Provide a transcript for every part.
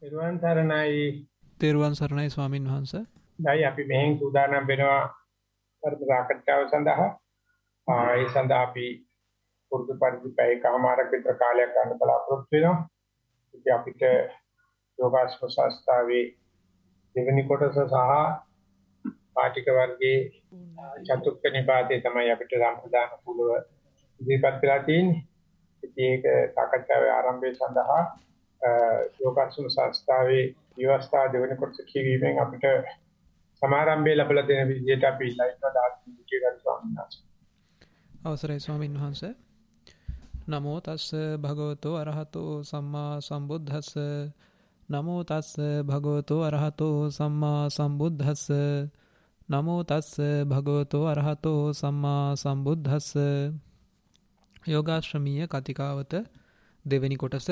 එරුවන් සරණයි. තෙරුවන් සරණයි ස්වාමින් වහන්සේ. දැන් අපි මෙහෙන් සූදානම් වෙනවා ධර්ම සාකච්ඡාව සඳහා. ඒ සඳහා අපි පුරුදු පරිදි පැයකමාරක් විතර කාලයක් ගන්න බලාපොරොත්තු වෙනවා. ඉතින් අපිට යෝගාශ්‍රම සංස්ථාවේ දෙවෙනි කොටස සහ පාටික වර්ගයේ චතුක්ක නිපාතේ තමයි අපිට සම්ප්‍රදාන කුලව ඉදිරිපත් වෙලා තියෙන්නේ. ඉතින් ඒක සාකච්ඡාවේ ආරම්භය සඳහා යෝගාශ්‍රම සංස්ථාවේ විවස්ථා දෙවෙනි කොටස කියවීමෙන් අපිට සමාරම්භය ලැබලා දෙන විදිහට අපි ලයිව් දාලා ඉතිරි ස්වාමීන් වහන්සේ. අවසරයි ස්වාමින් වහන්සේ. නමෝ තස්ස භගවතෝ අරහතෝ සම්මා සම්බුද්දස්ස. නමෝ තස්ස භගවතෝ අරහතෝ සම්මා සම්බුද්දස්ස. නමෝ තස්ස භගවතෝ අරහතෝ සම්මා සම්බුද්දස්ස. යෝගාශ්‍රමීය කතිකාවත දෙවෙනි කොටස.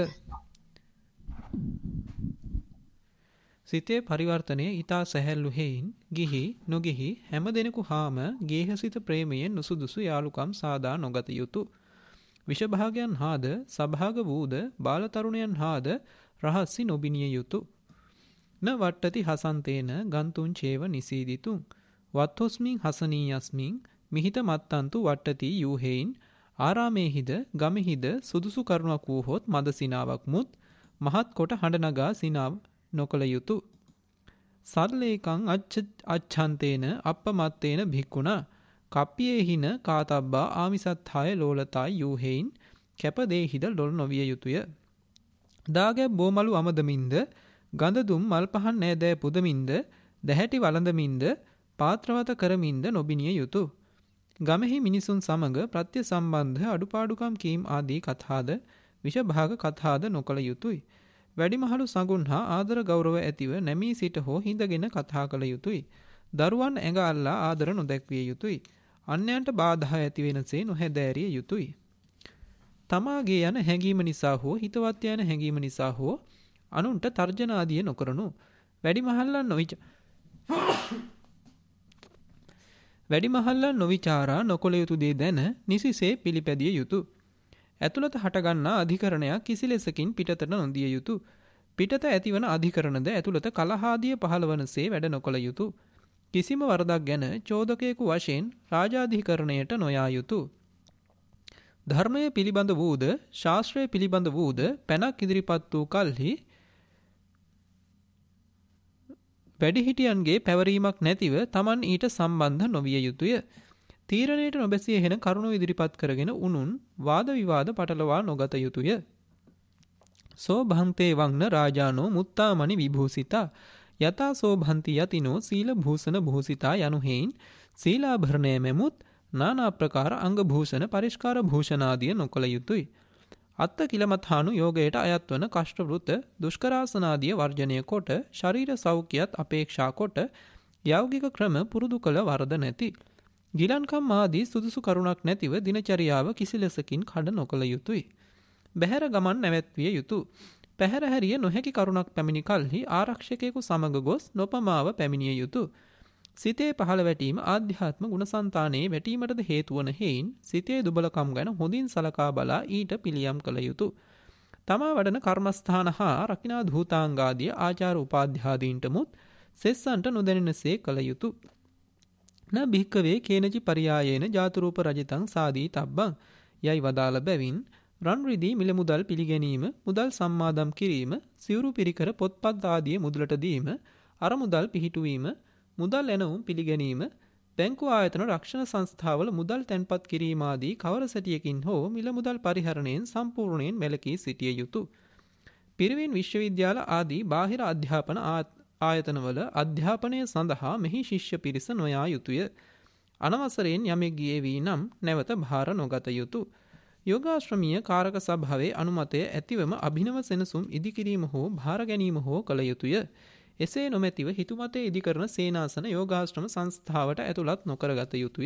සිතේ පරිවර්තනය ඊතා සැහැල්ලු හේයින් ගිහි නොගිහි හැම දෙනෙකු හාම ගේහසිත ප්‍රේමයෙන් නුසුදුසු යාලුකම් සාදා නොගත යුතුය. විෂභාගයන් හාද සභාග වූද බාලතරුණයන් හාද රහස්සි නොබිනිය යුතුය. න වට්ටති හසන්තේන ගන්තුන් චේව නිසීදිතුන් වත්හොස්මින් හසනීයස්මින් මිහිත මත්තන්තු වට්ටති යූහෙයින් ආරාමේහිද ගමෙහිද සුදුසු කරුණක් වූහොත් මද සිනාවක් මුත් මහත් කොට හඬ නගා සිනාව නොකළ යුතුය. සල්ලේකං අච්ඡන්තේන අප්පමත්තේන භික්ඛුනා කප්පියේහින කාතබ්බා ආමිසත්ථාය ලෝලතා යූහෙයින් කැපදේහිද ලොල් නොවිය යුතුය. දාගැබ් බෝමලු අමදමින්ද ගඳදුම් මල් පහන් නෑදෑ පුදමින්ද දැහැටි වළඳමින්ද පාත්‍රවත කරමින්ද නොබිනිය යුතුය. ගමෙහි මිනිසුන් සමග ප්‍රත්‍ය සම්බන්ධ අඩුපාඩුකම් කීම් ආදී කතාද විෂභාග කතාද නොකළ යුතුය. වැඩිමහලු සඟුන් හා ආදර ගෞරව ඇතිව නැමී සිට හෝ හිඳගෙන කතා කළ යුතුය. දරුවන් ඇඟ අල්ලා ආදර නොදැක්විය යුතුය. අන්‍යයන්ට බාධා ඇති වෙනසේ නොහැදෑරිය යුතුය. තමාගේ යන හැඟීම නිසා හෝ හිතවත් යන හැඟීම නිසා හෝ අනුන්ට තර්ජන ආදිය නොකරනු. වැඩිමහල්ලන් නොවිචාරා නොකළ යුතු දේ දැන නිසිසේ පිළිපැදිය යුතුය. ඇතුළත හටගන්නා අධිකරණයක් කිසිලෙසකින් පිටතට නොදිය යුතුය. පිටත ඇතිවන අධිකරණද ඇතුළත කලහාදිය පහළවනසේ වැඩ නොකළ යුතුය. කිසිම වරදක් ගැන චෝදකයෙකු වශයෙන් රාජාධිකරණයට නොයා යුතුය. ධර්මය පිළිබඳ වූද ශාස්ත්‍රය පිළිබඳ වූද පැනක් ඉදිරිපත් වූ කල්හි වැඩිහිටියන්ගේ පැවරීමක් නැතිව Taman ඊට සම්බන්ධ නොවිය යුතුය. තීරණයට නොබැසිය හෙන කරුණු ඉදිරිපත් කරගෙන උනුන් වාද විවාද පටලවා නොගත යුතුය. සෝ භන්තේ වංන රාජානෝ මුත්තාමණි විභූසිතා යතා සෝ භන්ති යතිනෝ සීල භූෂණ භූසිතා යනු හේයින් සීලාභරණය මෙමුත් නානා ප්‍රකාර අංග භූෂණ පරිස්කාර භූෂණ ආදිය නොකළ යුතුය. අත්ත කිලමතානු යෝගයට අයත් වන කෂ්ඨ වෘත දුෂ්කරාසන ආදිය වර්ජනය කොට ශරීර සෞඛ්‍යයත් අපේක්ෂා කොට යෞගික ක්‍රම පුරුදු කළ වරද නැති. ගිලන්කම් ආදී සුදුසු කරුණක් නැතිව දිනචරියාව කිසිලෙසකින් කඩ නොකළ යුතුය. බහැර ගමන් නැවැත්විය යුතුය. පැහැර හැරිය නොහැකි කරුණක් පැමිණි කල්හි ආරක්ෂකයෙකු සමග ගොස් නොපමාව පැමිණිය යුතුය. සිතේ පහළ වැටීම ආධ්‍යාත්ම ගුණසංතානයේ වැටීමටද හේතු වන හේයින් සිතේ දුබලකම් ගැන හොඳින් සලකා බලා ඊට පිළියම් කළ යුතුය. තමා වඩන කර්මස්ථාන හා රකිනා ධූතාංගාදිය ආචාර උපාධ්‍යාදීන්ටමුත් සෙස්සන්ට නොදැනෙනසේ කළ යුතුය. න භික්කවේ කේනචි පරියායේන ජාතුරූප රජිතං සාදී තබ්බං යයි වදාළ බැවින් රන් රිදී මිල මුදල් පිළිගැනීම මුදල් සම්මාදම් කිරීම සිවුරු පිරිකර පොත්පත් ආදිය මුදලට දීම අර මුදල් පිහිටුවීම මුදල් එනවුම් පිළිගැනීම බැංකු ආයතන රක්ෂණ සංස්ථාවල මුදල් තැන්පත් කිරීම ආදී කවර සැටියකින් හෝ මිල මුදල් පරිහරණයෙන් සම්පූර්ණයෙන් වැළකී සිටිය යුතුය. පිරිවෙන් විශ්වවිද්‍යාල ආදී බාහිර අධ්‍යාපන ආයතනවල අධ්‍යාපනය සඳහා මෙහි ශිෂ්‍ය පිරිස නොයා යුතුය. අනවසරයෙන් යමෙක් ගියේ වී නම් නැවත භාර නොගත යුතුය. යෝගාශ්‍රමීය කාරක සභාවේ අනුමතය ඇතිවම අභිනව සෙනසුම් ඉදිකිරීම හෝ භාර ගැනීම හෝ කළ යුතුය. එසේ නොමැතිව හිතුමතේ ඉදිකරන සේනාසන යෝගාශ්‍රම සංස්ථාවට ඇතුළත් නොකරගත යුතුය.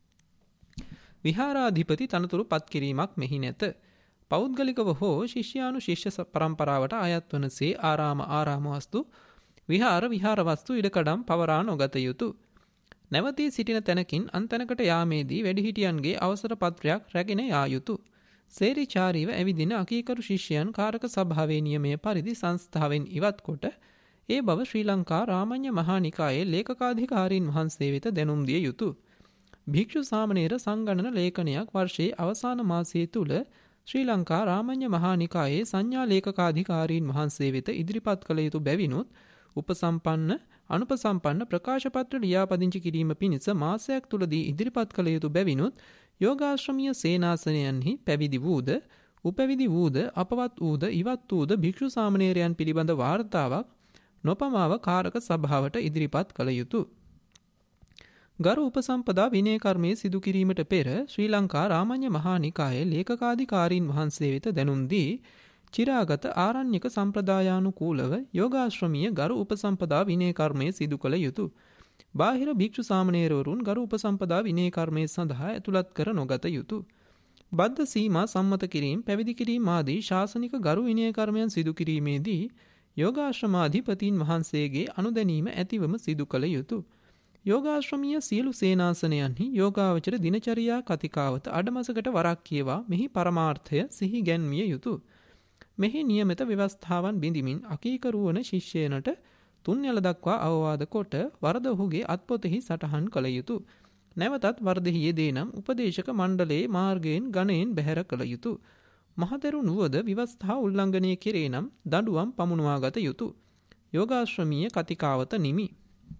විහාරාධිපති තනතුරු පත් කිරීමක් මෙහි නැත. පෞද්ගලිකව හෝ ශිෂ්‍යානු ශිෂ්‍ය පරම්පරාවට අයත් වනසේ ආරාම වස්තු විහාර වස්තු ඉඩකඩම් පවරා නොගත යුතුය. නැවතී සිටින තැනකින් අන්තැනකට යාමේදී වැඩිහිටියන්ගේ අවසර පත්‍රයක් රැගෙන යා යුතුය. සේරිචාරීව ඇවිදින අකීකරු ශිෂ්‍යයන් කාරක සභාවේ නියමය පරිදි සංස්ථාවෙන් ඉවත් කොට ඒ බව ශ්‍රී ලංකා රාමඤ්ඤ මහා නිකායේ ලේකකාධිකාරීන් වහන්සේ වෙත දැනුම් දිය යුතුය. භික්ෂු සාමණේර සංගණන ලේඛනයක් වර්ෂයේ අවසාන මාසයේ තුල ශ්‍රී ලංකා රාමඤ්ඤ මහා නිකායේ සංඥා ලේකකාධිකාරීන් වහන්සේ වෙත ඉදිරිපත් කළ යුතු බැවිනුත් උපසම්පන්න අනුපසම්පන්න ප්‍රකාශපත්‍ර ලියාපදිංචි කිරීම පිණිස මාසයක් තුලදී ඉදිරිපත් කළ යුතු බැවිනුත් යෝගාශ්‍රමීය සේනාසනයන්හි පැවිදි වූද උපැවිදි වූද අපවත් වූද ඉවත් වූද භික්ෂු සාමණේරයන් පිළිබඳ වාර්තාවක් නොපමාව කාරක සභාවට ඉදිරිපත් කළ යුතුය. ගරු උපසම්පදා විනය කර්මයේ සිදු කිරීමට පෙර ශ්‍රී ලංකා රාමඤ්ඤ මහා නිකායේ ලේකකාධිකාරීන් වහන්සේ වෙත දැනුම් දී චිරාගත ආරණ්‍යක සම්ප්‍රදායානුකූලව යෝගාශ්‍රමීය ගරු උපසම්පදා විනය කර්මයේ සිදු කළ යුතුය. බාහිර භික්ෂු සාමණේරවරුන් ගරු උපසම්පදා විනය කර්මයේ සඳහා ඇතුළත් කර නොගත යුතුය. බද්ධ සීමා සම්මත කිරීම, පැවිදි කිරීම ආදී ශාසනික ගරු විනය කර්මයන් සිදු කිරීමේදී යෝගාශ්‍රමාධිපතීන් වහන්සේගේ අනුදැනීම ඇතිවම සිදු කළ යුතුය. යෝගාශ්‍රමීය සියලු සේනාසනයන්හි යෝගාවචර දිනචරියා කතිකාවත අඩමසකට වරක් කියවා මෙහි පරමාර්ථය සිහි ගැන්විය යුතුය. මෙහි නියමිත ව්‍යවස්ථාවන් බිඳිමින් අකීකරු වන ශිෂ්‍යයනට තුන්යල දක්වා අවවාද කොට වරද ඔහුගේ අත්පොතෙහි සටහන් කළ යුතුය. නැවතත් වරදෙහි යෙදේ නම් උපදේශක මණ්ඩලයේ මාර්ගයෙන් ගණයෙන් බැහැර කළ යුතුය. මහතෙරු නුවද ව්‍යවස්ථා උල්ලංඝනය කෙරේ නම් දඬුවම් පමුණවා ගත යුතුය. යෝගාශ්‍රමීය කතිකාවත නිමි.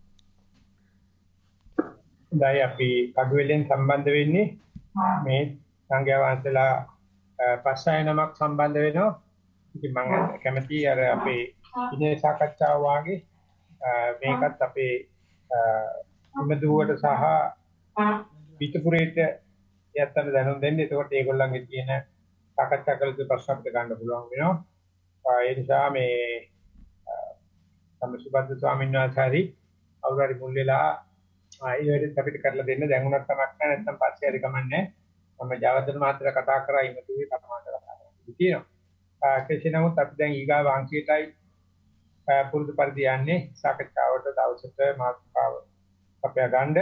දැන් අපි කඩුවෙලෙන් සම්බන්ධ වෙන්නේ මේ සංඝයා වහන්සේලා පස්සේ නමක් සම්බන්ධ වෙනවා. ඉතින් මම කැමතියි අර අපේ ඉනේ සාකච්ඡාව වාගේ මේකත් අපේ ඉමදුවට සහ පිටුපුරේට යත්තර දැනුම් දෙන්න. එතකොට ඒගොල්ලන්ගේ තියෙන සාකච්ඡා කළ යුතු ප්‍රශ්න අපිට ගන්න පුළුවන් වෙනවා. ඒ නිසා මේ සම්සුබද්ද ස්වාමීන් වහන්සේ හරි අවුරුරි මුල් වෙලා ඒ වෙලෙත් අපිට කරලා දෙන්න දැන් උනත් කමක් නැහැ. නැත්නම් පස්සේ හරි කමන්නේ. මම ජාවදන මාත්‍ර කතා කරා ඉමතුවේ කතාමාත කතා කරා. තියෙනවා. කෙසේ නමුත් අපි දැන් ඊගා වාංශයටයි පුරුදු පරිදි යන්නේ සාකච්ඡාවට දවසට මාතෘකාව අපේ ගන්න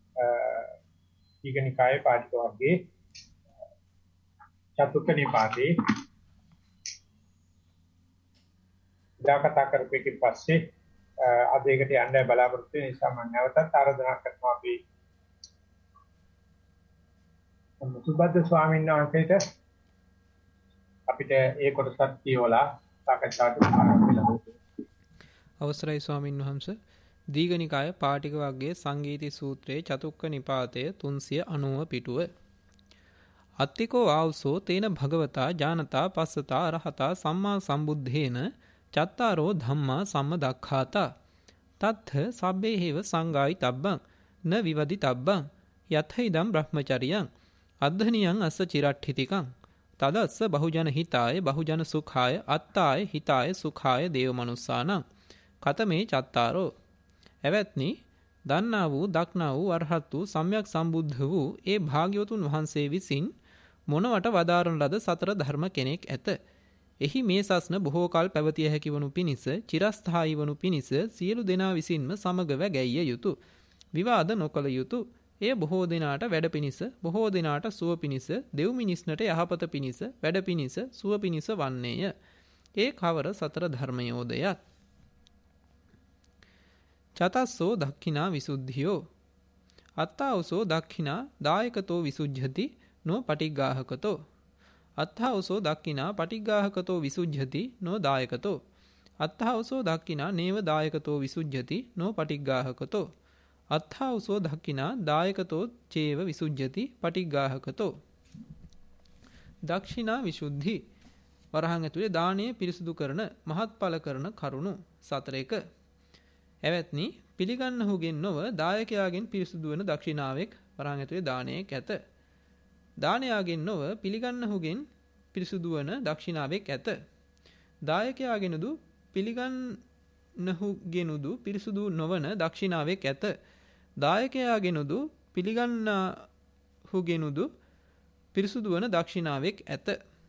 ඊගනිකායේ පාටික වර්ගයේ චතුක්ක නිපාතේ දාකතා කරපෙකින් පස්සේ අද ඒකට යන්න බලාපොරොත්තු වෙන නිසා මම නැවතත් ආරාධනා කරනවා අපි සුබද්ද ස්වාමීන් වහන්සේට අපිට ඒ කොටසත් කියවලා සාකච්ඡාවට සම්බන්ධ අවසරයි ස්වාමින් වහන්සේ. දීඝනිකාය පාටික වර්ගයේ සංගීති සූත්‍රයේ චතුක්ක නිපාතය 390 පිටුව. අත්තිකෝ ආවසෝ තේන භගවතා ජානතා පස්සතා අරහතා සම්මා සම්බුද්ධේන චත්තාරෝ ධම්මා සම්මදක්ඛාතා තත්ථ සබ්බේ හේව සංගායි තබ්බං න විවදි තබ්බං යතහිදම් බ්‍රහ්මචරියං අද්ධනියං අස්ස චිරට්ඨිතිකං තදස්ස බහුජන හිතාය බහුජන සුඛාය අත්තාය හිතාය සුඛාය දේව මනුස්සානං කතමේ චත්තාරෝ. එවත්නි දන්නා වූ දක්නා වූ අරහත් වූ සම්්‍යක් සම්බුද්ධ වූ ඒ භාග්‍යවතුන් වහන්සේ විසින් මොනවට වදාරන ලද සතර ධර්ම කෙනෙක් ඇත. එහි මේ සස්න බොහෝ කල් පැවතිය හැකි වනු පිණිස චිරස්ථායි වනු පිණිස සියලු දෙනා විසින්ම සමගව ගැයිය යුතුය. විවාද නොකළ යුතුය. එය බොහෝ දෙනාට වැඩ පිණිස බොහෝ දෙනාට සුව පිණිස දෙව් මිනිස්නට යහපත පිණිස වැඩ පිණිස සුව පිණිස වන්නේය. ඒ කවර සතර ධර්මයෝදයත්. චතස්සෝ දක්ඛිනා විසුද්ධියෝ අත්තාවසෝ දක්ඛිනා දායකතෝ විසුද්ධති නෝ පටිග්ගාහකතෝ අත්තාවසෝ දක්ඛිනා පටිග්ගාහකතෝ විසුද්ධති නෝ දායකතෝ අත්තාවසෝ දක්ඛිනා නේව දායකතෝ විසුද්ධති නෝ පටිග්ගාහකතෝ අත්තාවසෝ දක්ඛිනා දායකතෝ චේව විසුද්ධති පටිග්ගාහකතෝ. දක්ෂිනා විසුද්ධි වරහන් ඇතුලේ දානය පිරිසුදු කරන මහත්ඵල කරන කරුණු 4. එවත්නි පිළිගන්නහුගෙන් නොව දායකයාගෙන් පිරිසුදු වන දක්ෂිනාවෙක් වරහන් ඇතුලේ දානයක් ඇත. දානයාගෙන් නොව පිළිගන්නහුගෙන් පිරිසුදු වන දක්ෂිනාවෙක් ඇත. දායකයාගෙනුදු පිළිගන්නහුගෙනුදු පිරිසුදු නොවන දක්ෂිනාවෙක් ඇත. දායකයාගෙනුදු පිළිගන්නහුගෙනුදු පිරිසුදු වන දක්ෂිනාවෙක් ඇත.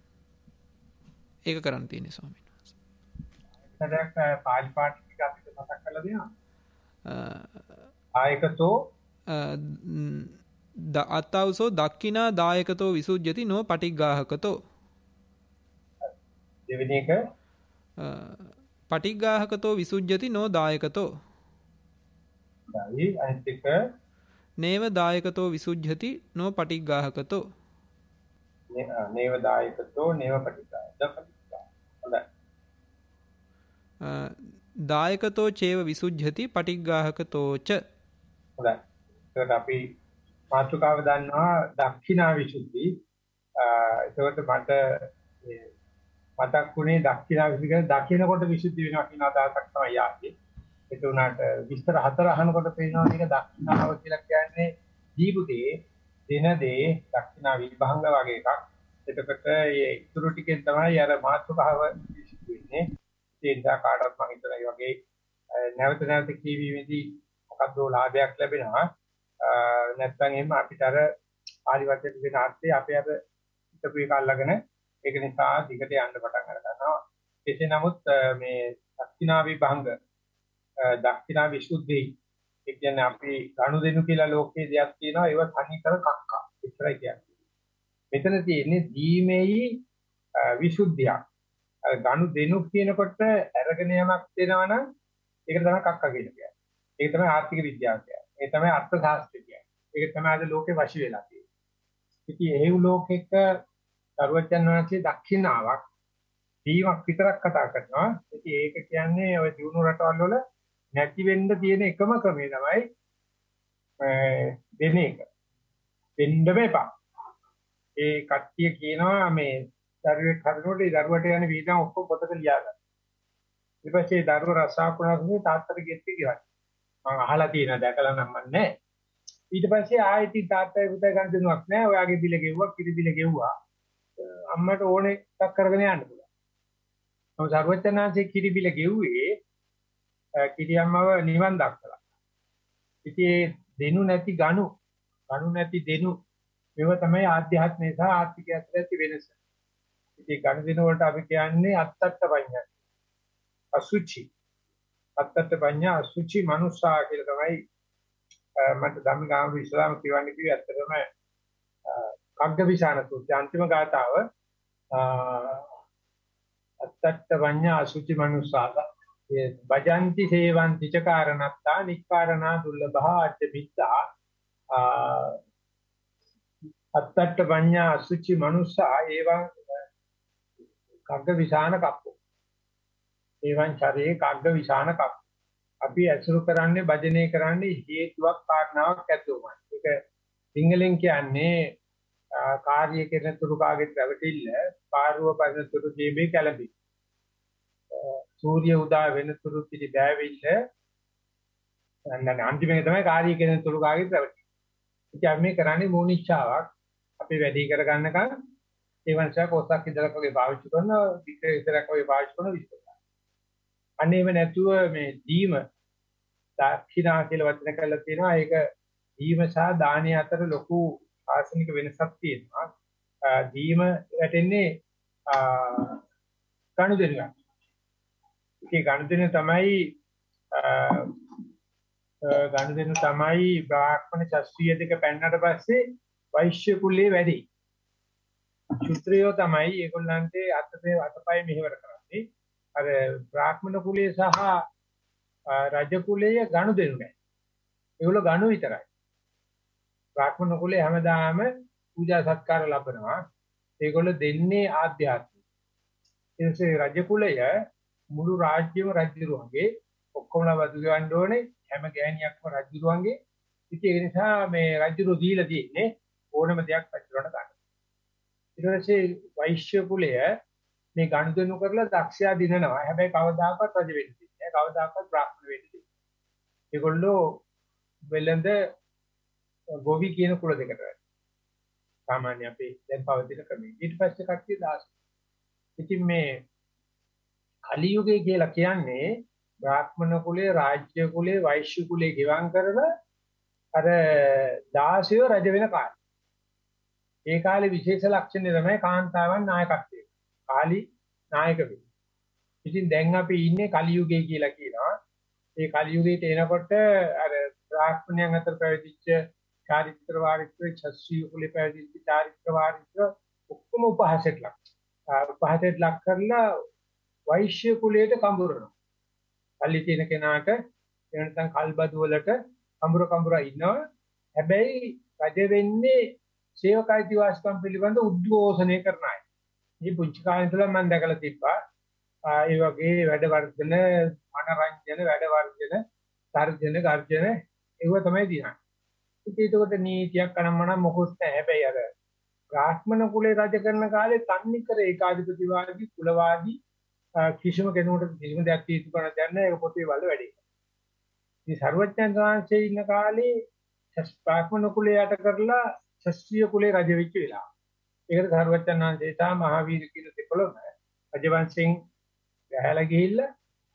ඒක කරන්න තියෙන්නේ ස්වාමීන් වහන්සේ. සදක් පාලි පාඨ ටික අපිට මතක් කරලා දෙනවා. ආයකතෝ අත්තවසෝ දක්ඛිනා දායකතෝ විසුජ්ජති නෝ පටිග්ගාහකතෝ. දෙවෙනි එක පටිග්ගාහකතෝ විසුජ්ජති නෝ දායකතෝ. හරි. අනිත් එක නේව දායකතෝ විසුජ්ජති නෝ පටිග්ගාහකතෝ. නේව දායකතෝ නේව පටිග්ගාහකතෝ. හොඳයි. දායකතෝ චේව විසුජ්ජති පටිග්ගාහකතෝ ච. හොඳයි. ඒකට අපි මාතෘකාව දන්නවා දක්ෂිනා විසුද්ධි. ඒකට මට මතක් වුණේ දක්ෂිනා විසුද්ධිය දකිනකොට විසුද්ධි වෙනවා කියන අදහසක් තමයි ආවේ. ඒක උනාට විස්තර හතර අහනකොට පේනවා මේක දක්ෂිනාව කියලා කියන්නේ දීපුතේ දින දේ දක්ෂිනා විභංග වගේ එකක්. එතකොට මේ ඉතුරු ටිකෙන් තමයි අර මාතෘකාව විසුද්ධි වෙන්නේ. ඒ නිසා කාටවත් මම හිතනවා මේ වගේ නැවත නැවත කියවීමේදී මොකක්ද ලාභයක් ලැබෙනවා. නැත්නම් එහෙම අපිට අර ආදි වචන දෙන අර්ථය අපේ අර හිතපු එක අල්ලගෙන ඒක නිසා දිගට යන්න පටන් ගන්නවා. කෙසේ නමුත් මේ දක්ෂිනා විභංග දක්ෂිනා විසුද්ධි ඒ කියන්නේ අපි ගනුදෙනු කියලා ලෝකයේ දෙයක් තියෙනවා ඒව තනිකර කක්කා විතරයි කියන්නේ. මෙතන තියෙන්නේ දීමේයි විසුද්ධියක්. ගනුදෙනු කියනකොට අරගෙන යමක් දෙනවනම් ඒකට තමයි කක්කා කියලා කියන්නේ. ඒක තමයි ආර්ථික විද්‍යාව කියන්නේ. ඒ තමයි අර්ථ ශාස්ත්‍රය කියන්නේ. ඒක තමයි අද ලෝකේ වශී වෙලා තියෙන්නේ. ඉතින් ඒ ලෝකෙක සර්වඥාන් වහන්සේ දක්ෂිනාවක් දීමක් විතරක් කතා කරනවා. ඉතින් ඒක කියන්නේ ඔය දිනු රටවල් වල නැති වෙන්න තියෙන එකම ක්‍රමය තමයි දෙන එක. දෙන්න බෑ. ඒ කට්ටිය කියනවා මේ දරුවෙක් හදනකොට ඒ දරුවට යන වීදම් ඔක්කොම පොතක ලියා ගන්න. ඊට පස්සේ දරුව රසායනික තාත්තට ගෙtti ගියා. මම අහලා තියෙනවා දැකලා නම් මන්නේ නැහැ. ඊට පස්සේ ආයෙත් තාත්තයි පුතයි ගන්න දෙනුවක් නැහැ. ඔයාගේ බිල ගෙව්වා, කිරි බිල ගෙව්වා. අම්මට ඕනේ එකක් කරගෙන යන්න පුළුවන්. නමුත් සර්වඥාන්සේ කිරි බිල ගෙව්වේ කිරි අම්මව නිවන් දක්වලා. ඉතින් දෙනු නැති ගනු නැති දෙනු මේව තමයි ආධ්‍යාත්මය සහ ආර්ථිකය අතර ඇති වෙනස. ඉතින් ගණු දින වලට අපි කියන්නේ අත්තත්ත පඤ්ඤා. අසුචි. අත්තත්ත පඤ්ඤා අසුචි මනුස්සා කියලා තමයි මට ධම්මගාම ඉස්ලාම කියවන්නේ කිව්වේ ඇත්තටම කග්ගවිශාන සූත්‍රය අන්තිම ගාථාව අත්තත්ත පඤ්ඤා අසුචි මනුස්සා ඒ භජಂತಿ සේවಂತಿ ච කාරණත්තා නික්කාරණා දුර්ලභා අච්චමිත්තා අත්තට්ඨ පඤ්ඤා අසුචි මනුස්සා ඒවං කග්ග විසාන කප්පෝ ඒවං චරේ කග්ග විසාන කප්පෝ අපි ඇසුරු කරන්නේ භජනය කරන්නේ හේතුවක් කාරණාවක් ඇතුවමයි. ඒක සිංහලෙන් කියන්නේ කාර්ය කරන තුරු කාගෙත් රැවටිල්ල පාරුව පදින තුරු ජීබේ කැළඹි. සූර්ය උදා වෙන තුරු පිළි බෑවිල්ල අන්න අන්තිමේ තමයි කාර්ය කරන තුරු කාගෙත් රැවටිල්ල. ඉතින් අපි මේ කරන්නේ මෝනිච්චාවක් අපි වැඩි කර ගන්නකම් ඒ වන්සක් ඔස්සක් ඉදලක් වගේ පාවිච්චි කරනවා විතරක් වගේ පාවිච්චි කරන විශ්වාස. අන්නේම නැතුව මේ දීම දක්ෂිනා කියලා වචන කරලා තියෙනවා. ඒක දීම සහ දානය අතර ලොකු ආසනික වෙනසක් තියෙනවා. දීම වැටෙන්නේ ගනුදෙනුවක්. ඒ ගනුදෙනු තමයි බ්‍රාහ්මණ ශාස්ත්‍රීය දෙක පෙන්නට පස්සේ වෛශ්‍ය කුලයේ වැඩි. ශුත්‍රයෝ තමයි ඒගොල්ලන්ට අතපය මෙහෙවර කරන්නේ. අර බ්‍රාහ්මණ කුලයේ සහ රජ කුලයේ ගනුදෙනු නැහැ. ඒගොල්ලෝ ගනු විතරයි. බ්‍රාහ්මණ කුලයේ හැමදාම පූජා සත්කාර ලබනවා. ඒගොල්ලෝ දෙන්නේ ආධ්‍යාත්මික. ඊටසේ රජ කුලය මුළු රාජ්‍යම රජුරුවන්ගේ ඔක්කොමලා වදු ගන්න ඕනේ. හැම ගෑණියක්ම රජුරුවන්ගේ. ඉතින් ඒ නිසා මේ රජුරු දීලා තියෙන්නේ ඕනම දෙයක් රජුරන්ට ගන්න. ඊට පස්සේ වෛශ්‍ය කුලය මේ ගනුදෙනු කරලා දක්ෂයා දිනනවා. හැබැයි කවදාකවත් රජ වෙන්නේ නැහැ. කවදාකවත් බ්‍රාහ්මණ වෙන්නේ නැහැ. ඒගොල්ලෝ වෙලඳ ගෝවි කියන කුල දෙකට වැඩි. සාමාන්‍ය අපේ දැන් පවතින ක්‍රමය. ඊට පස්සේ කට්ටිය දාස. ඉතින් මේ කලි යුගය කියලා කියන්නේ බ්‍රාහ්මණ කුලයේ, රාජ්‍ය කුලයේ, වෛශ්‍ය කුලයේ ගිවං කරන අර 16 රජ වෙන කාලේ. ඒ කාලේ විශේෂ ලක්ෂණය තමයි කාන්තාවන් නායකත්වය. කාලි නායක වෙයි. ඉතින් දැන් අපි ඉන්නේ කලි යුගයේ කියලා කියනවා. ඒ කලි යුගයට එනකොට අර බ්‍රාහ්මණයන් අතර පැවතිච්ච චාරිත්‍ර වාරිත්‍ර ඡස්සිය කුලේ පැවිදි චාරිත්‍ර වාරිත්‍ර ඔක්කොම උපහාසයට ලක්. උපහාසයට ලක් කරලා වෛශ්‍ය කුලයට කඹරනවා. පල්ලි තියෙන කෙනාට එනතන් කල්බදු වලට කඹර ඉන්නවා. හැබැයි රජ වෙන්නේ සේවකයිති වාස්කම් පිළිබඳ උද්ඝෝෂණය කරන අය. මේ පුංචි කාලේ ඉඳලා මම දැකලා තිබ්බා. ඒ වගේ වැඩ වර්ධන, මනරංජන වැඩ වර්ධන, තර්ජන, ගර්ජන ඒව තමයි දිනන්නේ. ඉතින් ඒකට නීතියක් අනම්මනම් මොකොත් නැහැ. හැබැයි අර බ්‍රාහ්මණ කුලේ රජ කරන කාලේ තන්නිකර ඒකාධිපතිවාදී කුලවාදී කිසිම කෙනෙකුට කිසිම දෙයක් තීතු කරන්න දෙන්නේ නැහැ. ඒක පොතේ වල වැඩේ. ඉතින් සර්වඥයන් වහන්සේ ඉන්න කාලේ බ්‍රාහ්මණ කුලේ යට කරලා ශාස්ත්‍රීය කුලේ රජ වෙච්ච වෙලාව. ඒකට සර්වඥයන් වහන්සේ තා මහාවීර කියන දෙකොළම රජවංශයෙන් ගහලා ගිහිල්ලා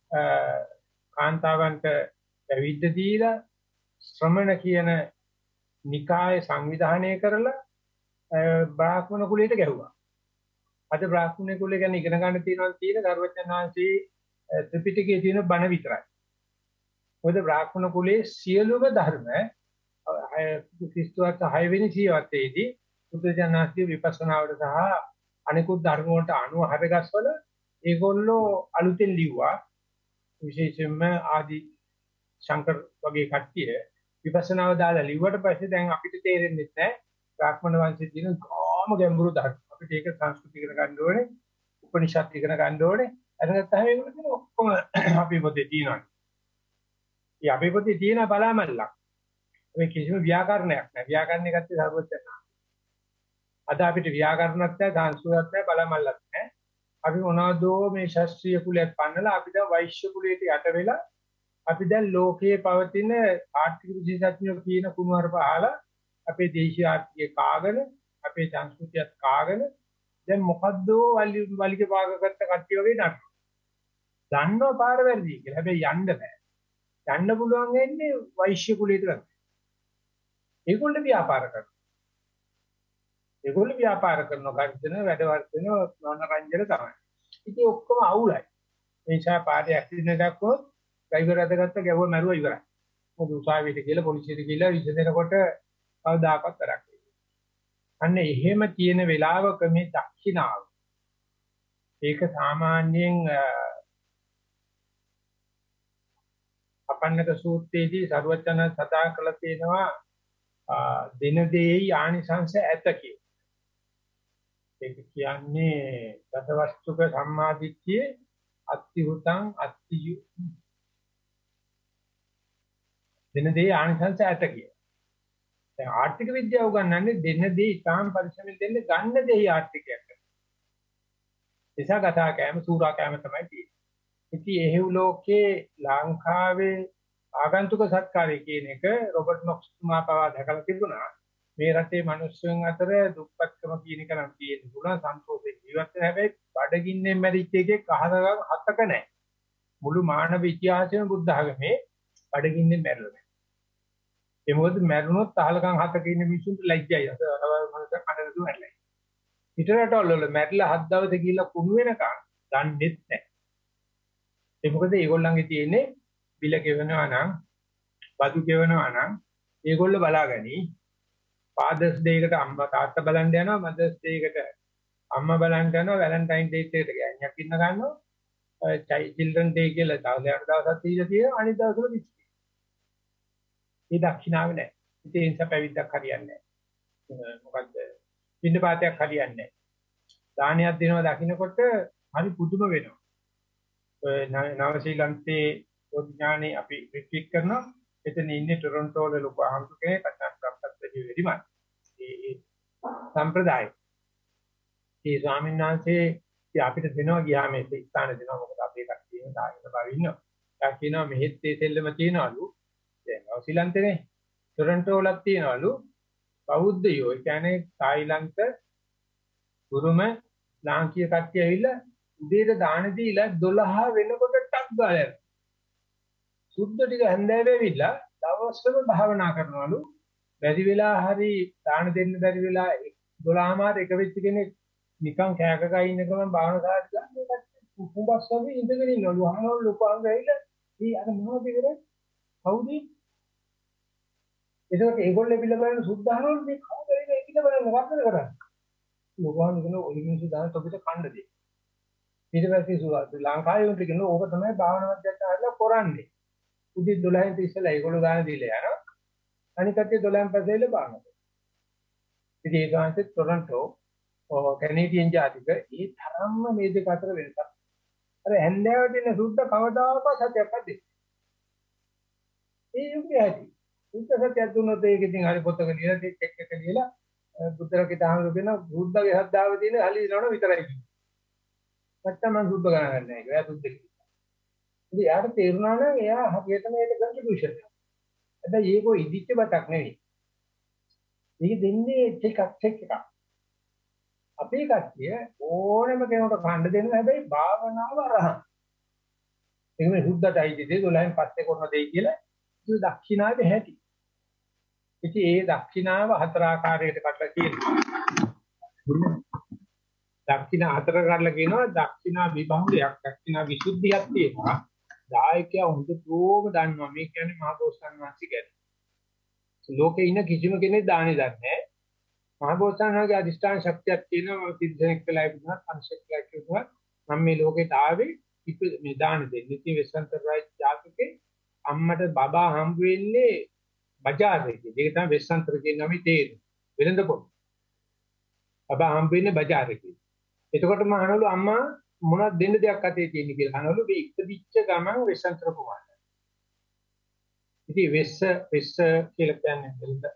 කාන්තාවන්ට පැවිද්ද දීලා ශ්‍රමණ කියන නිකාය සංවිධානය කරලා බ්‍රාහ්මණ කුලයට ගැහුවා. අද බ්‍රාහ්මණ කුලය ගැන ඉගෙන ගන්න තියෙන සර්වඥයන් වහන්සේ ත්‍රිපිටකයේ තියෙන බණ විතරයි. මොකද බ්‍රාහ්මණ කුලයේ සියලුම ධර්ම ක්‍රිස්තුවත් 6 වෙනි සියවත්තේදී බුදුජානකගේ විපස්සනාවට සහ අනිකුත් ධර්ම වලට අනුව හදගස්වල ඒගොල්ලෝ අලුතෙන් ලිව්වා. විශේෂයෙන්ම ආදි ශංකර් වගේ කට්ටිය විපස්සනාව දාලා ලිව්වට පස්සේ දැන් අපිට තේරෙන්නේ නැහැ බ්‍රාහ්මණ වංශයේ තියෙන ගාම ගැඹුරු ධර්ම. අපිට ඒක සංස්කෘතික ඉගෙන ගන්න ඕනේ, උපනිෂද් ඉගෙන ගන්න ඕනේ. අරකට තමයි මේක ඔක්කොම අපි පොතේ තියෙනවා. මේ අපි පොතේ තියෙන බලාමල්ලක්. මේ කිසිම ව්‍යාකරණයක් නැහැ. ව්‍යාකරණය ගත්තේ සර්වඥ. අද අපිට ව්‍යාකරණත් නැහැ, සංස්කෘතත් නැහැ, බලාමල්ලත් නැහැ. අපි මොනවදෝ මේ ශාස්ත්‍රීය කුලයක් පන්නලා අපි දැන් වෛශ්‍ය කුලයට යට වෙලා අපි දැන් ලෝකයේ පවතින ආර්ථික විශේෂඥයෝ කියන කුණුවarp අහලා අපේ දේශීය ආර්ථිකය කාගෙන අපේ සංස්කෘතියත් කාගෙන දැන් මොකද්දෝ වලිගේ භාගකට කට්ටිය වගේ නටනවා. දන්නව පාර වැරදි කියලා. හැබැයි යන්න බෑ. යන්න පුළුවන් වෙන්නේ වෛශ්‍ය කුලයට ගන්න. ඒගොල්ලෝ ව්‍යාපාර කරනවා. ඒගොල්ලෝ ව්‍යාපාර කරන ගර්ජන වැඩ වර්ධන මනරංජන තමයි. ඉතින් ඔක්කොම අවුලයි. මේ නිසා පාරේ ඇක්සිඩන්ට් එකක් වුණොත් ඩ්‍රයිවර් අතගත්ත ගැවුව මැරුවා ඉවරයි. මොකද උසාවියට ගිහලා පොලිසියට ගිහලා විසඳනකොට කවදාකවත් වැඩක් නෑ. අන්න එහෙම තියෙන වෙලාවක මේ දක්ෂිනාව ඒක සාමාන්‍යයෙන් අපන්නක සූත්‍රයේදී සරුවචන සදා කළ තියෙනවා දින දෙයි ආනිසංශ ඇත කිය. ඒක කියන්නේ දසවස්තුක සම්මාදිට්ඨියේ අත්තිහුතං අත්තියු දින දෙයි ආනිසංශ ඇත කිය. දැන් ආර්ථික විද්‍යාව උගන්වන්නේ දින දෙයි ඉතාම පරිශ්‍රමයෙන් දෙන්න ගන්න දෙයි ආර්ථිකයක්. එසගතා කෑම සූරා කෑම තමයි තියෙන්නේ. ඉතින් එහෙව් ලෝකේ ලංකාවේ ආගන්තුක සත්කාරය කියන එක රොබර්ට් නොක්ස් තුමා පවා දැකලා තිබුණා. මේ රටේ මිනිස්සුන් අතර දුප්පත්කම කියන එක නම් තියෙන්න පුළුවන් සන්තෝෂයෙන් ජීවත් වෙන හැබැයි බඩගින්නෙන් මැරිච්ච එකේ කහදගම් හතක නැහැ. මුළු මානව ඉතිහාසයේම බුද්ධ ආගමේ බඩගින්නෙන් මැරෙලා නැහැ. ඒ මොකද මැරුණොත් තහලකම් හතක ඉන්න මිනිස්සුන්ට ලැජ්ජයි. අර මනුස්සය කඩන දු හැරලා. පිටරටවල වල මැරිලා 7 දවසේ ගිහිල්ලා කුණු වෙනකන් දන්නේත් නැහැ. ඒ මොකද ඒගොල්ලන්ගේ තියෙන්නේ බිල ගෙවනවා නම් බදු ගෙවනවා නම් ඒගොල්ලෝ බලාගනි. ෆාදර්ස් ඩේ එකට අම්මා තාත්තා බලන්න යනවා, මදර්ස් ඩේ එකට අම්මා බලන්න යනවා, වැලන්ටයින් ඩේ එකට ගෑණියක් ඉන්න ගන්නවා. චිල්ඩ්‍රන් ඩේ කියලා දවසට දවසක් දීලා තියෙනවා, අනිත් දවස්වල කිසි. මේ දක්ෂිනාවේ නැහැ. ඉතින් ඒ නිසා පැවිද්දක් හරියන්නේ නැහැ. මොකද්ද? පින්න පාතයක් හරියන්නේ නැහැ. දානයක් දෙනවා දකින්නකොට හරි පුදුම වෙනවා. නව ශ්‍රී ලංකේ විඥානේ අපි රිට්‍රීට් කරනවා. එතන ඉන්නේ ටොරොන්ටෝ වල ලොකු අහම්තු කෙනෙක් අචාන් ප්‍රාප්තත්වයේ වැඩිමත්. ඒ සම්ප්‍රදාය. ඒ ස්වාමීන් වහන්සේ අපිට දෙනවා ගියාම මේ ස්ථාන දෙනවා මොකද අපේ කට්ටියම දායක බව ඉන්නවා. යා කියනවා මෙහෙත් ඒ දෙල්ලම තියනවලු. දැන් නව ශ්‍රී ලංකේනේ ටොරොන්ටෝ වලක් තියනවලු. බෞද්ධයෝ ඒ කියන්නේ තායිලන්ත ගුරුම ලාංකීය කට්ටිය ඇවිල්ලා උදේට දාන දීලා 12 වෙනකොට ටක් ගාලා සුද්ධ ටික හැන්දෑවේ ඇවිල්ලා දවස්වල භාවනා කරනවලු. බැරි වෙලා හරි දාන දෙන්න බැරි වෙලා 12 මාර එක වෙච්ච කෙනෙක් නිකන් කෑකකා ඉන්න ගමන් භාවනා සාධ ගන්න ඒකට කුඹස් වගේ ඉඳගෙන ඉන්නවලු. අහනවලු ලොකු අංග ඇවිල්ලා ඊ අර මොනවද කරේ? කවුද? ඒකත් ඒගොල්ලෝ පිළ බලන සුද්ධානෝල් මේ කවුද ඒක පිළ බලන මොකක්ද කරන්නේ? ලෝකවාන් කියන ඔය මිනිස්සු දාන තොපිට කණ්ඩ දෙයි. ඊට පස්සේ සුවද ලංකාවේ උන්ට කියන ඕක තමයි භාවනා මධ්‍යස්ථානවල කරන්නේ. උදේ 12න් ඉස්සෙල්ලා ඒගොල්ලෝ දාන දීලා යනවා. අනිත් කට්ටිය 12න් පස්සේ ඉල බලනවා. ඉතින් ඒ ගාන්සේ ටොරන්ටෝ කැනේඩියන් ජාතික ඒ තරම්ම මේ දෙක අතර වෙනසක්. අර හැන්දෑවට ඉන්න සුද්ධ කවදාකවත් සත්‍යයක් නැති. ඒ යුගයේ ඇති. සුද්ධ සත්‍යයක් දුන්නොත් ඒක ඉතින් හරි පොතක ලියලා ටෙක් එක ලියලා බුද්ධරගේ දහම කියන බුද්ධගේ ශ්‍රද්ධාව තියෙන හලිනවන විතරයි කියන්නේ. නැත්තම් මම සුද්ධ ගණන් ගන්නෑ ඒක. එයා සුද්ධ කියනවා. ඉතින් යාට තේරුණා නම් එයා හරියටම ඒක කන්ට්‍රිබියුෂන් එකක්. හැබැයි ඒක ඉදිච්ච බතක් නෙවෙයි. මේක දෙන්නේ ටිකක් එකක්. අපේ කට්ටිය ඕනම කෙනෙකුට කණ්ඩ දෙන්න හැබැයි භාවනාව අරහන්. ඒක මේ සුද්ධටයි දෙන්නේ 12න් පස්සේ කරන දෙයි කියලා ඒක දක්ෂිනාවේ හැටි. ඉතින් ඒ දක්ෂිනාව හතර ආකාරයකට කඩලා කියනවා. දක්ෂිනා හතර කඩලා කියනවා දක්ෂිනා විභංගයක් දක්ෂිනා විසුද්ධියක් තියෙනවා. දායකයා හොඳටම දන්නවා මේ කියන්නේ මහා බෝසත්ණන් වහන්සේ කියන්නේ. ලෝකේ ඉන්න කිසිම කෙනෙක් දාන්නේ දන්නේ නැහැ. මහා බෝසත්ණන්ගේ අධිෂ්ඨාන ශක්තියක් තියෙනවා තිදෙනෙක් වෙලා ඉපදුණා පංචෙක් වෙලා ඉපදුණා මම මේ ලෝකෙට ආවේ මේ දාන දෙන්නේ. ඉතින් වෙස්සන්තර රාජ ජාතකේ අම්මට බබා හම්බ වෙන්නේ බජාරේ. ඒක තමයි වෙස්සන්තර කියන නමේ තේරුම. වෙළඳපොළ. බබා හම්බ වෙන්නේ බජාරේ. එතකොට මම අහනවලු අම්මා මොනවද දෙන්න දෙයක් අතේ තියෙන්නේ කියලා අහනවලු මේ ඉක්කදිච්ච ගමන් වෙස්සන්තර කුමාරයා. ඉතින් වෙස්ස කියලා කියන්නේ වෙළඳ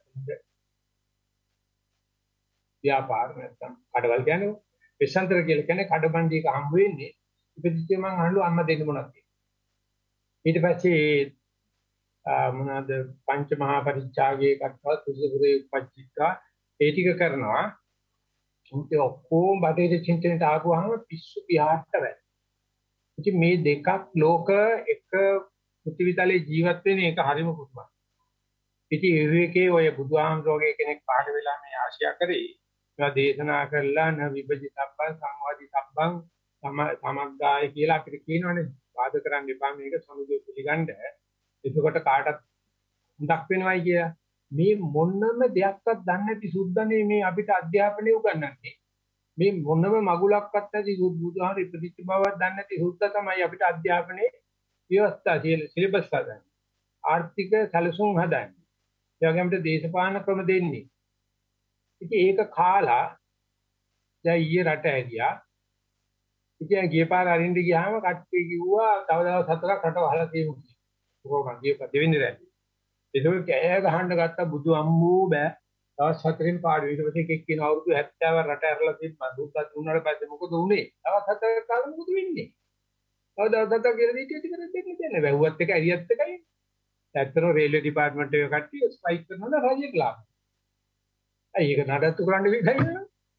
ව්‍යාපාර නැත්නම් කඩවල් කියන්නේ වෙස්සන්තර කියලා කියන්නේ කඩබණ්ඩියක හම්බ වෙන්නේ ඉපදිච්ච මං අහනවලු අම්මා දෙන්න මොනවද ඊට පස්සේ මොනවාද පංච මහා පරිත්‍යාගයේ කට්ටා සුසුරේ උපච්චිකා ඒ ටික කරනවා උන්ට ඔක්කොම බටේට චින්තනට ආපුවාම පිස්සු පියාට වැඩ. ඉතින් මේ දෙකක් ලෝක එක පෘථිවිතලේ ජීවත් වෙන එක හරිම පුදුමයි. ඉතින් ඒ විවේකයේ ඔය බුදුහාමුදුරගේ කෙනෙක් පහළ වෙලා මේ ආශියා කරේ ඒවා දේශනා කරලා න විභජිතබ්බං සංවාදී සබ්බං සමග්ගාය කියලා අපිට කියනවනේ වාද කරන්න එපා මේක සමුදය පිළිගන්න. එතකොට කාටත් හුඟක් වෙනවයි කියලා. මේ මොනම දෙයක්වත් දන්නේ නැති සුද්ධනේ මේ අපිට අධ්‍යාපනය උගන්වන්නේ. මේ මොනම මගුලක්වත් නැති බුදුහාම ඉපදිච්ච බවක් දන්නේ නැති සුද්ධ තමයි අපිට අධ්‍යාපනයේ ව්‍යවස්ථා සිලබස් හදන්නේ. ආර්ථික සැලසුම් හදන්නේ. ඒ වගේම දේශපාලන ක්‍රම දෙන්නේ. ඉතින් ඒක කාලා දැන් ඊයේ රට ඇරියා. ඉතින් ගිය පාර අරින්න ගියාම කට්ටිය කිව්වා තව දවස් 4ක් රට වහලා තියෙමු කියලා. කොහොමද ගිය දෙවෙනි රැලි. ඒක කෑ ගහන්න ගත්ත බුදු අම්මෝ බෑ. දවස් 4කින් පාඩු ඊට පස්සේ එකෙක් කියන අවුරුදු 70 රට ඇරලා තිබ්බා. දුක්වත් උනාට පස්සේ මොකද උනේ? දවස් 4ක් කාලෙ මොකද වෙන්නේ? තව දවස් 7ක් කියලා දීටි ටික දෙන්න බෑ. වැව්වත් එක ඇරියත් එකයි. ඇත්තටම රේල්වේ ඩිපාර්ට්මන්ට් එකේ කට්ටිය ස්ට්‍රයික් කරනවා රජයට ලාභ. අයි ඒක නඩත්තු කරන්න විදිහයි.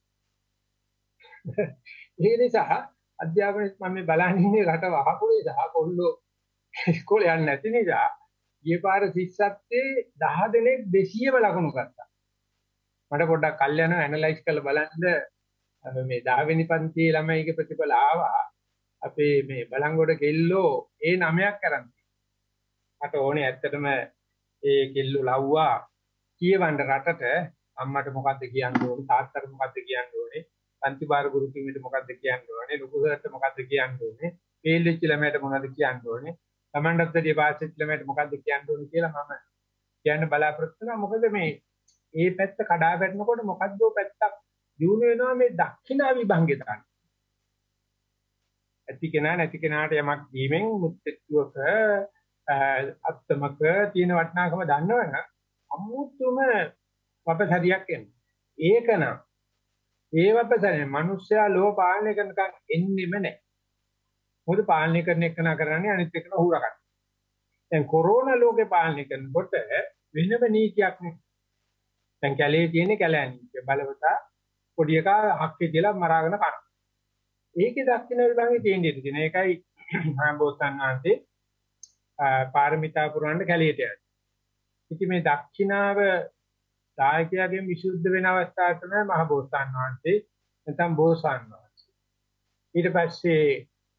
ඒ නිසා අධ්‍යාපනයේ මම මේ බලන්නේ ඉන්නේ රට වහකුලේ සහ කොල්ලෝ ඉස්කෝලේ යන්නේ නැති නිසා ගිය පාර 30ත්තේ 10 දෙනෙක් 200ම ලකුණු ගත්තා. මට පොඩ්ඩක් කල් යනවා ඇනලයිස් කරලා බලන්න මේ 10 වෙනි පන්තියේ ළමයිගේ ප්‍රතිඵල ආවා. අපේ මේ බලංගොඩ කෙල්ලෝ ඒ 9ක් කරන්. මට ඕනේ ඇත්තටම ඒ කෙල්ලෝ ලව්වා කියවන්න රටට අම්මට මොකද්ද කියන්න ඕනේ තාත්තට මොකද්ද කියන්න ඕනේ අන්තිබාර ගුරු කිමිට මොකද්ද කියන්න ඕනේ ලොකු සර්ට මොකද්ද කියන්න ඕනේ ෆේල් වෙච්ච ළමයට මොනවද කියන්න ඕනේ තමන්ටත් දෙය පාස් වෙච්ච ළමයට මොකද්ද කියන්න ඕනේ කියලා මම කියන්න බලාපොරොත්තු වෙනවා මොකද මේ පැත්ත කඩා වැටෙනකොට මොකද්ද ඔය පැත්තක් දිනු වෙනවා මේ දක්ෂිනා විභංගේ දාන්න ඇති කෙනා නැති කෙනාට යමක් දීමෙන් මුත්‍ත්වක අත්තමක තියෙන වටිනාකම දන්නවනම් අමුතුම වපසරියක් එන්නේ. ඒකනම් ඒ වපසරිය මිනිස්සයා ලෝ පාලනය කරනකන් එන්නෙම නැහැ. මොකද පාලනය කරන එක කරන්නේ අනිත් එකන හුරකට. දැන් කොරෝනා ලෝකේ පාලනය කරනකොට වෙනම නීතියක් නේ. දැන් කැලේ තියෙන කැලෑ නීතිය බලවතා පොඩි එකා හක්කේ කියලා මරාගෙන කන. ඒකේ දක්ෂින විභාගයේ තියෙන දෙයක් තියෙන. ඒකයි මහබෝසත්ණන් වහන්සේ පාරමිතා පුරවන්න කැලේට යන්නේ. ඉතින් මේ දක්ෂිනාව දායකයාගෙන් විසුද්ධ වෙන අවස්ථාව තමයි මහබෝසත්ණන් වහන්සේ නැත්නම් බෝසත්ණන් වහන්සේ. ඊට පස්සේ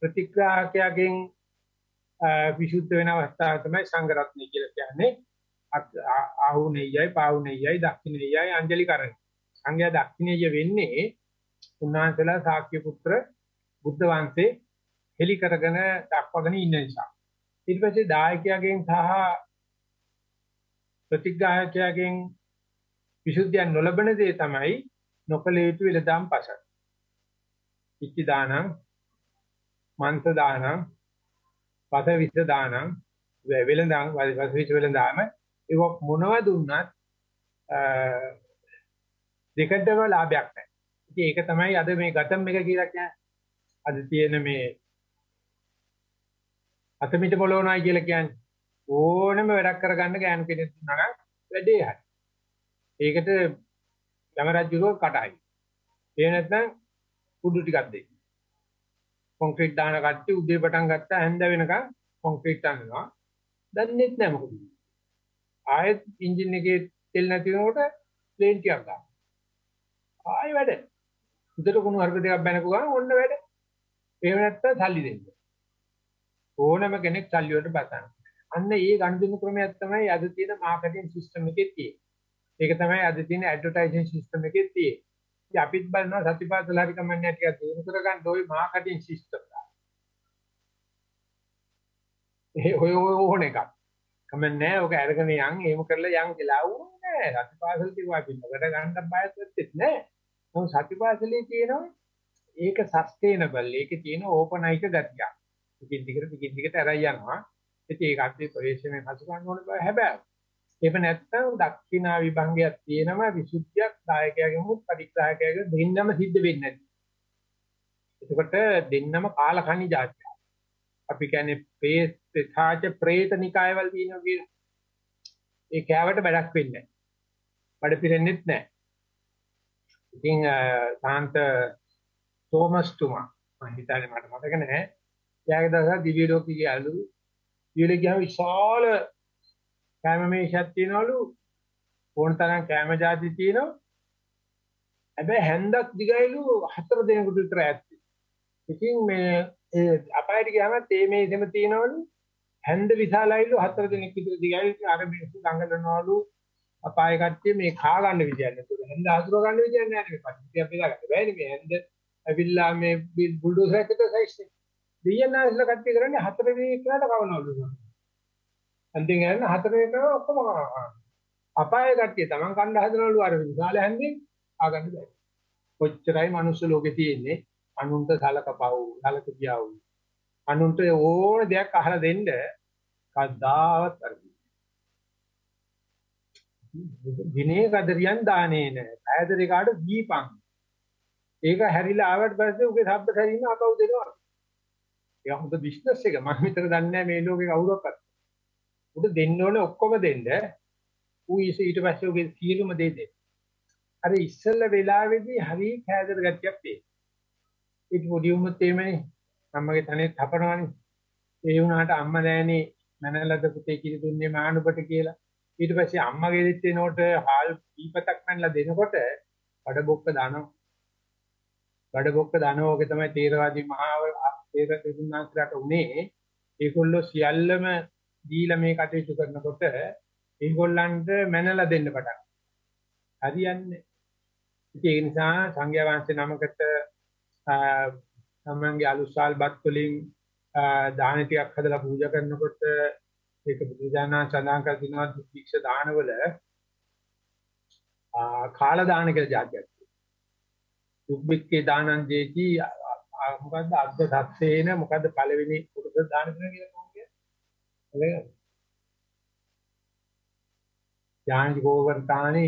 ප්‍රතිග්‍රාහකයාගෙන් විසුද්ධ වෙන අවස්ථාව තමයි සංඝ රත්නය කියලා කියන්නේ. ආහුනෙයයි පාහුනෙයයි දක්ෂිනෙයයි අංජලි කරන්නේ. සංඝයා දක්ෂිනෙය වෙන්නේ උන්වහන්සේලා ශාක්‍ය පුත්‍ර බුද්ධ වංශේ හෙලි කරගෙන දක්වගෙන ඉන්න නිසා. ඊට පස්සේ දායකයාගෙන් සහ ප්‍රතිග්‍රාහකයාගෙන් විසුද්ධිය නොලබන දේ තමයි නොකල යුතු වෙලදාම් පසක්. ඉච්චි දානං, මන්ත දානං, පත විස දානං, වෙලඳාම්, වස විස වෙලඳාම ඒක මොනව දුන්නත් දෙකටම ලාභයක් නැහැ. ඉතින් ඒක තමයි අද මේ ගතම් එක කියලා කියන්නේ. අද තියෙන මේ අතමිට පොළොනයි කියලා කියන්නේ ඕනම වැඩක් කරගන්න ගෑනු කෙනෙක් නග වැඩේ හරි. ඒකට යමරජුරෝ කටයි. ඒ නැත්නම් කුඩු ටිකක් දෙයි. කොන්ක්‍රීට් දාන කට්ටිය උදේ පටන් ගත්තා හැන්ද වෙනකන් කොන්ක්‍රීට් දානවා. දන්නේත් නැහැ මොකද. ආයෙත් එන්ජින් එකේ තෙල් නැති වෙනකොට ප්ලේන් ටිකක් ගන්නවා. ආයෙ වැඩ. උදේට කුණු හර්ග දෙකක් බැනකුවා ඔන්න වැඩ. එහෙම නැත්නම් සල්ලි දෙන්න. ඕනම කෙනෙක් සල්ලි වලට බතන. අන්න ඒ ගණන් ක්‍රමයක් තමයි අද තියෙන මාකටිං සිස්ටම් එකේ තියෙන්නේ. ඒක තමයි අද තියෙන ඇඩ්වර්ටයිසිං සිස්ටම් එකේ තියෙන්නේ. ඉතින් අපිත් බලනවා සතිපාසල හරි කමන්නේ ටිකක් දිනු කරගන්න ওই මාකටිං සිස්ටම් එක. ඒ ඔය ඕන එකක්. කමන්නේ ඔක අරගෙන යන් එහෙම කරලා යන් කියලා ඕනේ නෑ. සතිපාසල කිව්වා පින්නකට ගන්න බයත් වෙච්චෙත් නෑ. මොකද සතිපාසලේ තියෙනවා ඒක සස්ටේනබල්. ඒකේ තියෙන ඕපනයික ගතියක්. ටිකින් ටිකට අරයි යනවා. ඉතින් ඒක අපි ප්‍රවේශමේ පසු ගන්න ඕනේ බෑ හැබැයි. ඒක නැත්තම් දක්ෂිනා විභංගයක් තියෙනවා විසුද්ධියක් දායකයාගෙම පරිත්‍යාගකයාගෙම දෙන්නම සිද්ධ වෙන්නේ නැති. එතකොට දෙන්නම කාලකණ්ණි જાතිය. අපි කියන්නේ ප්‍රේතාච ප්‍රේතනිකායවල තියෙනවා කියන ඒ කෑවට වැඩක් වෙන්නේ නැහැ. බඩ පිරෙන්නෙත් නැහැ. ඉතින් සාන්ත තෝමස් තුමා මම හිතන්නේ මට මතක නැහැ. යාගේ දවසක් දිව්‍ය ලෝකෙ ගියලු. දිව්‍ය ගියාම විශාල කැම මේෂයක් තියනවලු. ඕන තරම් කැම જાති තියෙනවා. හැබැයි හැන්දක් දිගයිලු 4 දිනකට විතර ඇත්තේ. ඉතින් මේ අපායට ගියාම තේ මේසෙම තියනවලු. හැන්ද විශාලයිලු 4 දිනක් විතර දිගයි. අර මිනිස්සු දඟලනවලු. අපාය කට්ටිය මේ කා ගන්න විදියක් නේද? හැන්ද හසුර ගන්න විදියක් නෑ නේ. පස්සේ අපි දාගන්න බෑනේ මේ හැන්ද. ඇවිල්ලා මේ බුල්ඩෝසර් එකට සයිස් එක. දෙයන්නාස්ලා කට්ටිය කරන්නේ 4 දිනක් කරලා කවනවලු. අන්තිම යන 4 දිනක ඔක්කොම අපාය කට්ටිය Taman කණ්ඩ හදනවලු අර විශාල හැන්දෙන් ආගන්න බෑ. කොච්චරයි මනුස්ස ලෝකේ තියෙන්නේ අනුන්ට සලකපව් සලක කියාව්. අනුන්ට ඕන දෙයක් අහලා දෙන්න කද්දාවත් අරගෙන. දිනේ කදරියන් දානේ නෑ. ඈදරේ කාට දීපං. ඒක හැරිලා ආවට පස්සේ උගේ සබ්බ සැරීම අපව දෙනවා. ඒක හොඳ බිස්නස් එක. මම විතර දන්නේ නැහැ මේ ලෝකේ කවුරක්වත්. උඩ දෙන්න ඕනේ ඔක්කොම දෙන්න. ඌ ඊට පස්සේ උගේ සියලුම දේ දෙන්න. අර ඉස්සෙල්ල වෙලාවේදී හරි කෑදර ගැටියක් තියෙනවා. ඒක පොඩි උමුත් එමේ අම්මගේ තනේ තපනවනේ. ඒ වුණාට අම්මා දැනේ මනලද පුතේ කිරි දුන්නේ මානුබට කියලා. ඊට පස්සේ අම්මගේ දෙත් වෙනකොට හාල් දීපතක් නැන්ලා දෙනකොට බඩබොක්ක දානවා. බඩබොක්ක දානෝගේ තමයි තේරවාදී මහා තේර දෙවිනාන්තරට උනේ. ඒගොල්ලෝ සියල්ලම දීලා මේ කටයුතු කරනකොට ඒගොල්ලන්ට මැනලා දෙන්න පටන් හරියන්නේ. ඒ නිසා සංඝයා වහන්සේ නමකට තමන්ගේ අලුසාල් බත් වලින් දාන ටිකක් හදලා පූජා කරනකොට ඒක බුදුදානා සඳහන් කර දිනවා දුක්ඛ දානවල කාල දාන කියලා જાතියක්. දුක්ඛේ දානං ජේති මොකද්ද අග්ග සත්‍යේන මොකද්ද පළවෙනි පුරුෂ දාන දෙන කියලා කියන්නේ. ඥානි ගෝවර්තානි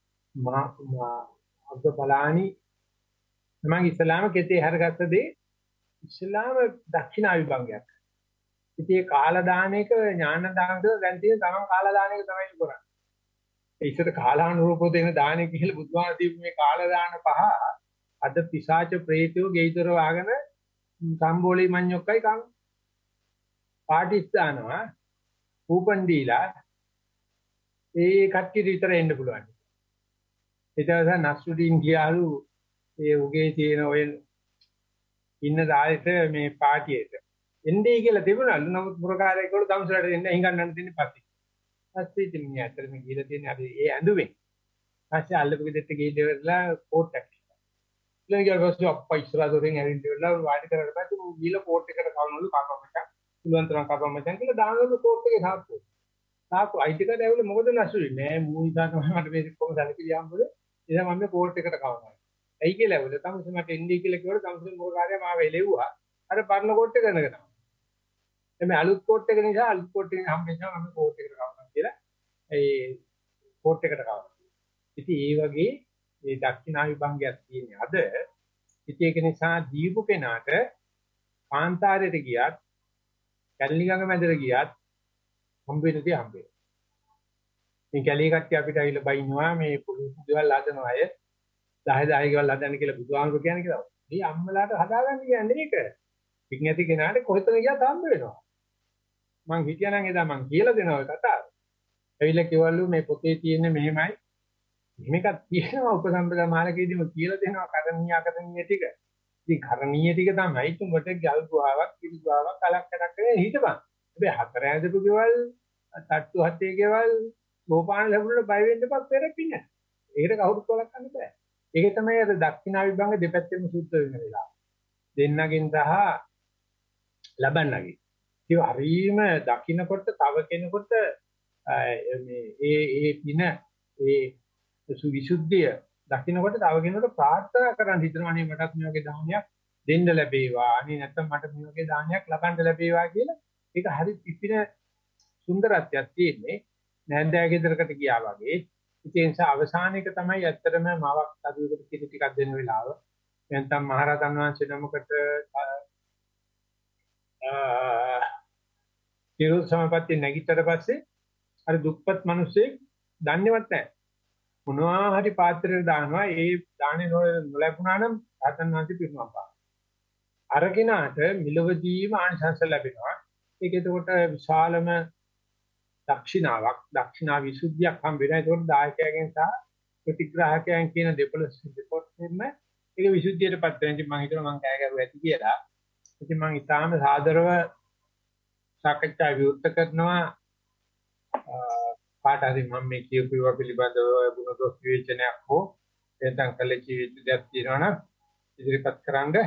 අග්ග බලානි මම ඉස්ලාම කෙතේ හරගත්ත දේ ඉස්ලාම දක්ෂිනා විභංගයක්. ඉතින් ඒ කාල දානයක ඥාන දානක දැන් තියෙන තමන් කාල දානයක තමයි කරන්නේ. ඒ ඉස්සර කාලානුරූපව දෙන දානෙ කියලා බුදුහාම දීපු මේ කාල දාන පහ අද පිසාච ප්‍රේතයෝ ගෙයිතර වාගෙන සම්බෝලි මඤ්ඤොක්කයි කන. පාටිස් දානවා කූපන් දීලා ඒ කට්ටිය විතර එන්න පුළුවන්. ඒ දවස් නස්රුදීන් ගියාලු ඒ උගේ තියෙන ඔය ඉන්න දායක මේ පාටියට එන්නේ කියලා තිබුණලු. නමුත් පුරකාරයෙක් වල දවසට එන්න හිඟන්නන්න දෙන්නේ පස්සේ. ඊපස්සේ ඉතින් මේ ඇත්තටම ගිහලා තියෙන අපි ඒ ඇඳුමේ. ඊපස්සේ අල්ලපු ගෙදරට ගිහිල්ලා කෝට් එකක්. ඊළඟ ගියපස්සේ අප්පා ඉස්සරහ දොරෙන් ඇවිල්ලා වාඩි කරලා පස්සේ මම ගිහලා කෝට් එකට කවනවලු කපමචන්. පුළුවන් තරම් කපමචන් කියලා දානවලු කෝට් එකේ සාප්පුව. සාප්පුව අයිතිකට ඇවිල්ලා මොකද නැසුයි නෑ මූ නිසා තමයි මට මේ කොහොමද සැලකිලි හම්බුනේ. එදා මම මේ කෝට් එකට කවනවා. ඇයි කියලා ඇවිල්ලා තමයි මට එන්නේ කියලා කිව්වොත් තමයි මොකද කාර්යය මාව එලෙව්වා. අර පරණ කෝට් එක ගන්නගෙන. එමේ අලුත් කෝට් එක නිසා අලුත් කෝට් එක හම්බෙච්චා මම කෝට් එකට කවනවා කියලා ඒ කෝට් එකට කවනවා. ඉතින් ඒ වගේ මේ දක්ෂිනා විභංගයක් තියෙන්නේ අද. ඉතින් ඒක නිසා දීපු කෙනාට කාන්තාරයට ගියත් කැලණි ගඟ මැදට ගියත් හම්බ වෙනදී හම්බ වෙනවා. මේ කැලේ කට්ටිය අපිට ඇවිල්ලා බයින්නවා මේ පොලිස් දේවල් හදන අය 10 ගෙවල් හදන්න කියලා බුදුහාමුදුරු කියන්නේ කියලා. මේ අම්මලාට හදාගන්න කියන්නේ ඒක. පිටින් ඇති කෙනාට කොහෙතන ගියත් හම්බ වෙනවා. මං හිතියනම් එදා මං කියලා දෙනවා ඒ කතාව. ඇවිල්ලා කිව්වලු මේ පොතේ තියෙන්නේ මෙහෙමයි. මේකක් තියෙනවා උපසම්පදා මාර්ගයේදීම කියලා දෙනවා කරණීය ටික. ඉතින් කරණීය ටික තමයි තුඹට ගල් ගුවාවක්, කිරි ගුවාවක්, කලක් කඩක් කරගෙන හිටපන්. හැබැයි හතර ඇඳපු ගෙවල්, තට්ටු හතේ ගෙවල්, ගෝපාන ලැබුණට බය වෙන්න එපා පෙරපින්න. ඒකට කවුරුත් වලක් කරන්න බෑ. ඒක තමයි අර දක්ෂිනා විභංග දෙපැත්තෙම සූත්‍ර වෙන වෙලාව. දෙන්නගෙන් සහ ලබන්නගෙන්. ඒ හරීම දකින්නකොට තව කෙනෙකුට මේ ඒ පින ඒ සුවිසුද්ධිය දකින්නකොට තව කෙනෙකුට ප්‍රාර්ථනා කරන් හිතනවා අනේ මටත් මේ වගේ දානයක් දෙන්න ලැබේවා. අනේ නැත්නම් මට මේ වගේ දානයක් ලබන්න ලැබේවා කියලා. ඒක හරි පිපින සුන්දරත්වයක් තියෙන්නේ. නැන්දෑ ගෙදරකට ගියා වගේ. ඒ නිසා අවසානයේක තමයි ඇත්තටම මාවක් අදුවකට කිසි ටිකක් දෙන්න වෙලාව. නැත්නම් මහරහතන් වහන්සේ නමකට තිරු සමපatti නැගිටතර පස්සේ අර දුප්පත් මිනිස්සෙක් දන්නේවත් නැහැ. මොනවා හරි පාත්‍රයකට දානවා. ඒ දාන්නේ නොලැබුණා නම් රහතන් වහන්සේ පිරුණම් පාන. අරකිනාට මිලවදීම ආනිසංස ලැබෙනවා. ඒක එතකොට විශාලම දක්ෂිනාවක්, දක්ෂිනා විසුද්ධියක් හම් වෙනවා. ඒකට දායකයන්ගෙන් සහ ප්‍රතිග්‍රාහකයන් කියන දෙපොළෙම ඒක විසුද්ධියටපත් වෙන ඉතින් මම හිතනවා මම කෑ ගැහුවා ඇති කියලා. ඉතින් මම ඊටාම සාදරව සාකච්ඡා විවෘත කරනවා. පාට හරි මම මේ කියපුවා පිළිබඳව ගුණදොස් විවේචනයක් හෝ එතන කළ ජීවිතයක් තියෙනවනම් ඉදිරිපත් කරන්න.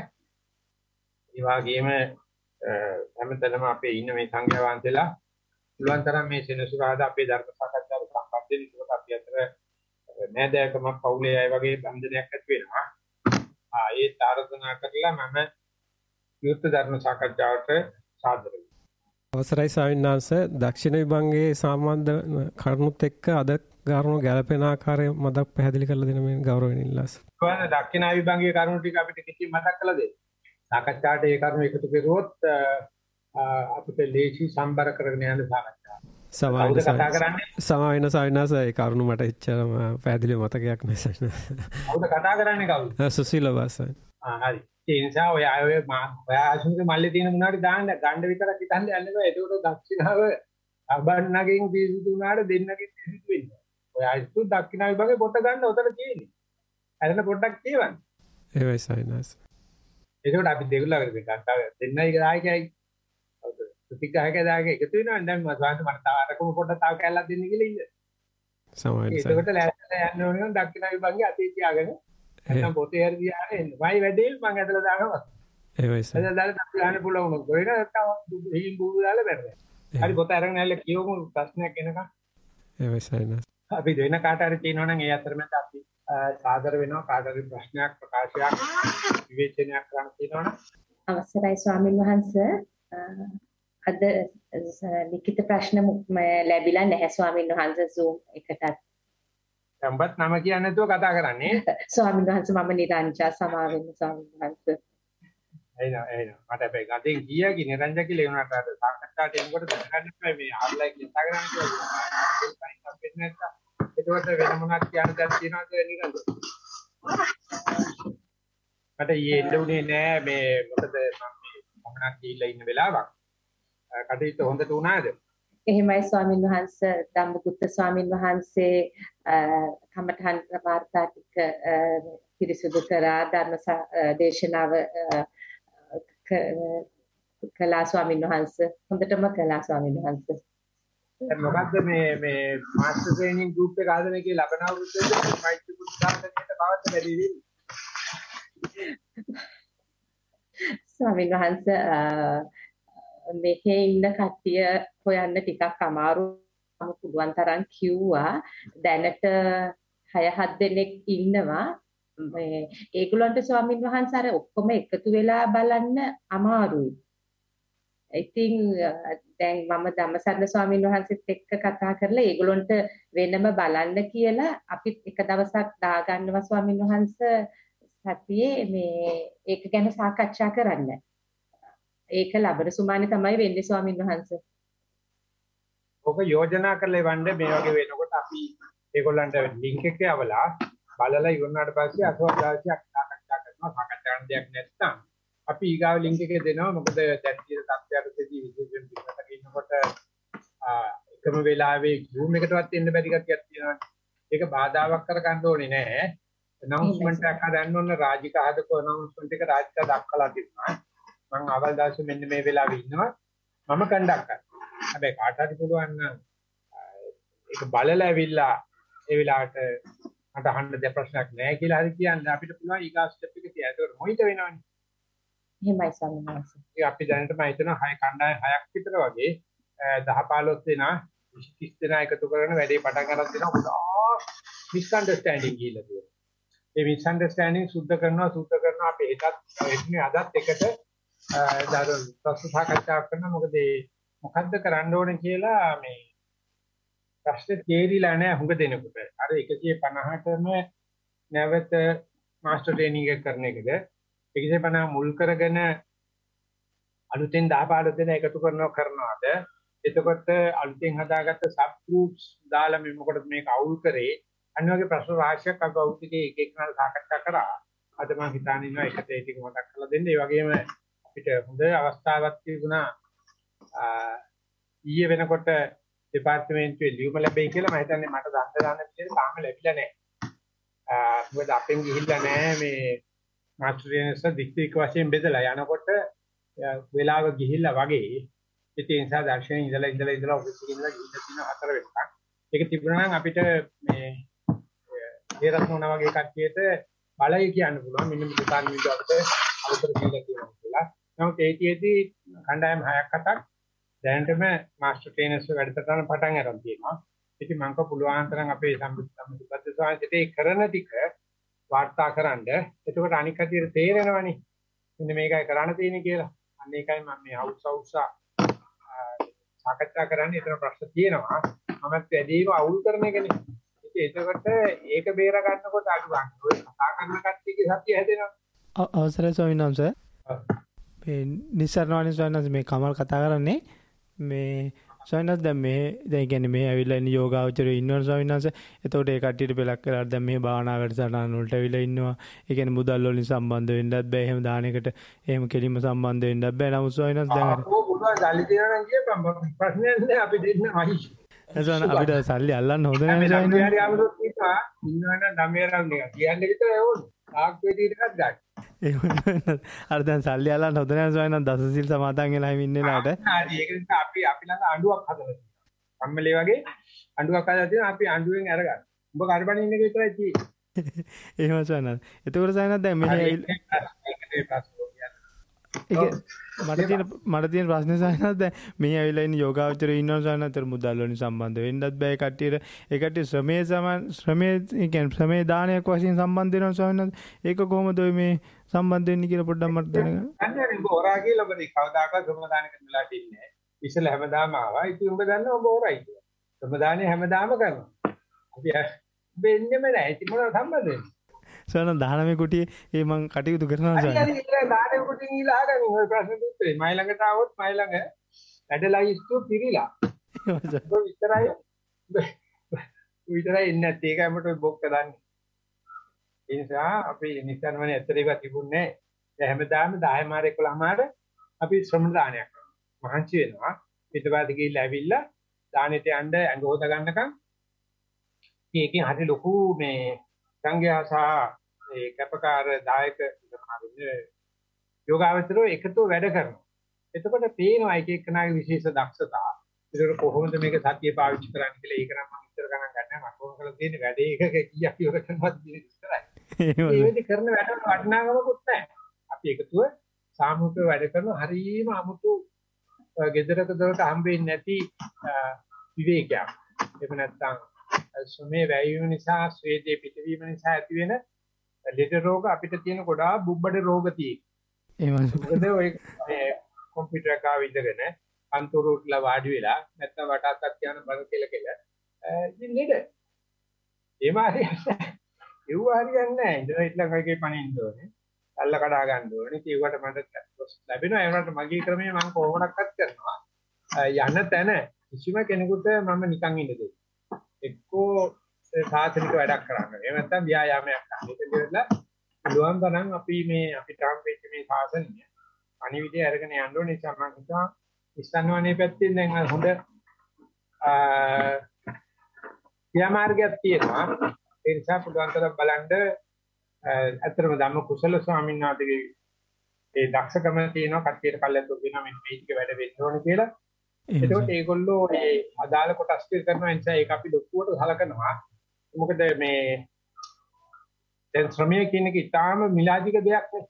ඒ වගේම හැමතැනම අපේ ඉන්න මේ සංඝයා වහන්සේලා පුළුවන් තරම් මේ සෙනසුරාදා අපේ ධර්ම සාකච්ඡාවට සම්බන්ධ වෙන්න ඒක අපි අතර නෑදෑකමක් පවුලේ අය වගේ බන්ධනයක් ඇති වෙනවා. ඒ තාරතනා කරලා මම යුක්ත ධර්ම සාකච්ඡාවට සාදර වෙනවා. අවසරයි ස්වාමීන් වහන්සේ දක්ෂිණ විභංගයේ සම්බන්ධ කරුණුත් එක්ක අද කරුණු ගැලපෙන ආකාරය මතක් පැහැදිලි කරලා දෙන මේ ගෞරවයෙන් ඉල්ලාස. කොහොමද දක්ෂිණ විභංගයේ කරුණු ටික අපිට කිසි මතක් කළා දෙන්න. සාකච්ඡාට ඒ කරුණු එකතු කරුවොත් අපිට ලේසි සම්බර කරගෙන යන්න සාකච්ඡාව. සමාවෙන්න ස්වාමීන් වහන්සේ ඒ කරුණු මට එච්චරම පැහැදිලි මතකයක් නැහැ. කවුද කතා කරන්නේ කවුද? සුසිල වාසයි. හරි. ඒ නිසා ඔය ආශුන්ගේ මල්ලේ තියෙන මොනවාරි දාන්න ගන්න විතරක් හිතන්නේ යන්නේ. ඒකට දක්ෂිනාව අබන්නගෙන් පිසුතු උනාට දෙන්නගෙන් පිසුතු වෙන්නේ. ඔය ආශු දක්ෂිනා විභාගේ පොත ගන්න උතන තියෙන්නේ. අරන පොඩ්ඩක් කියවන්න. ඒවයි සයිනස්. ඒකට අපි දෙවිලා කරේ දෙන්නයි දායකයි. හවුද? ප්‍රතිග්‍රාහකයා දායක එකතු වෙනවා. දැන් මම සාන්ත මට තව අරකම පොඩ්ඩක් තව කැල්ලක් දෙන්න කියලා ඉන්න. සමාවෙන්න. ඒකට ලෑස්තිලා යන්න ඕනේ නම් දක්ෂිනා විභාගේ අතේ තියාගෙන නැත්නම් පොතේ හරි දිහාට එන්න. මයි වැඩේ මම ඇදලා දානවා. ඒවයි සර්. ඇදලා දාලා අපි ගන්න පුළුවන් වුණා. කොහෙද නැත්නම් හීම් බූරු දාලා බැලුවා. හරි පොත අරගෙන ඇවිල්ලා කියවමු ප්‍රශ්නයක් එනකම්. ඒවයි සයිනස්. අපි දෙන කාට හරි තියෙනවා නම් ඒ අතරමැද අපි සාදර වෙනවා කාට හරි ප්‍රශ්නයක් ප්‍රකාශයක් විවේචනයක් කරන්න තියෙනවා නම් අවසරයි ස්වාමින් වහන්සේ අද ලිඛිත ප්‍රශ්න ලැබිලා නැහැ ස්වාමින් වහන්සේ Zoom එකටත් සම්බත් නම කියන්නේ නැතුව කතා කරන්නේ ස්වාමින් වහන්සේ මම නිරංජා සමාවෙන්න ස්වාමින් වහන්සේ එයින මට හැබැයි ගඳෙන් ගියා නිරංජා කියලා ඒ වුණාට අර සාකච්ඡාට එනකොට දැනගන්න ඉස්සෙල්ලා මේ ආන්ලයින් කතා කරන්නේ කියලා ඒකට වෙන මොනවද කියන්න දැන් තියෙනවද නිරංජා මට ඊයේ එන්න උනේ නෑ මේ මොකද මම මේ මොහොනක් ගිහිල්ලා ඉන්න වෙලාවක් කටයුතු හොඳට වුණාද එහෙමයි ස්වාමින් වහන්සේ ධම්මගුත්ත ස්වාමින් වහන්සේ කමඨහන් වාර්තා ටික පිරිසුදු කරා ධර්ම දේශනාව කළා ස්වාමින් වහන්සේ හොඳටම කළා ස්වාමින් වහන්සේ දැන් මොකද්ද මේ මාස්ටර් ට්‍රේනින් ගෲප් එක ආදන එකේ ලබන අවුරුද්දේ මයිත්‍රි පුස්තකාලයට කවද්ද වැඩි වෙන්නේ? ස්වාමීන් වහන්සේ මෙහි ඉන්න කට්ටිය හොයන්න ටිකක් අමාරුම පුළුවන් තරම් කිව්වා. දැනට 6-7 දෙනෙක් ඉන්නවා. මේ ඒගොල්ලන්ට ස්වාමීන් වහන්සේ අර ඔක්කොම එකතු වෙලා බලන්න අමාරුයි. ඉතින් දැන් මම ධම්මසරණ ස්වාමීන් වහන්සේත් එක්ක කතා කරලා ඒගොල්ලන්ට වෙනම බලන්න කියලා අපි එක දවසක් දාගන්නවා ස්වාමීන් වහන්සේ සතියේ මේ ඒක ගැන සාකච්ඡා කරන්න. ඒක ලබන සුමානේ තමයි වෙන්නේ ස්වාමීන් වහන්සේ. ඔක යෝජනා කරලා වණ්ඩ මේ වගේ වෙනකොට අපි ඒගොල්ලන්ට ලින්ක් එක යවලා බලලා ඉවරනාට පස්සේ අසවදාසියක් සාකච්ඡා කරනවා. සාකච්ඡා කරන දෙයක් නැත්නම් අපි ඊගාව ලින්ක් එකේ දෙනවා. මොකද දැන් කියන තත්ත්වයටදී විශේෂයෙන් පිටතට ඉන්නකොට එකම වෙලාවේ Zoom එකටවත් එන්න බැරි කතියක් තියෙනවා. ඒක බාධාවක් කරගන්න ඕනේ නැහැ. announcement එකක් හදන්න ඕන රාජික හදපු announcement එක රාජික දක්වලා තිබුණා. මම අවල් දවසේ මෙන්න මේ වෙලාවේ ඉන්නවා. මම කණ්ඩක් කරනවා. හැබැයි කාට හරි පුළුවන් නම් ඒක බලලා ඇවිල්ලා ඒ වෙලාවට මට අහන්න දෙයක් ප්‍රශ්නයක් නැහැ කියලා හරි කියන්නේ අපිට පුළුවන් ඊගා ස්ටෙප් එක තියා. ඒක මොහිත වෙනවනේ. එහෙමයි ස්වාමීන් වහන්සේ. ඒ අපි දැනටම හිතන 6 කණ්ඩායම් 6ක් විතර වගේ 10-15 දෙනා 20 දෙනා එකතු කරගෙන වැඩේ පටන් ගන්නත් වෙනවා. පුදුම මිස්අන්ඩර්ස්ටෑන්ඩින් ගිහිල්ලා තියෙනවා. ඒ මිස්අන්ඩර්ස්ටෑන්ඩින් සුද්ධ කරනවා අපි එතනේ අදත් එකට දාන ප්‍රශ්න සාකච්ඡා කරනවා. මොකද්ද කරන්න ඕනේ කියලා මේ ප්‍රශ්නේ තේරිලා නැහැ හුඟ දෙනකොට. අර 150ටම නැවත මාස්ටර් ට්‍රේනින්ග් එක කරන එකද 150 මුල් කරගෙන අලුතෙන් 10-15 දෙනා එකතු කරනවාද එතකොට අලුතෙන් හදාගත්ත සබ් ගෲප්ස් දාලා මේ මොකටද මේක අවුල් කරේ අන්න වගේ ප්‍රශ්න රාශියක් අපි අවුරුද්දේ එක එකනට සාකච්ඡා කරා. අද මම හිතාන ඉන්නවා එකට ඒ ටික මතක් කරලා දෙන්න. ඒ වගේම අපිට හොඳ අවස්ථාවක් තිබුණා ඊයේ වෙනකොට දෙපාර්තමේන්තුවේ ලියුම ලැබෙයි කියලා මම හිතන්නේ මට දන්න විදිහට තාම ලැබිලා නැහැ. මොකද අපෙන් ගිහිල්ලා නැහැ මේ මාස්ටර් ට්‍රේනර්ස් දික්තික වශයෙන් බෙදලා යනකොට වෙලාව ගිහිල්ලා වගේ ඉතින් ඒ නිසා දර්ශනේ ඉඳලා ඔෆිස් එකේ ඉඳලා ගිහිල්ලා තියෙන 4 වෙනකන් ඒක තිබුණා නම් අපිට මේ ඒ රත්නෝනා වගේ කට්ටියට බලය කියන්න පුළුවන් මෙන්න මේ දුකාන් විදිහට අවසර දීලා කියනවා කියලා. නමුත් ඒකෙදී කණ්ඩායම් 6ක් 7ක් දැනටම මාස්ටර් ට්‍රේනර්ස් වැඩසටහන පටන් ගන්න තියෙනවා. ඉතින් මම පුළුවන් තරම් අපේ සම්බුද්ධ ස්වාමීන්ට කරන ටික වාර්තා කරන්න. එතකොට අනික් කටියට තේරෙනවනේ. මෙන්න මේකයි කරන්න තියෙන්නේ කියලා. අන්න ඒකයි මම මේ අවුසා සාකච්ඡා කරන්නේ. ඒතර ප්‍රශ්න තියෙනවා. මමත් වැඩිම අවුල් කරන එකනේ. ඉතින් එතකොට ඒක බේර ගන්නකොට අඩු ගන්න. ඔය කතා කරන කට්ටියගේ සත්‍ය හැදෙනවා. අවසරයි ස්වාමීන් වහන්සේ. මේ නිසරණවනි ස්වාමීන් වහන්සේ මේ කමල් කතා කරන්නේ මේ ස්වාමීන් වහන්සේ දැන් දැන් කියන්නේ මේ ඇවිල්ලා ඉන්න යෝගාවචරය ඉන්නවා ස්වාමීන් වහන්සේ. එතකොට ඒ කට්ටියට පෙලක් කරලා දැන් මේ භාවනා වැඩසටහන වලට ඇවිල්ලා ඉන්නවා. ඒ කියන්නේ මුදල් වලින් සම්බන්ධ වෙන්නත් බෑ. එහෙම දානයකට එහෙම කෙලින්ම සම්බන්ධ වෙන්නත් බෑ. නමුත් ස්වාමීන් වහන්සේ දැන් සල්ලි දෙනවා නම් කියපම් ප්‍රශ්නයක් නෑ අපි දෙන්නමයි. එතන අපිට සල්ලි අල්ලන්න හොඳ නැහැ ස්වාමීන් වහන්සේ. හරි ආවොත් ඉන්නවනම් ධම්මේරම් එක කියන්නේ විතර ඕන. ආග්වේදී ටිකක් ගන්න. අර දැන් සල්ලි අල්ලන්න හොඳ නැහැ ස්වාමීන් වහන්සේ. දසසිල් සමාදන් වෙලා හිමින් ඉන්නලාට. හරි ඒක නිසා අපි ළඟ අඬුවක් හදලා තියෙනවා. කම්මලේ වගේ අඬුවක් හදලා තියෙනවා අපි අඬුවෙන් අරගන්න. උඹ කරබන් ඉන්න එක විතරයි තියෙන්නේ. එහෙම ස්වාමීන් වහන්සේ. එතකොට ස්වාමීන් වහන්සේ දැන් මෙහෙ මට තියෙන ප්‍රශ්නේ සාහනත් දැන් මේ ඇවිල්ලා ඉන්න යෝගාවචරය ඉන්නවා සාහනතර මුදල් වලින් සම්බන්ධ වෙන්නත් බෑ කට්ටියට. ඒ කට්ටිය ශ්‍රමයේ දානයක් වශයෙන් සම්බන්ධ වෙනවා සාහනත්. ඒක කොහොමද මේ සම්බන්ධ වෙන්නේ කියලා පොඩ්ඩක් මට දැනගන්න. අන්නේ ඔබ හොරා කියලා ඔබ කවදාකවත් ශ්‍රම දානක වෙලාට ඉන්නේ නැහැ. ඉස්සෙල්ලා හැමදාම ආවා. ඉතින් ඔබ දන්නවා ඔබ හොරයි කියලා. ශ්‍රම දානේ හැමදාම කරනවා. අපි වෙන්නේම නැහැ. ඉතින් මොනවද සම්බන්ධ වෙන්නේ? සෝන 19 කුටියේ මම කටයුතු කරනවා සෝන. හරි හරි 19 කුටියෙන් ගිහලා අහගන්න ඔය ප්‍රශ්න උත්තරේ. මයි ළඟට ආවොත් මයි ළඟ වැඩලයිස්තු පිළිලා. විතරයි ඉන්නේ නැත්තේ ඒකයි මට බොක්ක දාන්නේ. ඒ නිසා අපි නිසන්වනේ ඇත්තට ඒක තිබුණේ නැහැ. හැමදාම 10 මාර 11 මාර අපි ශ්‍රම දානයක් කරනවා. මහන්සි වෙනවා. පිටපත ගිහිල්ලා ඇවිල්ලා දානෙට යන්න ඇඟ හොද ගන්නකම් ඒකෙන් හරි ලොකු මේ සංඝයා සහ ඒ කැපකාර දායක යෝගාවචරෝ එකතු වැඩ කරනවා. එතකොට පේනවා එක එක්කනාගේ විශේෂ දක්ෂතා. ඒක කොහොමද මේක සතිය පාවිච්චි කරන්නේ කියලා ඒක නම් මම ඉතර ගණන් ගන්න නැහැ. මම කොහොමද කරලා තියෙන්නේ වැඩේ එක කීයක් ඉවර කරනවද කියන ඉස්සරයි. ඒ වෙදි කරන වැඩට වටිනාකමකුත් නැහැ. අපි එකතුව සාමූහිකව වැඩ කරන හරියම 아무තු ගෙදරක දොරට හම්බෙන්නේ නැති විවේකයක්. එහෙම නැත්නම් සමේ වැයවීම නිසා ස්වේදේ පිටවීම නිසා ඇති වෙන ලෙඩ රෝග අපිට තියෙන ගොඩාක් බුබ්බඩ රෝග තියෙනවා. මොකද ඔය කම්පියුටර් එකක විදගෙන අන්තරුටලා වාඩි වෙලා නැත්නම් වටාක්කත් යන බල කෙල ඉතින් නේද? ඒ මාරිය ඒව හරියන්නේ නැහැ. ඉඳලා ඉట్లా කයිකේ පණින්න ඕනේ. අල්ල කඩා ගන්න ඕනේ. ඒකට මට ලැබෙනවා. ඒ වුණාට මගේ ක්‍රමයේ මම කොහොමඩක්වත් කරනවා. යන තැන කිසිම කෙනෙකුට මම නිකන් ඉන්න දෙන්නේ. එක්කෝ සාසනික වැඩක් කරන්න. එහෙම නැත්නම් ව්‍යායාමයක් කරන්න. ඒක දෙවිලා පුළුවන් තරම් අපි මේ අපිට හම් වෙච්ච මේ සාසනිය අනිවිදේ අරගෙන යන්න ඕනේ. නිසා මම හිතා ඉස්තන්වනේ පැත්තෙන් දැන් හොඳ ක්‍රියාමාර්ගයක් තියෙනවා. ඒ නිසා පුළුවන් තරම් බලන්න අතරම ධම්ම කුසල ස්වාමීන් වහන්සේගේ ඒ දක්ෂකම තියෙනවා. කට්ටියට කල්යතු කියනවා මේ මේක වැඩ වෙන්න ඕනේ කියලා. එතකොට ඒගොල්ලෝ ඒ අදාළ කොටස් ටික කරනවා. නිසා ඒක අපි ලොකුවට සලකනවා. මොකද මේ දැන් ශ්‍රමය කියන එක ඉතාම මිලාදික දෙයක් නේ.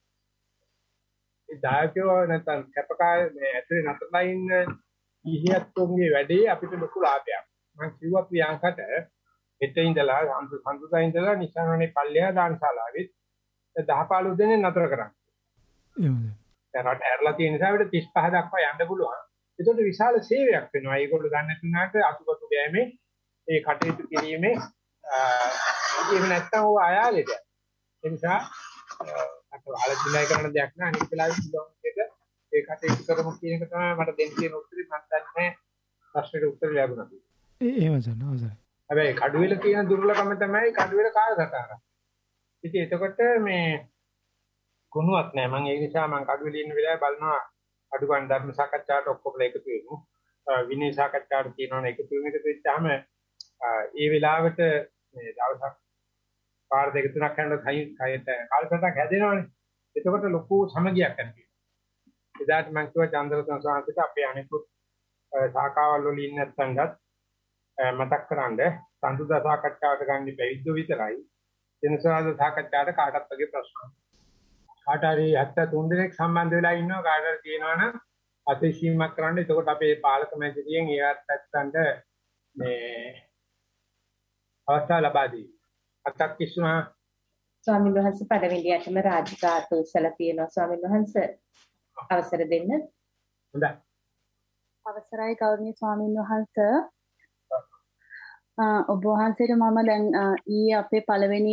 ඒ දායකයෝ නැත්නම් කැපකාර මේ ඇතුලේ නතරලා ඉන්න ඉහියත්තුන්ගේ වැඩේ අපිට ලොකු ලාභයක්. මම කිව්වා ප්‍රියංකට හෙට ඉඳලා සම්පූර්ණ ඉඳලා නිසාරණේ පල්ලිය දානශාලාවේ 10-15 දෙනෙක් නතර කරා. එහෙමද? දැන් රට ඇරලා තියෙන නිසා අපිට 35 දක්වා යන්න පුළුවන්. ඒකට විශාල සේවයක් වෙනවා. ඒගොල්ලෝ දන්නේ නැතුණාට අතුපතු ගෑමේ ඒ කටයුතු කිරීමේ එහෙම නැත්නම් ඔය අයාලෙද. ඒ නිසා අත ආලදිනයි කරන දෙයක් නෑ. අනිත් වෙලාවෙ පුළුවන් දෙක ඒ කටයුතු කරමු කියන එක තමයි මට දෙන්න තියෙන උත්තරේ. මම දන්නේ ප්‍රශ්නෙට උත්තර ලැබුණා. එහෙම සන්නවසයි. හැබැයි කඩුවෙල තියෙන දුර්ලභම තමයි කඩුවෙල කාලසටහන. ඉතින් එතකොට මේ ගුණවත් නෑ. මම ඒ නිසා මම කඩුවෙල ඉන්න වෙලාවේ බලනවා අඩු ගන්න ධර්ම සාකච්ඡාවට ඔක්කොම එකතු වෙමු. විනය සාකච්ඡාවට කියනවනේ එකතු වෙච්චාම ඒ වෙලාවට මේ දවසක් පාර දෙක තුනක් යනකොට කයට කාලසටහනක් හැදෙනවනේ. එතකොට ලොකු සමගියක් ඇති වෙනවා. එදාට මම කිව්වා චන්ද්‍රසන් සාන්තිට අපේ අනිකුත් සාකාවල් වල ඉන්න නැත්නම්වත් මතක් කරන්ඩ සම්දුදා සාකච්ඡාවට ගන්න බැවිද්ද විතරයි. වෙනසාද සාකච්ඡාවට කාටත් වගේ ප්‍රශ්න. කාට හරි 73 දෙනෙක් සම්බන්ධ වෙලා ඉන්නවා. කාට හරි තියෙනවනම් අතිශීමක් කරන්න. එතකොට අපේ පාලක මැදිරියෙන් ඒවත් පැත්තන්ට මේ අවස්ථාව ලබා දී. අතක් කිස්සුනා ස්වාමීන් වහන්සේ පළවෙනියටම රාජකාට උසලා තියෙනවා. ස්වාමීන් වහන්සේ අවසර දෙන්න. හොඳයි. අවසරයි ගෞරවනීය ස්වාමීන් වහන්සේ. ඔබ වහන්සේට මම දැන් ඊයේ අපේ පළවෙනි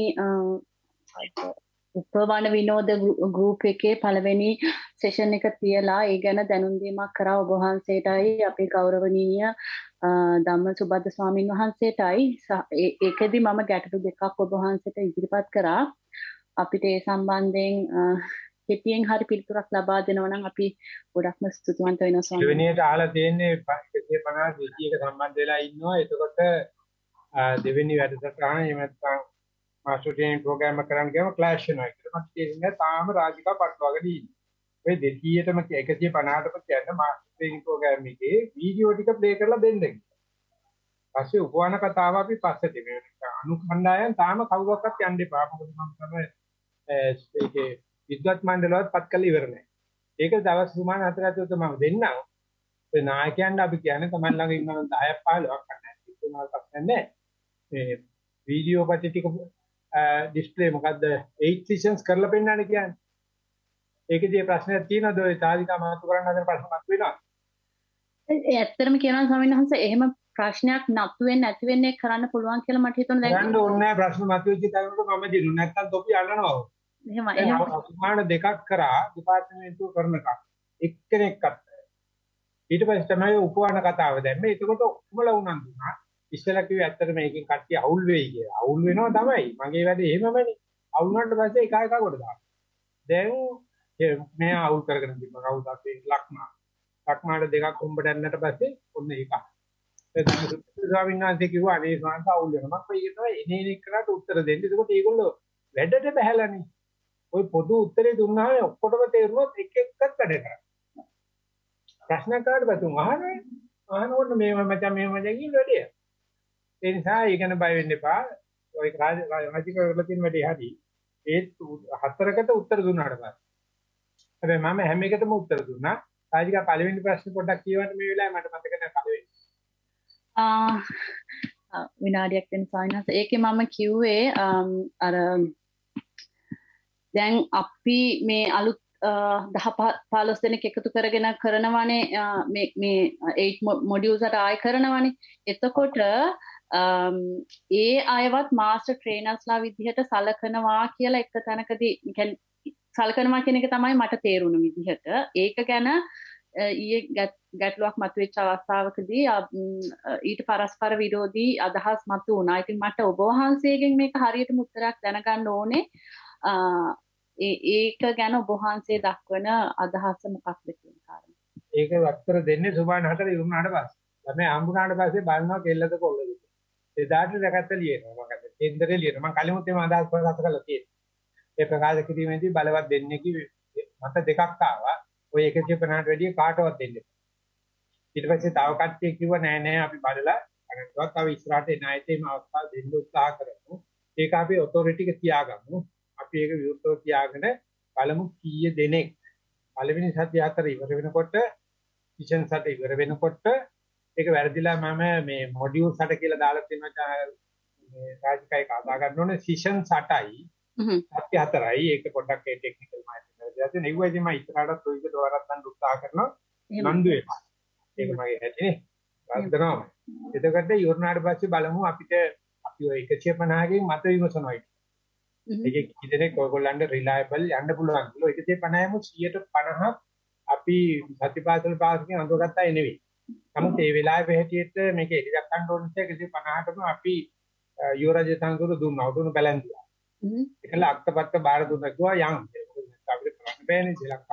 උපවන විනෝද ගෲප් එකේ පළවෙනි සෙෂන් එක තියලා ඒ ගැන දැනුම් දීමක් කරා ඔබ වහන්සේටයි අපේ ගෞරවනීය ධම්මසුබද්ද ස්වාමීන් වහන්සේටයි. ඒකෙදි මම ගැටලු දෙකක් ඔබ වහන්සේට ඉදිරිපත් කරා. අපිට ඒ සම්බන්ධයෙන් කෙටියෙන් හරි පිළිතුරක් ලබා දෙනවා නම් අපි ගොඩක්ම ස්තුතිවන්ත වෙනවා ස්වාමීන් වහන්සේ. දෙවෙනියට අහලා තියෙන්නේ 150 දෙකක සම්බන්ධ වෙලා ඉන්නවා. එතකොට දෙවෙනි වැඩසටහන එහෙම නැත්නම් මාස්ටර් ට්‍රේනින් ප්‍රෝග්‍රෑම් එක කරන්න ගියාම ක්ලෑෂ් වෙනවා. ඒකට මට කියන්නේ තාම රාජිකා පටලවාගෙන ඉන්නේ. ඔය 200ටම 150ටම කියන්න මාස්ටර් ට්‍රේනින් ප්‍රෝග්‍රෑම් එකේ වීඩියෝ ටික ප්ලේ කරලා දෙන්න කියලා. පස්සේ උපවන කතාව අපි පස්සට මේ අනුකණ්ඩායම් තාම කවුරක්වත් යන්න එපා. මොකද මම තමයි ඒකේ විද්වත් මණ්ඩලවත් පත් කළ ඉවර නැහැ. ඒක දවස් සුමාන 4කට මම දෙන්නම්. ඒ නායකයන්ට අපි කියන්නේ තමයි ළඟ ඉන්න 10ක් 15ක් නැහැ. ඒකම ප්‍රශ්න නැහැ. මේ වීඩියෝ පැති ටික ඩිස්ප්ලේ මොකද්ද 8 sessions කරලා පෙන්නන්න කියන්නේ. ඒකේදී ප්‍රශ්නයක් තියෙනවද ඔය තාලිකා මාතු කරන්න හදන ප්‍රශ්නයක් වෙනවා. ඒ ඇත්තටම කියනවා ස්වාමීන් වහන්සේ එහෙම ප්‍රශ්නයක් නතු වෙන්නේ නැති වෙන්නේ කරන්න පුළුවන් කියලා මට හිතුණා දැන්. කරන්න ඕනේ නැහැ ප්‍රශ්න මතුවෙච්ච තැනකට මම දිනු නැත්තම් තොපි අල්ලනවා. එහෙම සුමාන දෙකක් කරා දෙපාර්තමේන්තුව කරන එකක්. එක්කෙනෙක්වත්. ඊට පස්සේ තමයි උපවන කතාව දැම්මේ. ඒකකොට ඔක්කොමලා උනන්දුනා. ඉස්සෙල්ලා කිව්වේ ඇත්තට මේකෙන් කට්ටිය අවුල් වෙයි කියලා. අවුල් වෙනවා තමයි. මගේ වැඩේ එහෙමමනේ. අවුල් වුණාට පස්සේ එක එක කොට දානවා. දැන් මෙයා අවුල් කරගෙන තිබ්බා. කවුද අපේ ලක්මා. ලක්මාට දෙකක් උඹට යන්නට පස්සේ ඔන්න එකක්. ඒ තමයි ස්වාමීන් වහන්සේ කිව්වා අනේ ස්වාමීන් අවුල් වෙනවා. මම කියනවා එනේ එක්කනට උත්තර දෙන්න. ඒකෝට ඒගොල්ලෝ වැඩට බහැලානේ. ওই පොදු උත්තරේ දුන්නාම ඔක්කොටම තේරුනොත් එක එකක් වැඩ කරා. ප්‍රශ්න කාට බතුන් අහන්නේ අහනකොට මේව මචං කියන වැඩේ. ඒ නිසා ඒක ගැන බය වෙන්න එපා. ඔය රාජික කරලා තියෙන වැඩේ හරි. ඒ හතරකට උත්තර දුන්නාට පස්සේ. හැබැයි මම හැම එකටම උත්තර දුන්නා. රාජික පළවෙනි ප්‍රශ්නේ පොඩ්ඩක් කියවන්න මේ වෙලාවේ මට මතක නැහැ පළවෙනි. විනාඩියක් වෙන සායනස. ඒකේ මම කිව්වේ අර දැන් අපි මේ අලුත් 10-15 දෙනෙක් එකතු කරගෙන කරනවානේ මේ 8 මොඩියුල්ස් අට ආයෙ කරනවානේ. එතකොට ඒ අයවත් මාස්ටර් ට්‍රේනර්ස්ලා විදිහට සලකනවා කියලා එක තැනකදී සලකනවා කියන එක තමයි මට තේරුණ විදිහට. ඒක ගැන ඊයේ ගැටලුවක් මතුවෙච්ච අවස්ථාවකදී ඊට පරස්පර විරෝධී අදහස් මතුවුණා. ඉතින් මට ඔබ වහන්සේගෙන් මේක හරියටම උත්තරයක් දැනගන්න ඕනේ. ඒක ගැන ඔබ වහන්සේ දක්වන අදහස මොකක්ද කියන කාරණා. ඒක වත්තර දෙන්නේ සුබාන 4 ඉරුණාට පස්සේ. ළමයි හම්බුනාට පස්සේ බලනවා කෙල්ලද කොල්ලද. එදාට දැකත් ලියනවා. මම තෙන්දරේ ලියනවා. මම කලිමුත් එම අදහස් ප්‍රකාශ කළා තියෙනවා. ඒ ප්‍රකාශ කිරීමේදී බලවත් දෙන්නේ මත දෙකක් ආවා. ඔය 150ට වැඩිය කාටවත් දෙන්න එපා. ඊට පස්සේ තව කට්ටිය කිව්වා නෑ අපි බලලා අනතුවත් තව ඉස්සරහට එන අයතේම අවස්ථාව දෙන්න උත්සාහ කරමු. ඒක අපි ඔතොරිටි එක තියාගමු. අපි ඒක විරුද්ධව තියාගෙන බලමු කීයේ දෙනෙක් පළවෙනි සතිය 4 ඉවර වෙනකොට සිෂන් 7 ඉවර වෙනකොට ඒක වැරදිලා මම මේ මොඩියුල් 7 කියලා දාලා තියෙනවා මේ රාජිකයි කතා ගන්න ඕනේ සිෂන් 7යි සතිය 4යි ඒක පොඩ්ඩක් ඒ ටෙක්නිකල් මායින්ඩ් එකේ දැන් නෙව්වයිදී මම ඉස්සරහට ඔය විදිහට වරද්දන්න උත්සාහ කරනවා නන්දු එපා ඒක මගේ හැටිනේ වර්ධනවා එතකොට ඉවරනාට පස්සේ බලමු අපිට අපි ඔය 150කින් මත විමසනවා ඒක කිදෙනෙක් ඔයගොල්ලන්ට රිලයබල් යන්න පුළුවන් කියලා 150ම 150ක් අපි සතිපාසල පාසලකින් අඳුරගත්තා නෙවෙයි. නමුත් ඒ වෙලාවේ හැටියට මේක එලියක් ගන්න ඕන නිසා 150ටම අපි යුවරජ සංගුරු දුන්නා උඩුන බැලන්දියා. ඒකල අක්කපත්ත බාර දුන්නා කිව්වා යන්. අපිට කරන්න බෑනේ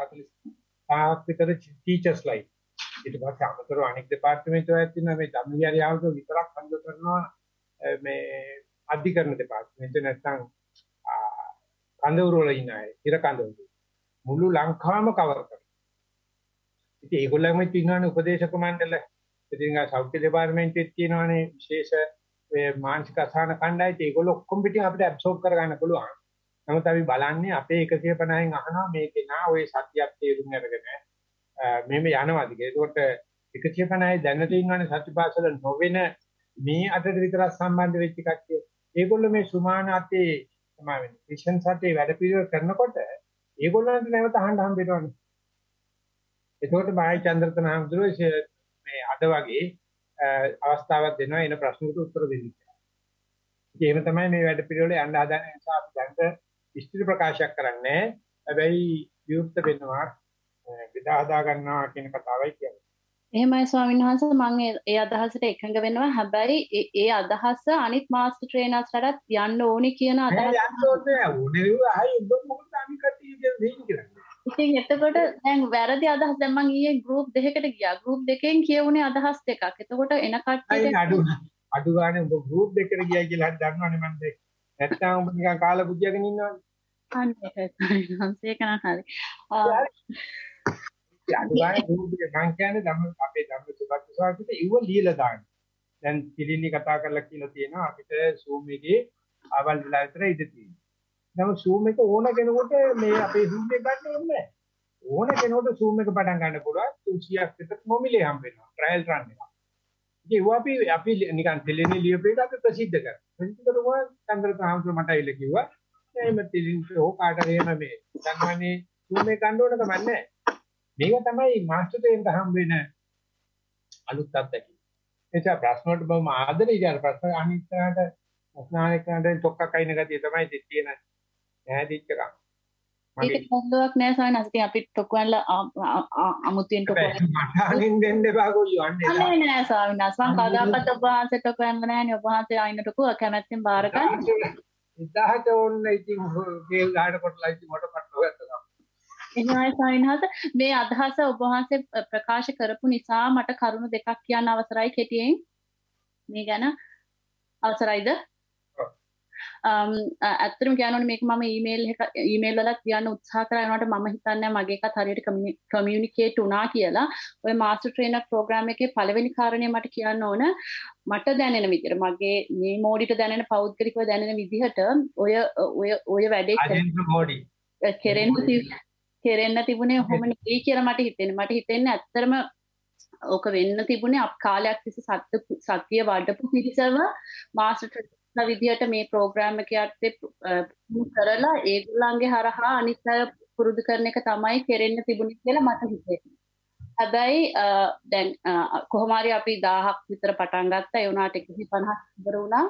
45 විතර ටීචර්ස් ලයි. ඊට පස්සේ අමතරව අනෙක් දෙපාර්තමේන්තු වල තියෙන මේ ධම්මිහාරියාවක විතරක් සංග කරනවා මේ අධිකරණ දෙපාර්තමේන්තු නැත්නම් කන්දවුරු වල ඉන්න අය ඉර කන්දවුරු මුළු ලංකාවම කවර් කරනවා. ඉතින් ඒගොල්ලන්ම තියෙනවානේ උපදේශක මණ්ඩල. ඉතින් ආ සෞඛ්‍ය දෙපාර්තමේන්තුවේ තියෙනවානේ විශේෂ මානසික අසහන කණ්ඩායම. ඒගොල්ලෝ ඔක්කොම පිටින් අපිට ඇබ්සෝබ් කරගන්න පුළුවන්. නමුත් අපි බලන්නේ අපේ 150න් අහනවා මේකේ නා ඔය සත්‍යයක් තේරුම් අරගෙන මෙහෙම යනවාද කියලා. ඒකට 150යි දැනට ඉන්නවානේ සත්‍යපාසල නොවන මේ අතට විතරක් සම්බන්ධ වෙච්ච කට්ටිය. ඒගොල්ලෝ මේ සුමාන අතේ තමයි විෂන් සත්‍යයේ වැඩ පිළිවෙල කරනකොට ඒගොල්ලන්ට නැවත අහන්න හම්බ වෙනවනේ. එතකොට බායි චන්ද්‍රතන හම්දුරේ මේ අද වගේ අවස්ථාවක් දෙනවා එන ප්‍රශ්නකට උත්තර දෙන්න. ඉතින් එහෙම තමයි මේ වැඩ පිළිවෙල යන්න හදන නිසා අපි දැනට විස්තර ප්‍රකාශයක් කරන්නේ. හැබැයි විවුර්ත වෙනවා විදා හදා ගන්නවා කියන කතාවයි කියන්නේ. එහෙමයි ස්වාමීන් වහන්සේ මම ඒ අදහසට එකඟ වෙනවා. හැබැයි ඒ අදහස අනිත් මාස්ටර් ට්‍රේනර්ස්ලට යන්න ඕනේ කියන අදහස. යන්න ඕනේ ආයි ඔබ මොකද අපි කට්ටිය කියන්නේ. ඉතින් එතකොට දැන් වැරදි අදහස් දැන් මම ඊයේ ගෲප් දෙකකට ගියා. ගෲප් දෙකෙන් කියවුනේ අදහස් දෙකක්. එතකොට එන කට්ටියට අඩු ගානේ ඔබ ගෲප් දෙකකට ගියයි කියලා හරි දන්නවනේ මම දැන්. නැත්තම් ඔබ නිකන් කාලා බුද්ධියගෙන ඉන්නවනේ. අන්න ඒකයි ඒක නම් හරි. අඩු ගානේ ගෲප් එක මං කියන්නේ අපේ ධම්ම සුබත් සාහිත්‍යයට ඉව ලියලා දාන්න. දැන් පිළිලි කතා කරලා කියලා තියෙනවා අපිට Zoom එකේ ආවල් වෙලා විතර ඉඳ තියෙනවා. නමුත් Zoom එක ඕන කෙනෙකුට මේ අපේ Zoom එක ගන්න ඕනේ නැහැ. ඕන කෙනෙකුට Zoom එක පටන් ගන්න පුළුවන් 300ක් විතර මොමිලේ හම්බ වෙනවා. ට්‍රයල් රන් එකක්. ඉතින් අපි නිකන් තෙලෙන්නේ ලියපු එක අපි ප්‍රසිද්ධ කරා. ප්‍රසිද්ධ කරුවා චන්ද්‍රතාම්තු මට ඇවිල්ලා කිව්වා. එහෙම තෙලින්ට ඕ කාට එහෙම මේ ගන්නවනේ Zoom එක ගන්න ඕන කමක් නැහැ. මේක තමයි මාස්ටර් දෙන්න හම්බ වෙන අලුත් අත්දැකීම. එතන ප්‍රශ්න වලට බොහොම ආදරේ ඉතින් ප්‍රශ්න අනිත්‍යකට ප්‍රශ්නායකයන්ට තොක්කක් අයින ගතිය තමයි තියෙන නැහැදිච්ච එකක්. ඒක පොඩ්ඩක් නෑ සායනස් ඉතින් අපි තොක්කවල අමුතියෙන් තොක්ක මටාගෙන් දෙන්න එපා ගොල්ලෝ අන්නේ නෑ සායනස් මං කවදාකවත් ඔබ වහන්සේට තොක්කවන්න නෑනේ ඔබ වහන්සේ අයින්නට කෝ කැමැත්තෙන් බාර ගන්න. 1000ට ඕන්න ඉතින් කේල් ගහට කොටලා ඉතින් මොට පට්ටව ගත්තා. එහෙමයි සායනස් මේ අදහස ඔබ වහන්සේ ප්‍රකාශ කරපු නිසා මට කරුණු දෙකක් කියන්න අවසරයි කෙටියෙන් මේ ගැන අවසරයිද? ඇත්තටම කියනවනේ මේක මම ඊමේල් වලත් කියන්න උත්සාහ කරනකොට මම හිතන්නේ මගේ එකත් හරියට කමියුනිකේට් වුණා කියලා. ඔය මාස්ටර් ට්‍රේනර් ප්‍රෝග්‍රෑම් එකේ පළවෙනි කාරණේ මට කියන්න ඕන මට දැනෙන විදිහට මගේ මේ මෝඩිට දැනෙන පෞද්ගලිකව දැනෙන විදිහට ඔය වැඩේ කෙරෙන්න තිබුණේ ඔහොම නෙවෙයි කියලා මට හිතෙන්නේ. මට හිතෙන්නේ ඇත්තටම ඕක වෙන්න තිබුණේ කාලයක් තිස්සේ සත්‍ය වඩපු පිරිසව මාස්ටර් ට්‍රේනර් විදිහට මේ ප්‍රෝග්‍රෑම් එක යටතේ කරලා ඒගොල්ලන්ගේ හරහා අනිත් අය පුරුදු කරන එක තමයි කෙරෙන්න තිබුණේ කියලා මට හිතෙනවා. හැබැයි දැන් කොහොම හරි අපි 1000ක් විතර පටන් ගත්තා. ඒ වුණාට 150ක් ඉවර වුණා.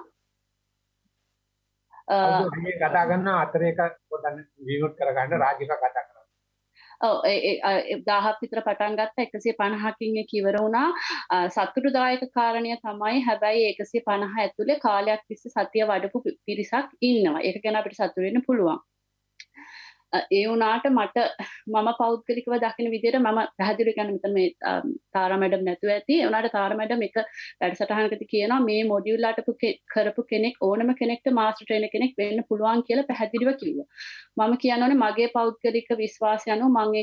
මේ කතා කරන අතර එක පොඩ්ඩක් විවෘත කරගන්න රාජික කතා කරනවා. ඔව් 1000ක් විතර පටන් ගත්තා 150කින් එක ඉවර වුණා. සතුටුදායක කාරණය තමයි හැබැයි 150 ඇතුලේ කාලයක් තිස්සේ සතිය වඩපු පිරිසක් ඉන්නවා. ඒක ගැන අපිට සතුටු වෙන්න පුළුවන්. ඒ වුණාට මම පෞද්ගලිකව දකින විදිහට මම පැහැදිලි කරන්න මෙතන මේ තාරා මැඩම් නැතුව ඇති. ඒ වුණාට තාරා මැඩම් එක වැඩසටහනකදී කියනවා මේ මොඩියුල් අටපු කරපු කෙනෙක් ඕනම කෙනෙක්ට මාස්ටර් ට්‍රේනර් කෙනෙක් වෙන්න පුළුවන් කියලා පැහැදිලිව කිව්වා. මම කියනෝනේ මගේ පෞද්ගලික විශ්වාසය අනුව මම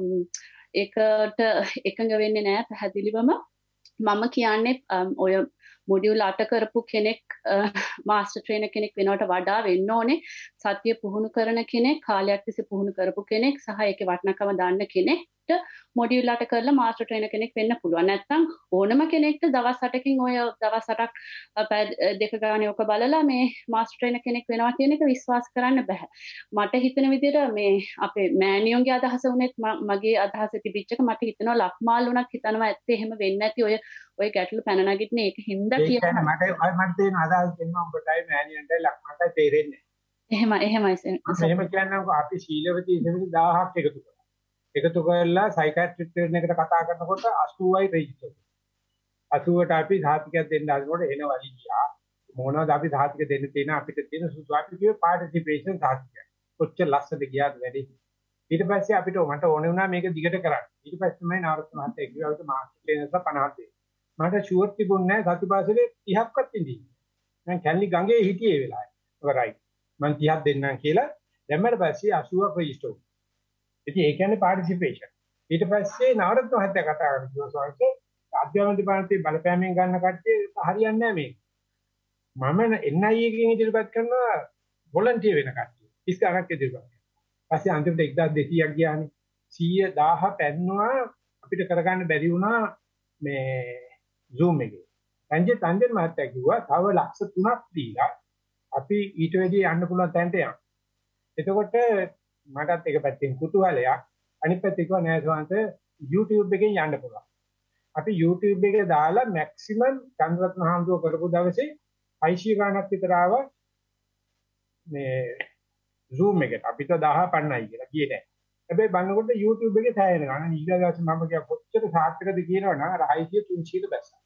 ඒකට එකඟ වෙන්නේ නැහැ පැහැදිලිවම. මම කියන්නේ ඔය මොඩියුල් 8 කරපු කෙනෙක් මාස්ටර් ට්‍රේනර් කෙනෙක් වෙනවට වඩා වෙන්න ඕනේ සතිය පුහුණු කරන කෙනෙක් කාලයක් තිස්සේ පුහුණු කරපු කෙනෙක් සහ ඒකේ වටිනාකම දන්න කෙනෙක්ට මොඩියුල් 8 කරලා මාස්ටර් ට්‍රේනර් කෙනෙක් වෙන්න පුළුවන්. නැත්නම් ඕනම කෙනෙක්ට දවස් 8කින් ඔය දවස් 8ක් දෙක ගානේ ඔක බලලා මේ මාස්ටර් ට්‍රේනර් කෙනෙක් වෙනවා කියන එක විශ්වාස කරන්න බෑ. මට හිතෙන විදිහට මේ අපේ මෑනියෝගේ අදහස උනේත් මගේ අදහස තිබිච්ච එක මට හිතෙනවා ලක්මාල් උනත් හිතනවා ඇත්තේ එහෙම වෙන්නේ නැති ඔය ගැටලු පැන නගින්නේ ඒක හින්දා කියනවා. මට තේරෙන අදහස් දෙන්නා උඹටයි මෑනියන්ටයි ලක්මාල්ටයි තේරෙන්නේ. එහෙමයි එහෙම කියන්නම්කො අපි ශීලවතී ඉඳන් 1000ක් එකතු කරලා සයිකියාට්‍රික් ට්‍රේනර් එකට කතා කරනකොට 80යි රෙජිස්ටර්. 80ට අපි සාහිතිකයක් දෙන්න හදනකොට එනවලි ගියා. මොනවද අපි සාහිතික දෙන්න තියෙන අපිට තියෙන සුසු අපි කිව්වේ පාටිසිපේෂන් සාහිතිකය. කොච්චර ලස්සනද ගියාද වැඩි. ඊට පස්සේ අපිට මට ඕනේ වුණා මේක දිගට කරන්න. ඊට පස්සේ තමයි නවරත්න මහත්තයා කිව්වා අපිට මාස්ටර් ට්‍රේනර්ස්ලා 50 දෙන්න. මට ෂුවර් තිබුණේ නැහැ සතිපාසලේ 30ක්වත් ඉඳී. මම කැලණි ගඟේ හිටියේ ඒ වෙලාවේ. ඔක රයිට්. මම 30ක් දෙන්නම් කියලා දැම්මට පස්සේ 80ක් රෙජිස්ටර් වුණා. ඉතින් ඒ කියන්නේ පාටිසිපේෂන්. ඊට පස්සේ නවරත්න මහත්තයා කතා කරලා ස්වාමීන් අධ්‍යාපන දෙපාර්තමේන්තුවේ බලපෑමෙන් ගන්න කට්ටිය හරියන්නේ නැහැ මේක. මම NIA එකකින් ඉදිරිපත් කරනවා වොලන්ටියර් වෙන කට්ටිය. 30 ගණක් ඉදිරිපත් කරනවා. ඊපස්සේ අන්තිමට 1200ක් ගියානේ. 100,000 පැන්නුවා අපිට කරගන්න බැරි වුණා මේ Zoom එකේ. තංජන් මහත්තයා කිව්වා තව ලක්ෂ 3ක් දීලා අපි ඊට වැඩි යන්න පුළුවන් තැනට යන්න. එතකොට මටත් එක පැත්තෙන් කුතුහලයක් අනිත් පැත්තේ කිව්වා නෑ සවන්ත YouTube එකෙන් යන්න පුළුවන්. අපි YouTube එකේ දාලා මැක්සිමම් චන්ද්‍රරත්න හාමුදුරුවෝ කරපු දවසේ 600 ගණනක් විතර ආවා මේ Zoom එකට. අපිට 1000 පන්නයි කියලා කියේ නෑ. හැබැයි බලනකොට YouTube එකේ සෑහෙන ගණන් ඊගාගාස මම කිය කොච්චර සාර්ථකද කියනවනම් අර 600 300ට බැස්සා.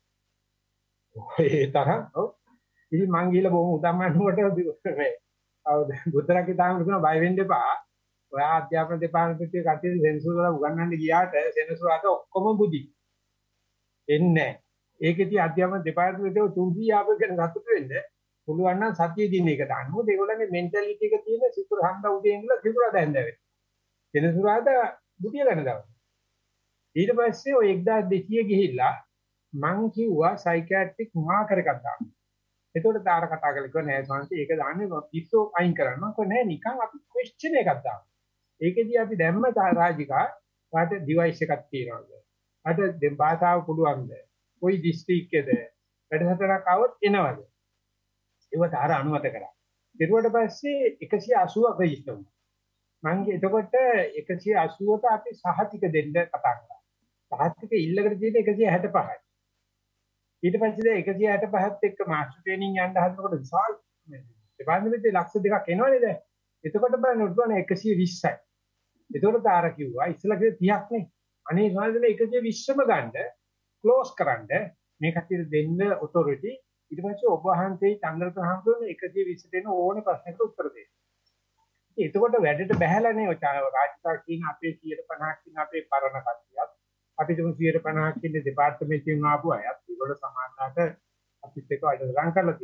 ඒ තරම් ඔව්. ඉතින් මං ගිහලා බොහොම උදම්මනුවට මේ බුතරකේ තාම කියන බය වෙන්න එපා. ඔයා අධ්‍යාපන දෙපාර්තමේන්තුවේ කට්ටිය සෙන්සුර් වල උගන්වන්න ගියාට සෙන්සුරාට ඔක්කොම බුදි. එන්නේ නැහැ. ඒකෙදි අධ්‍යාපන දෙපාර්තමේන්තුවේ 300 ආපු කෙනෙක් සතුටු වෙන්න පුළුවන් නම් සතිය දින එක දාන්න. මොකද ඒගොල්ලන්ගේ මෙන්ටැලිටි එක තියෙන සිකුර හන්ද උදේ ඉඳලා සිකුරාට හැන්දෑවේ. සෙන්සුරාට බුදිය ගන්න දවස්. ඊට පස්සේ ඔය 1200 ගිහිල්ලා මං කිව්වා සයිකියාට්‍රික් මාකර් එකක් දාන්න. එතකොට තාර කතා කරලා නෑ සංසි ඒක දාන්නේ පිස්සෝ අයින් කරන්න. මම කිව්වා නෑ නිකන් අපි ක්වෙස්චන් එකක් දාමු. ඒකෙදී අපි දැම්ම රාජිකා වාට ඩිවයිස් එකක් තියෙනවද? අද දෙම් භාෂාව පුළුවන්ද? කොයි දිස්ත්‍රික්කේද? වැඩසටහනක් આવොත් එනවද? ඒව තාර අනුමත කරා. ඊට පස්සේ 180ක් රෙජිස්ටර් වුණා. මම එතකොට 180ට අපි සහතික දෙන්න කතා කරා. සහතික ඉල්ලකට තියෙන 165යි. ඊට පස්සේ දැන් 165ත් එක්ක මාස්ටර් ට්‍රේනින් යන්න හදනකොට විශාල දෙපාර්තමේන්තුවේ ලක්ෂ 2ක් එනවනේ දැන්. එතකොට බලනකොට 120යි. එතකොට තාර කිව්වා ඉස්සලා කිව්වේ 30ක් නේ. අනේ සාමාන්‍යයෙන් 120ම ගන්න ක්ලෝස් කරන්න මේ කටියට දෙන්න ඔතොරිටි. ඊට පස්සේ ඔබ වහන්සේ චන්ද්‍රරත්න හම්බුනේ 120 දෙන ඕනේ ප්‍රශ්නකට උත්තර දෙන්න. එතකොට වැඩට බහැලානේ ඔය රාජකාරී කියන අපේ 150ක් කියන අපේ පරණ කට්ටියක්. අපි තුමු 150ක් ඉන්නේ දෙපාර්තමේන්තුවෙන් ආපු අයත් ඒගොල්ලෝ සමානතාවට අපිත් එක්ක වැඩසටහන් කරලා තියෙනවා.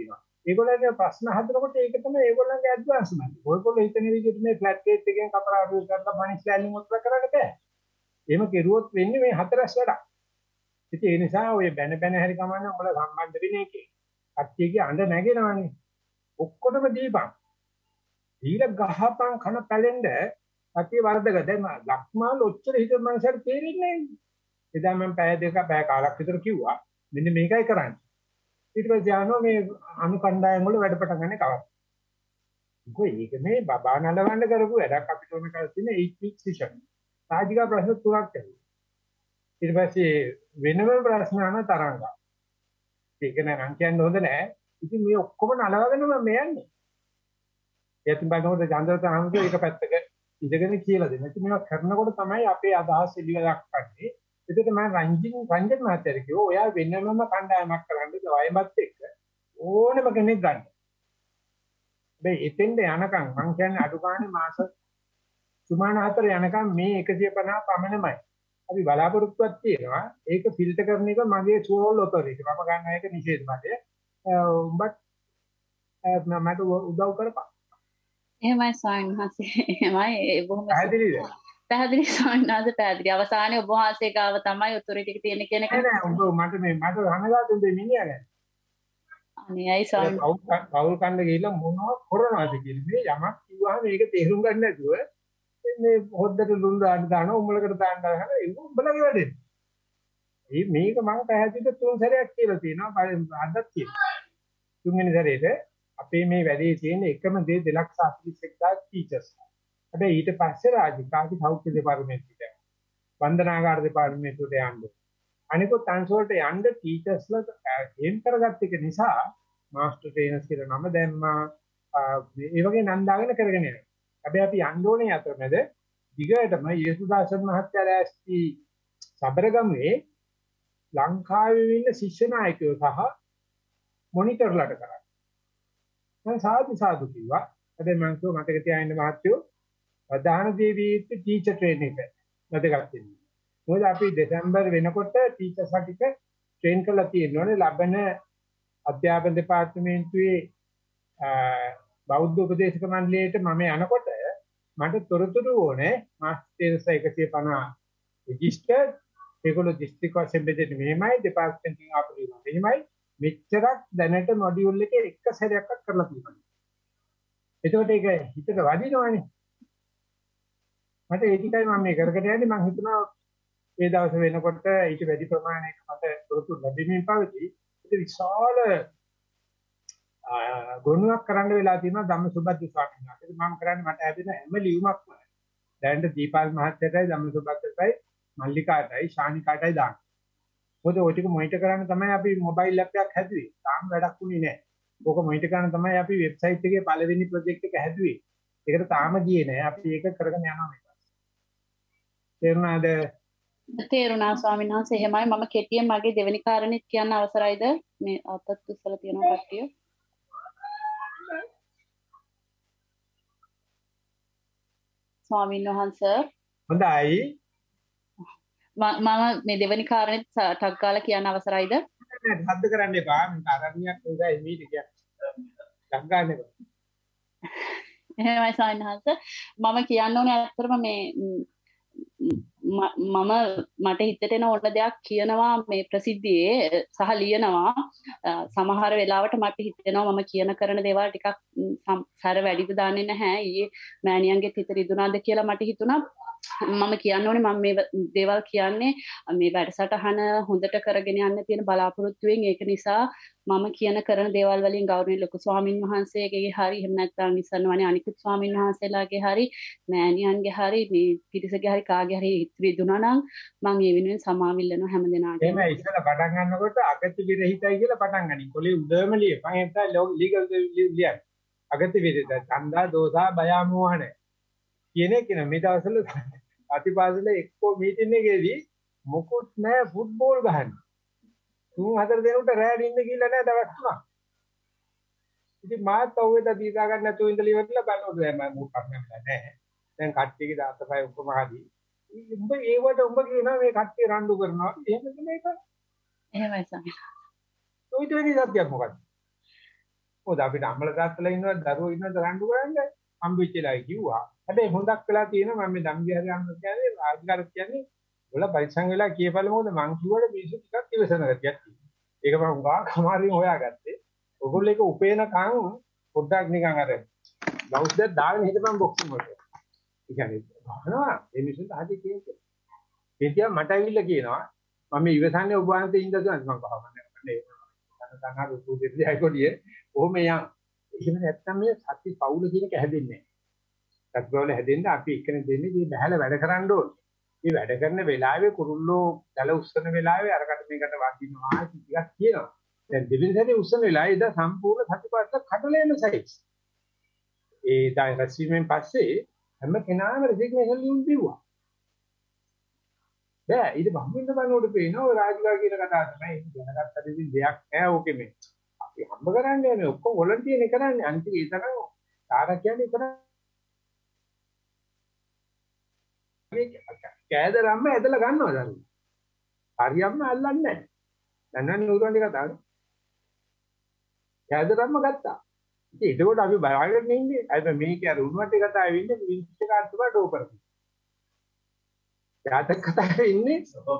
ඒගොල්ලන්ගේ ප්‍රශ්න හදනකොට ඒක තමයි ඒගොල්ලන්ගේ ඇඩ්වාන්ස්මන්ට්. ඔයගොල්ලෝ හිතන විදිහට මේ ෆ්ලැට් රේට් එකෙන් කපලා අඩු කරලා මනිස් ලෑන්ඩින් උත්තර කරන්න බෑ. එහෙම කෙරුවොත් වෙන්නේ මේ හතරස් වැඩක්. ඉතින් ඒ නිසා ඔය බැන හැරි කමන්නේ උඹලා සම්බන්ධ වෙන එකේ. කට්ටියගේ අඬ නැගෙනවනේ. ඔක්කොටම දීපන්. දීලා ගහපන් කන පැලෙන්න කට්ටිය වරදක. දැන් ලක්මාල් ඔච්චර හිතන මනසට තේරෙන්නේ නැහැ. එදා මම පැය දෙක පැය කාලක් විතර කිව්වා. මෙන්න මේකයි කරන්නේ. ඊට පස්සේ ආනෝ මේ අනු කණ්ඩායම් වල වැඩ පටන් ගන්න කවද. ඒක මේ බබා නලවන්න කරපු වැඩක් අපිට ඕන කරලා තියෙන 8 week session. සාධිකා ප්‍රශ්න තුනක් තියෙනවා. ඊට පස්සේ වෙනම ප්‍රශ්න අහන තරංග. ඒක නෑ කියන්න හොඳ නෑ. ඉතින් මේ ඔක්කොම නලවගෙන මම යන්නේ. ඒත් බලනකොට ජාන්දරත ආමතු එක පැත්තක ඉඳගෙන කියලා දෙන්න. ඉතින් මේවා කරනකොට තමයි අපේ අදහස් එළියක් ගන්නේ. ඒකට මම රංජන් මහත්තයාට කිව්වා ඔයා වෙනමම කණ්ඩායමක් කරන්න වයඹත් එක්ක ඕනම කෙනෙක් ගන්න. හැබැයි එතෙන්ද යනකම් මං කියන්නේ අඩු ගානේ මාස සුමාන 4 යනකම් මේ 150 පමණමයි. අපි බලාපොරොත්තුවක් තියෙනවා. ඒක ෆිල්ටර් කරන එක මගේ සෝල් ඔතොරිටි. මම ගන්න එක නිෂේධ මතය. උඹත් මට උදව් කරපන්. එහෙමයි ස්වාමීන් වහන්සේ. එහෙමයි බොහොම පැහැදිලිද? පැහැදිලි ස්වාමීන් වහන්සේ පැහැදිලි. අවසානයේ ඔබ වහන්සේ ගාව තමයි ඔතොරිටි එක තියෙන කියන එක. නෑ උඹ මට රහනගාතුන් දෙ මිනිහා ගැන. අනේ අයි ස්වාමීන් පවුල් කන්න ගිහිල්ලා මොනවද කරනවද කියලා මේ යමක් කිව්වහම මේක තේරුම් ගන්න නැතුව මේ හොද්දට ලුණු දාන උඹලකට දාන්න ගහන ඒක උඹලගේ වැඩේ. මේක මම පැහැදිලිව තුන් සැරයක් කියලා තියෙනවා අදත් කියනවා. තුන්වෙනි සැරේට අපේ මේ වැඩේ තියෙන එකම දේ 241000 ටීචර්ස්. හැබැයි ඊට පස්සේ රාජකාරී සෞඛ්‍ය දෙපාර්තමේන්තුවට වන්දනාගාර දෙපාර්තමේන්තුවට යන්නේ. අනිකුත් අංශවලට යන්න ටීචර්ස්ලා ගේම් කරගත්ත එක නිසා මාස්ටර් ට්‍රේනර්ස් කියලා නම දැම්මා. ඒ වගේ නම් දාගෙන කරගෙන යනවා. හැබැයි අපි යන්න ඕනේ අතරමැද දිගටම යේසුදාසන් මහත්තයා ඇස්ටි සබරගමුවේ ලංකාවේ ඉන්න ශිෂ්‍ය නායකයෝ සහ මොනිටර්ලාට කරා. මම සාදු කිව්වා. හැබැයි මම කිව්වා මතක තියාගන්න මහත්තයෝ ප්‍රධාන දේවීත් ටීචර් ට්‍රේනින් එක වැදගත් වෙනවා. මොකද අපි දෙසැම්බර් වෙනකොට ටීචර්ස්ලා ටික ට්‍රේන් කරලා තියෙනවනේ ලබන අධ්‍යාපන දෙපාර්තමේන්තුවේ බෞද්ධ උපදේශක මණ්ඩලයට මම යනකොට මට තොරතුරු ඕනේ මාස් 150 රෙජිස්ටර්ඩ් ඒගොල්ලෝ දිස්ත්‍රික් වශයෙන් බෙදෙන්නේ මෙහෙමයි දෙපාර්තමේන්තුවෙන් ආපු දේවල් මෙහෙමයි මෙච්චරක් දැනට මොඩියුල් එකේ එක සැරයක්වත් කරලා තියෙනවා. එතකොට ඒක හිතට වදිනවනේ. මට ඒ ටිකයි මම මේ කරගෙන යන්නේ මම හිතනවා ඒ දවස් වෙනකොට ඊට වැඩි ප්‍රමාණයක මට තොරතුරු ලැබෙමින් පවතී. ඒක විශාල ගුණයක් කරන්න වෙලා තියෙනවා ධම්මසුබද්ද ස්වාමීන් වහන්සේ. මම කරන්නේ මට හැදෙන හැම ලියුමක්ම දැනට දීපාල් මහත්තයටයි ධම්මසුබද්දටයි මල්ලිකාටයි ශානිකාටයි දාන්න. මොකද ඔය ටික මොනිටර් කරන්න තමයි අපි මොබයිල් ඇප් එකක් හැදුවේ. තාම වැඩක් උනේ නැහැ. ඕක මොනිටර් කරන්න තමයි අපි වෙබ්සයිට් එකේ පළවෙනි ප්‍රොජෙක්ට් එක හැදුවේ. ඒකට තාම ගියේ නැහැ. අපි ඒක කරගෙන යනවා මේක. තේරුණාද? තේරුණා ස්වාමීන් වහන්සේ. එහෙමයි මම කෙටියෙන් මගේ දෙවෙනි කාරණේත් කියන්න අවසරයිද? මේ අතත් උස්සලා තියෙනවා කට්ටිය. ස්වාමීන් වහන්සේ. හොඳයි. මම මේ දෙවෙනි කාරණේත් ටක් ගාලා කියන්න අවසරයිද? හද්ද කරන්න එපා. මේ කාරණියක් උදේ මීට කියන්නේ. ටක් ගන්න එපා. එහෙමයි ස්වාමීන් වහන්සේ. මම කියන්න ඕනේ අත්‍තරම මේ මට හිතට එන ඕන දෙයක් කියනවා මේ ප්‍රසිද්ධියේ සහ ලියනවා සමහර වෙලාවට මට හිතෙනවා මම කියන කරන දේවල් ටිකක් සැර වැඩිද දන්නේ නැහැ ඊයේ මෑණියන්ගෙත් හිත රිදුනාද කියලා මට හිතුණා මම කියන්න ඕනේ මම මේ දේවල් කියන්නේ මේ වැඩසටහන හොඳට කරගෙන යන්න තියෙන බලාපොරොත්තුවෙන් ඒක නිසා මම කියන කරන දේවල් වලින් ගෞරවනීය ලොකු ස්වාමින් වහන්සේගේ හරි එහෙම නැත්නම් නිසන්වනේ අනිකුත් ස්වාමින් වහන්සේලාගේ හරි මෑණියන්ගේ හරි මේ පිරිසගේ හරි කාගේ හරි ඉතිරිදුනා නම් මම ඒ වෙනුවෙන් සමාව ඉල්ලනවා හැමදෙනාටම. එහෙනම් ඉස්සෙල්ලා පටන් ගන්නකොට අගති විරහිතයි කියලා පටන් ගනින්. කොලේ උදේම ලියපන් එතන ලීගල් ලියන්න. අගති විරහිත ඡන්දා දෝසා බය මොහන කියන්නේ කියන මේ දවස්වල අතිපාසල එක්කෝ මීටින් එකේදී මොකුත් නැහැ ෆුට්බෝල් ගහන්න. 3-4 දෙනෙකුට රැඩ් ඉන්න කියලා නෑ දවස් තුනක්. ඉතින් මාත් ඔව්වෙද දීලා ගන්න නැතුව ඉඳලා ඉවරලා බලනකොට මම මොකක් කරන්නේ නැහැ. දැන් කට්ටියගේ දාතපයි ඔක්කොම හරි. උඹ ඒවට උඹ කියනවා මේ කට්ටිය රණ්ඩු කරනවා. එහෙම නෙමෙයි කරන්නේ. එහෙමයි සමහර. ඔය දෙවි සත්‍යයක් මොකක්ද? මොකද අපිට අම්මලා තාත්තලා ඉන්නවද දරුවෝ ඉන්නවද රණ්ඩු කරන්නේ හම්බෙච්චලා කිව්වා. හැබැයි හොඳක් වෙලා තියෙනවා මම මේ ධම්විහාරය යන්න කියන්නේ ආධිකාරත් කියන්නේ වල පරිසං වෙලා කියපළ මොකද මං කිව්වට මිනිස්සු ටිකක් ඉවසන ගතියක් තියෙනවා. ඒක මම උගා කමාරින් හොයාගත්තේ. ඔයගොල්ලෝ ඒක උපේනකන් පොඩ්ඩක් නිකන් අර බෞද්ධ දාගෙන හිටපන් බොක්සින් වලට. ඒ කියන්නේ බලනවා මේ මිනිස්සුන්ට හදි කියන්නේ. ඒ කිය මට ඇවිල්ලා කියනවා මම ඉවසන්නේ ඔබ වහන්සේ ඉඳලා මම කවන්නේ. තනතන රුතු දෙවියයි කොටියේ කොහොම යම් එහෙම නැත්තම් මේ සත්‍ය පවුල කියන එක හැදෙන්නේ නැහැ. සත්‍යවල හැදෙන්න අපි එකනේ දෙන්නේ මේ බහැලා වැඩ කරන්න ඕනේ. මේ වැඩ කරන වෙලාවේ කුරුල්ලෝ දල උස්සන වෙලාවේ අරකට මේකට වදිනවා ටිකක් කියනවා. දැන් දෙවෙනි සැරේ උස්සන වෙලාවේ ඉඳ සම්පූර්ණ සතිපට්ඨ කඩලෙන සයිස්. ඒ දැන් රැස්වීමෙන් පස්සේ හැම කෙනාම රෙසිග්නේෂන් ලියුම් දීුවා. බෑ ඊට බම්බින්න බලනකොට පේනවා රාජිකා කියන කතාව තමයි ඒක දැනගත්තට ඉතින් දෙයක් නෑ ඕකේ මේ. අපි හම්බ කරන්නේ මේ ඔක්කොම වොලන්ටියර් එක කරන්නේ අනිත් ඒ තරම් තාර කියන්නේ තරම් කෑදරම්ම ඇදලා ගන්නවා දරුවෝ. හරියම්ම අල්ලන්නේ නැහැ. දැන් නුරුවන්ටි කතාව. කෑදරම්ම ගත්තා. ඉතින් ඒකෝට අපි බලාගෙන ඉන්නේ. අද මේක අර උණුවටි කතාවේ ඉන්නේ විනිශ්චය කාර්තුමා ඩෝපර්. ජාතක කතාවේ ඉන්නේ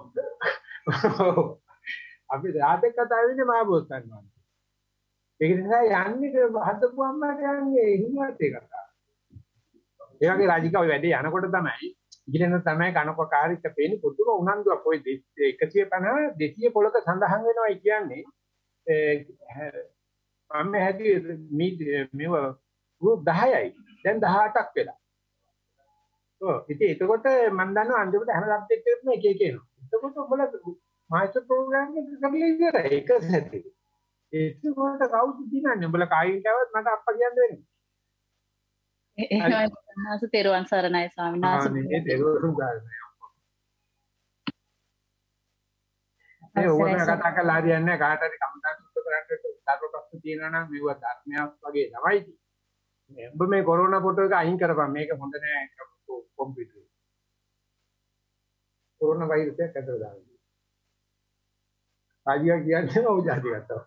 අපි ජාතක කතාවේ ඉන්නේ මහබෝසත් වහන්සේ. ඒක නිසා යන්නේ හදපු අම්මට යන්නේ හිමවත් ඒ කතාව. ඒ වගේ රාජිකා ඔය වැඩේ යනකොට තමයි ඉගෙන තමයි කනකොකාරිට පේන්නේ පුදුම උනන්දුවක් ඔය 150 200 පොලක සඳහන් වෙනවා කියන්නේ මම හැදුවේ මේව ගෲප් 10යි දැන් 18ක් වෙලා. ඔව් ඉතින් එතකොට මම දන්නවා අන්තිමට හැම සබ්ජෙක්ට් එකකම එක එක එනවා. එතකොට ඔබලා මාස්ටර් ප්‍රෝග්‍රෑම් එක කරලා ඉවරයි එක සැරේ. ඒකට කවුද දිනන්නේ ඔබලා කායින් කවවත් මට අප්පා කියන්න වෙන්නේ. එහෙමයි සන්නාස තෙරුවන් සරණයි ස්වාමීන් වහන්සේ. මේ තෙරුවන් සරණයි. ඒ ඕන කතා කරලා හරියන්නේ නැහැ කාට හරි කමෙන්ට් සුද්ධ කරන්න සර්ව ප්‍රශ්න තියෙනවා නම් මෙව ධර්මයක් වගේ තමයි. ඔබ මේ කොරෝනා ෆොටෝ එක අයින් කරපන් මේක හොඳ නෑ කම්පියුටර්. කොරෝනා වෛරස් එක ඇතුළට දාන්න. ආදියා කියන්නේ ඔව් ජාති ගත්තා.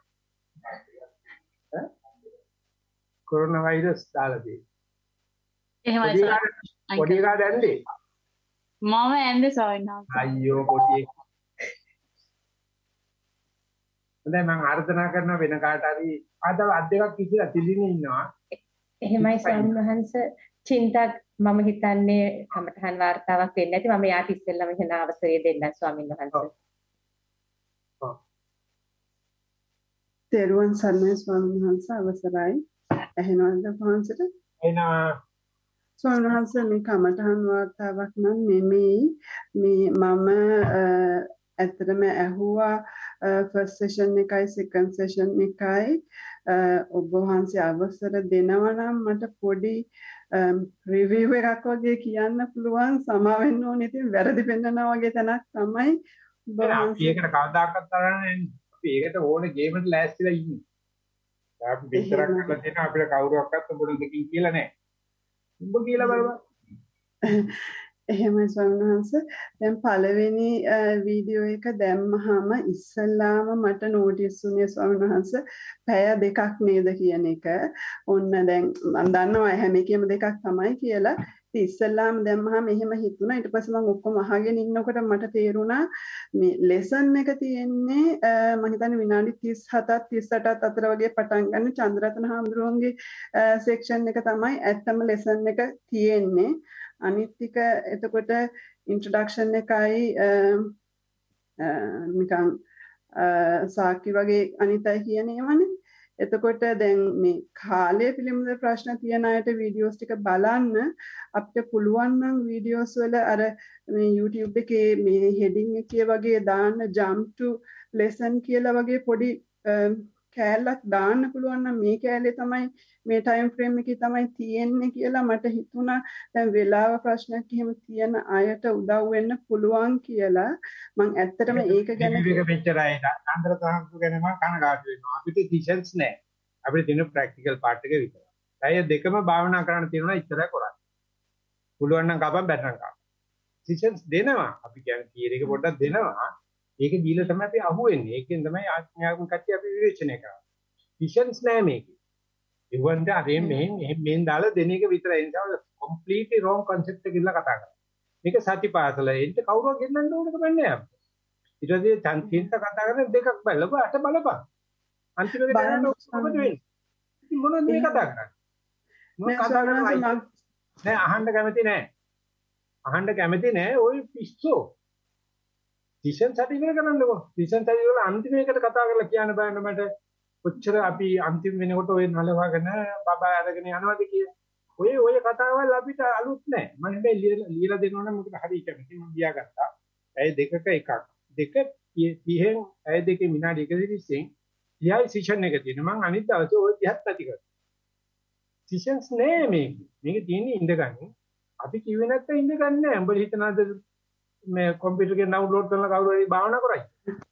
කොරෝනා වෛරස් දාලා තියෙනවා. එහෙමයි සර්. පොඩි එකා දැන්නේ. මම ඇන්නේ ස්වාමීන් වහන්සේ. අයියෝ පොඩි එකා. දැන් මම ආර්දනා කරන වෙන කාට හරි අද අත් දෙකක් ඉතිලා තිලිනේ ඉන්නවා. එහෙමයි ස්වාමීන් වහන්සේ චින්තක් මම හිතන්නේ කමඨහන් වார்த்தාවක් වෙන්නේ නැති මම යාට ඉස්සෙල්ලාම එන අවසරය දෙන්න ස්වාමීන් වහන්සේ. තෙරුවන් සරණයි ස්වාමීන් වහන්සේ අවසරයි. ඇහෙනවද වහන්සේට? එනවා. ස්වාමීන් වහන්සේ මේ කමඨහන් වார்த்தාවක් නම් නෙමෙයි මේ මම ඇත්තටම ඇහුවා ෆස්ට් සෙෂන් එකයි සෙකන්ඩ් සෙෂන් එකයි ඔබ වහන්සේ අවසර දෙනවා නම් මට පොඩි රිවිව් එකක් වගේ කියන්න පුළුවන් සමා වෙන්න ඕනේ ඉතින් වැරදි පෙන්නනවා වගේ තැනක් තමයි ඔබ වහන්සේ ඒකට කවදාකවත් තරන්නේ අපි ඒකට ඕනේ ගේමට ලෑස්තිලා ඉන්නේ. අපි විතරක් කරලා තියෙන අපිට කවුරුවක්වත් ඔබට දෙකින් කියලා නැහැ. උඹ කියලා බලන්න. එහෙමයි ස්වාමීන් වහන්සේ දැන් පළවෙනි වීඩියෝ එක දැම්මහම ඉස්සල්ලාම මට නෝටිස් වුණේ ස්වාමීන් වහන්සේ පැය දෙකක් නේද කියන එක. ඔන්න දැන් මම දන්නවා හැම එකෙම දෙකක් තමයි කියලා. ඉතින් ඉස්සල්ලාම දැම්මහම එහෙම හිතුණා. ඊට පස්සේ මම ඔක්කොම අහගෙන ඉන්නකොට මට තේරුණා මේ ලෙසන් එක තියෙන්නේ මම හිතන්නේ විනාඩි 37ක් 38ක් අතර වගේ පටන් ගන්න චන්ද්‍රරත්න හාමුදුරුවන්ගේ සෙක්ෂන් එක තමයි ඇත්තම ලෙසන් එක තියෙන්නේ. අනිත් ටික එතකොට ඉන්ට්‍රොඩක්ෂන් එකයි නිකන් සාක්ෂි වගේ අනිතයි කියන ඒවානේ. එතකොට දැන් මේ කාලය පිළිබඳ ප්‍රශ්න තියෙන අයට වීඩියෝස් ටික බලන්න අපිට පුළුවන් නම් වීඩියෝස් වල අර මේ YouTube එකේ මේ හෙඩින් එකේ වගේ දාන්න jump to lesson කියලා වගේ පොඩි කෑල්ලක් දාන්න පුළුවන් නම් මේ කෑල්ලේ තමයි මේ ටයිම් ෆ්‍රේම් එකේ තමයි තියෙන්නේ කියලා මට හිතුණා. දැන් වෙලාව ප්‍රශ්නයක් එහෙම තියෙන අයට උදව් වෙන්න පුළුවන් කියලා මම ඇත්තටම ඒක ගැන මේක මෙච්චරයි අnder තහංගු ගැන මම කනගාටු වෙනවා. අපිට ටිෂන්ස් නැහැ. අපිට තියෙන ප්‍රැක්ටිකල් පාර්ට් එක විතරයි. අය දෙකම භාවනා කරන්න තියෙනවා ඉතරයි කරන්නේ. පුළුවන් නම් කපන් බැටරන් කපන්. ටිෂන්ස් දෙනවා. අපි කියන්නේ කීර එක පොඩ්ඩක් දෙනවා. ඒක දීලා තමයි අපි අහුවෙන්නේ. ඒකෙන් තමයි ආඥාවකින් කට්ටිය අපි විවේචනය කරන්නේ. ටිෂන්ස් නැහැ මේකේ. ඉවන්ට අර මෙහෙන් දාලා දෙන එක විතරයි. ඒ නිසා completely wrong concept එක ඉල්ල කතා කරා. මේක සතිපාසල එන්න කවුරුවක් ගෙන්නන්න ඕනක බන්නේ. ඊට පස්සේ චින්ත කතා කරන දෙකක් බලපුවා අට බලපන්. අන්තිමට දැනන්න මොකද වෙන්නේ? ඉතින් මොනවද මේ කතා කරන්නේ? මොකක් කතා කරන්නේ? නෑ අහන්න කැමති නෑ. අහන්න කැමති නෑ ওই පිස්සෝ. ඩිසිෂන් සටි ඉවර කරන්නකෝ. ඩිසිෂන් සටි වල අන්තිම එකට කතා කරලා කියන්න බෑන මට කොච්චර අපි අන්තිම වෙනකොට ඔය නලවගෙන බබා අරගෙන යනවාද කියලා. ඔය කතාවල් අපිට අලුත් නෑ. මම හැබැයි ලියලා දෙනවනම් මොකද හරි කැමති මම ලියාගත්තා. ඇයි දෙකක එකක්. දෙක 30න් ඇයි දෙකේ විනාඩි 120න් ලියයි සෙෂන් එක තියෙනවා. මම අනිත් දවසේ ඔය 30ත් නැති කරා. සෙෂන්ස් නෑ මේක. මේක තියෙන්නේ ඉඳගන්නේ. අපි කිව්වේ නැත්නම් ඉඳගන්නේ නෑ. උඹ හිතනවාද මේ කම්පියුටර් එකේ ඩවුන්ලෝඩ් කරලා කවුරු හරි භාවනා කරයි.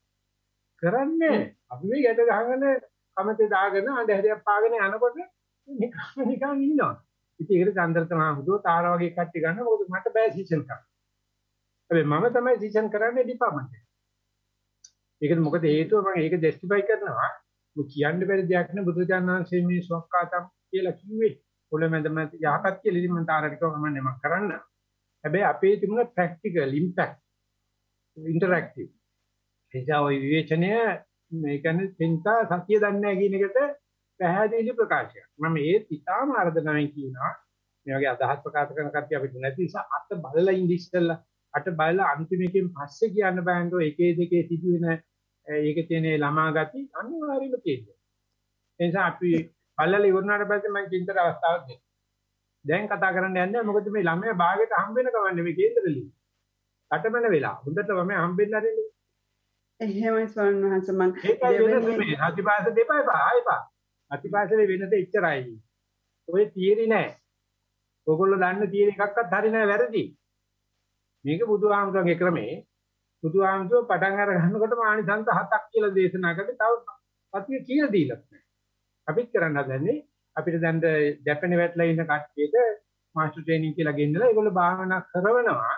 කරන්නේ අපි මේ ගැට ගහගෙන කමතේ දාගෙන අඳහැරියක් පාගෙන යනකොට නිකන් ඉන්නවා. ඉතින් ඒකට චන්ද්‍රතන හමුදෝ තාරා වගේ කට්ටි ගන්න මොකද මට බෑ සීසන් කරන්න. හැබැයි මම තමයි සීසන් කරන්නේ ඩිපාර්ට්මන්ට් එකේ. ඒකද මොකද හේතුව මම ඒක ජස්ටිෆයි කරනවා. මු කියන්න බැරි දෙයක් නේ බුදුචානන්සේ මේ සොක්කාතම් කියලා කිව්වේ. පොළමෙන්දම යහපත් කියලා ඉතින් මම තාරාට කිව්වා මම නම කරන්න. හැබැයි අපේ තිබුණ ප්‍රැක්ටිකල් ඉම්පැක්ට් ඉන්ටරැක්ටිව්. එනිසා ওই විවේචනය මේ කියන්නේ චින්තා සතිය දන්නේ නැහැ කියන එකට පැහැදිලි ප්‍රකාශයක්. මම ඒත් ඉතාම ආර්දනාවෙන් කියනවා මේ වගේ අදහස් ප්‍රකාශ කරන කට්ටිය අපිට නැති නිසා අත බලලා ඉඳි ඉස්සෙල්ලා අත බලලා අන්තිම එකෙන් පස්සේ කියන්න බෑනෝ එකේ දෙකේ සිදුවෙන ඒකේ තියෙන ළමා ගති අනිවාර්යයෙන්ම තියෙනවා. ඒ නිසා අපි බලලා ඉවරනාට පස්සේ මම චින්තන අවස්ථාවක් දෙන්න. දැන් කතා කරන්න යන්නේ මොකද මේ ළමයා භාගයට හම්බ වෙන කවන්නේ මේ කේන්දරෙලි. කටමන වෙලා හොඳට මම හම්බෙන්න ආරෙන්නේ. එහෙමයි ස්වාමීන් වහන්සේ මම දෙවෙනි අතිපාස දෙපා ආයිපා. අතිපාසලේ වෙනද ඉච්චරයි. ඔය තියරි නෑ. ඔයගොල්ලෝ දන්න තියරි එකක්වත් හරි නෑ වැරදි. මේක බුදුහාමුදුරන්ගේ ක්‍රමේ. බුදුහාමුදුරුවෝ පටන් අර ගන්නකොටම ආනිසංස 7ක් කියලා දේශනා කරලා තව පතිය කියලා දීලා නැහැ. අපිත් කරන්න හදන්නේ අපිට දැන් ජපානයේ වැටලා ඉන්න කට්ටියට මාස්ටර් ට්‍රේනින් කියලා ගෙන්නලා ඒගොල්ලෝ භාවනා කරවනවා.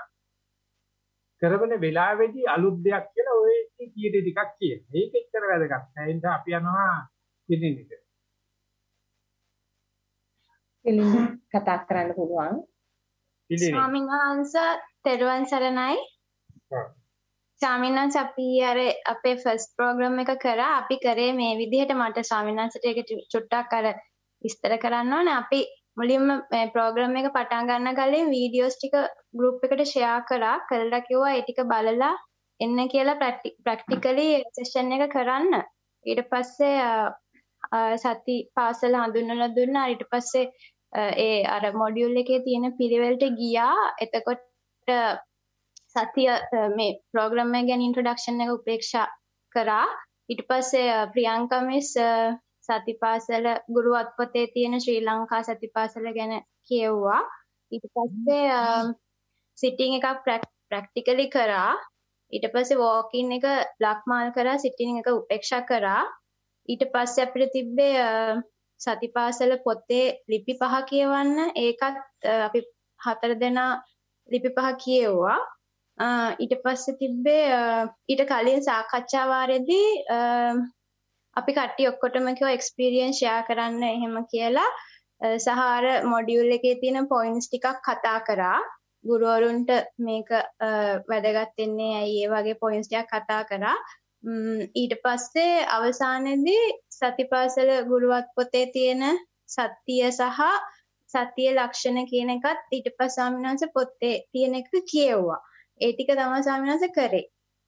කරවන වෙලාවේදී අලුත් දෙයක් කියලා ඔය කීයට ටිකක් කියන. මේක එච්චර වැදගත් නෑ. ඒ නිසා අපි යනවා කිදින්නට. පිළිම කතා කරන්න පුළුවන්. ස්වාමීන් වහන්සේ තෙරුවන් සරණයි. ස්වාමීන් වහන්සේ අපි අර අපේ ෆස්ට් ප්‍රෝග්‍රෑම් එක කරා. අපි කරේ මේ විදිහට මට ස්වාමීන් වහන්සේට ඒක චුට්ටක් අර විස්තර කරන්න ඕනේ. අපි මුලින්ම මේ ප්‍රෝග්‍රෑම් එක පටන් ගන්න කලින් වීඩියෝස් ටික ගෲප් එකට ෂෙයා කරලා කිව්වා ඒ ටික බලලා එන්න කියලා ප්‍රැක්ටිකලි සෙෂන් එක කරන්න. ඊට පස්සේ සති පාසල හඳුන්වලා දුන්නා. ඊට පස්සේ ඒ අර මොඩියුල් එකේ තියෙන පිළිවෙලට ගියා. එතකොට සතිය මේ ප්‍රෝග්‍රෑම් එක ගැන ඉන්ට්‍රොඩක්ෂන් එක උපේක්ෂා කරා. ඊට පස්සේ ප්‍රියංකා මිස් සතිපාසල ගුරුවත් පොතේ තියෙන ශ්‍රී ලංකා සතිපාසල ගැන කියවුවා. ඊට පස්සේ සිටින් එකක් ප්‍රැක්ටිකලි කරා. ඊට පස්සේ වෝකින් එක ලක්මාල් කරා. සිටින් එක උපේක්ෂා කරා. ඊට පස්සේ අපිට තිබ්බේ සතිපාසල පොතේ ලිපි 5 කියවන්න. ඒකත් අපි 4 දෙනා ලිපි 5 කියෙව්වා. ඊට පස්සේ තිබ්බේ ඊට කලින් සාකච්ඡා වාරයේදී අපි කට්ටිය ඔක්කොටම කිව්වා එක්ස්පීරියන්ස් ෂෙයා කරන්න එහෙම කියලා. සහ අර මොඩියුල් එකේ තියෙන පොයින්ට්ස් ටිකක් කතා කරා. ගුරුවරුන්ට මේක වැදගත් වෙන්නේ ඇයි ඒ වගේ පොයින්ට්ස් ටිකක් කතා කරා. ඊට පස්සේ අවසානයේදී සතිපාසල ගුරුවත් පොතේ තියෙන සත්‍ය සහ සත්‍ය ලක්ෂණ කියන එකත් ඊට පස්සේ ස්වාමීන් වහන්සේ පොතේ තියෙන එක කියෙව්වා. ඒ ටික තමයි ස්වාමීන් වහන්සේ කරේ.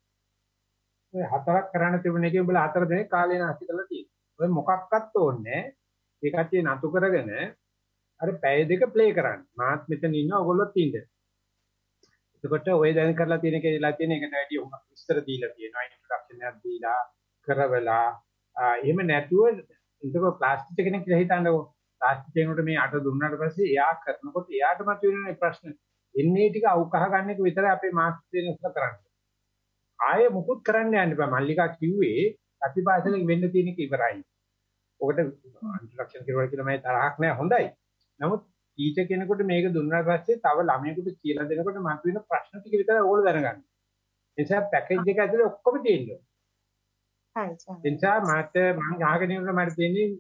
ඔය 4ක් කරන්න තිබුණ එකේ උඹලා 4 දෙනෙක් කාලේ නැති කරලා තියෙනවා. ඔය මොකක්වත් ඕනේ නැහැ. ඒ කට්ටිය නතු කරගෙන අර පැය දෙක ප්ලේ කරන්න. මාත් මෙතන ඉන්නවා ඔයගොල්ලොත් ඉන්න. එතකොට ඔය දැන් කරලා තියෙන එකේලා තියෙන එකට වැඩි උඹ විස්තර දීලා තියෙනවා. ඉන්ට්‍රොඩක්ෂන් එකක් දීලා කරවලා එහෙම නැතුව ඉතක ප්ලාස්ටික් කෙනෙක් කියලා හිතන්නකෝ. ප්ලාස්ටික් කෙනෙකුට මේ අට දුන්නාට පස්සේ එයා කරනකොට එයාට මතුවෙන ප්‍රශ්න එන්නේ ටික අවුකහ ගන්න එක විතරයි අපේ මාස්ටර් ට්‍රේනර්ස්ලා කරන්නේ. ආයේ මුකුත් කරන්න යන්න බෑ. මල්ලිකා කිව්වේ අතිපාසලෙන් වෙන්න තියෙන එක ඉවරයි. ඔකට ඉන්ට්‍රොඩක්ෂන් කරවල කියලා මම තරහක් නෑ හොඳයි. නමුත් ටීචර් කෙනෙකුට මේක දුන්නාට පස්සේ තව ළමයෙකුට කියලා දෙනකොට මතුවෙන ප්‍රශ්න ටික විතරයි ඕගොල්ලෝ දැනගන්න. ඒ නිසා පැකේජ් එක ඇතුලේ ඔක්කොම තියෙනවා. හරි සර්. ඒ නිසා මම අහගෙන ඉන්නකොට මට තියෙන්නේ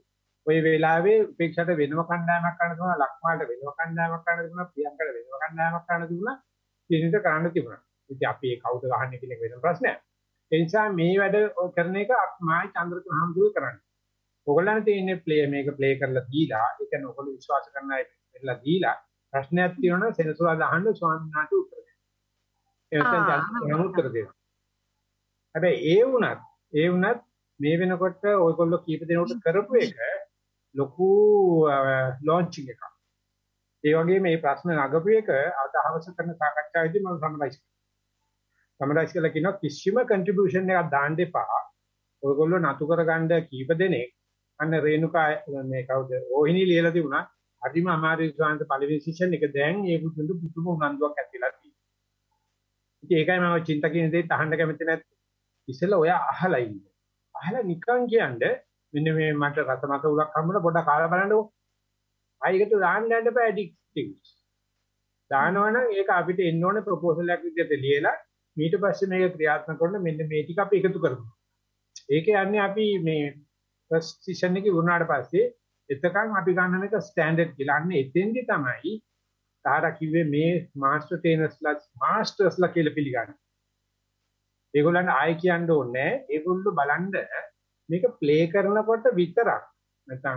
ওই වෙලාවේ උපේක්ෂාට වෙනම කණ්ඩායමක් කරන්න තිබුණා, ලක්මාලට වෙනම කණ්ඩායමක් කරන්න තිබුණා, ප්‍රියංකට වෙනම කණ්ඩායමක් කරන්න තිබුණා, කිසිට කරන්න තිබුණා. ඉතින් අපි ඒ කවුද ගහන්නේ කියන එක වෙන ප්‍රශ්නයක්. ඒ නිසා මේ වැඩ කරන එක මායි චන්ද්‍රතුන් හම්දුව කරන්නේ. ඔයගොල්ලන් තියෙන්නේ මේක ප්ලේ කරලා දීලා, ඒ කියන්නේ ඔයගොල්ලෝ විශ්වාස කරන අය දෙලා දීලා ප්‍රශ්නයක් තියෙනවා නම් සෙනසුරාදා අහන්න ස්වාමීන් වහන්සේ උත්තර දෙන්න. ඒ නැත්නම් උත්තර දෙන්න. හැබැයි ඒ වුණත් මේ වෙනකොට ඔයගොල්ලෝ කීප දෙනෙකුට කරපු එක ලොකු ලොන්චින් එකක්. ඒ වගේම මේ ප්‍රශ්න නගපු එක අදහවස කරන සාකච්ඡාවේදී මම සමරයිස් කළා කියනවා කිසිම කන්ට්‍රිබියුෂන් එකක් දාන්න එපා. ඔයගොල්ලෝ නතු කරගන්න කීප දෙනෙක් අන්න රේණුකා මේ කවුද රෝහිණී ලියලා තිබුණා. අදිම අමාරු ස්වාමීන් පළවෙනි සෙෂන් එක දැන් ඒ පුදුම උනන්දුවක් ඇතිලා තියෙනවා. ඉතින් ඒකයි මම චින්තකින් දෙයට අහන්න කැමති නැත්. ඉස්සෙල්ලා ඔයා අහලා ඉන්න. අහලා නිකන් කියන්නේ මෙන්න මේ මට රසමක උලක් හම්බුණා පොඩ්ඩක් කාලා බලන්නකෝ. ආයෙකට දාන්න යන්න බෑ ඇඩික්ටිව්ස්. දානවනම් ඒක අපිට එන්න ඕනේ ප්‍රොපෝසල් එකක් විදිහට ලියලා ඊට පස්සේ මේක ක්‍රියාත්මක කරන මෙන්න මේ ටික අපි එකතු කරමු. ඒක යන්නේ අපි මේ ෆස්ට් සෙෂන් එකේ වුණාට පස්සේ එතකන් අපි ගන්න එක ස්ටෑන්ඩඩ් කියලා. අන්න එතෙන්දි තමයි තාරා කිව්වේ මේ මාස්ටර් මාස්ටර්ස්ලා කියලා පිළිගන්න. ඒගොල්ලන් ආයෙ කියන්න ඕනේ ඒගොල්ලෝ බලන්න මේක ප්ලේ කරනකොට විතරක් නැත්නම්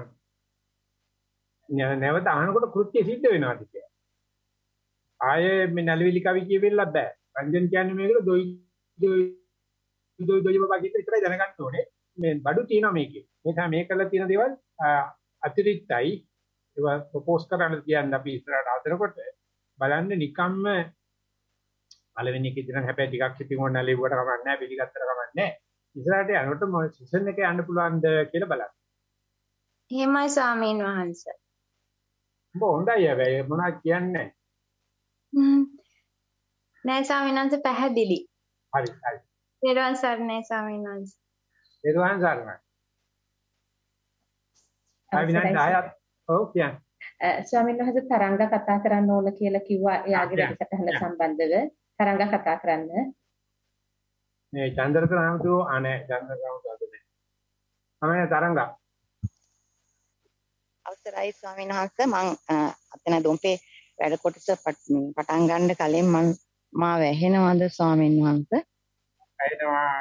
නැවත අහනකොට කෘත්‍ය සිද්ධ වෙනවාද කියලා. ආයෙ මේ නැලවිලි කවි කියවෙලා බෑ. රංජන් කියන්නේ මේකට දොයි බබා කියන විතරයි දැනගන්න ඕනේ. මේ බඩු තියෙනවා මේකේ. මේක මේ කරලා තියෙන දේවල් අතිරික්තයි. ඒවා ප්‍රොපෝස් කරන්න කියන්නේ අපි ඉස්සරහට හදනකොට බලන්න නිකම්ම පළවෙනි එක ඉතින් හැබැයි ටිකක් ෂිපින් ඕන නැලෙව්වට කමක් නැහැ පිළිගත්තට කමක් නැහැ. ඉස්සරහට යනකොට මොන සීසන් එක යන්න පුළුවන්ද කියලා බලන්න. එහෙමයි ස්වාමීන් වහන්සේ. හොඳයි හැබැයි මොනවද කියන්නේ? නෑ ස්වාමීන් වහන්සේ පැහැදිලි. හරි හරි. පෙරවන් සරණයි ස්වාමීන් වහන්සේ. පෙරවන් සරණයි. ස්වාමීන් වහන්සේ තරංග කතා කරන්න ඕන කියලා කිව්වා එයාගේ වැඩසටහන සම්බන්ධව. තරංග කතා කරන්න. මේ චන්ද්‍රතන හමුදුව අනේ චන්ද්‍රගාමතුනේ. තමයි තරංග. අවසරයි ස්වාමීන් වහන්සේ මම අතන දොම්පේ වැඩ කොටස පටන් ගන්න කලින් මා වැහෙනවද ස්වාමීන් වහන්සේ? ඇහෙනවා.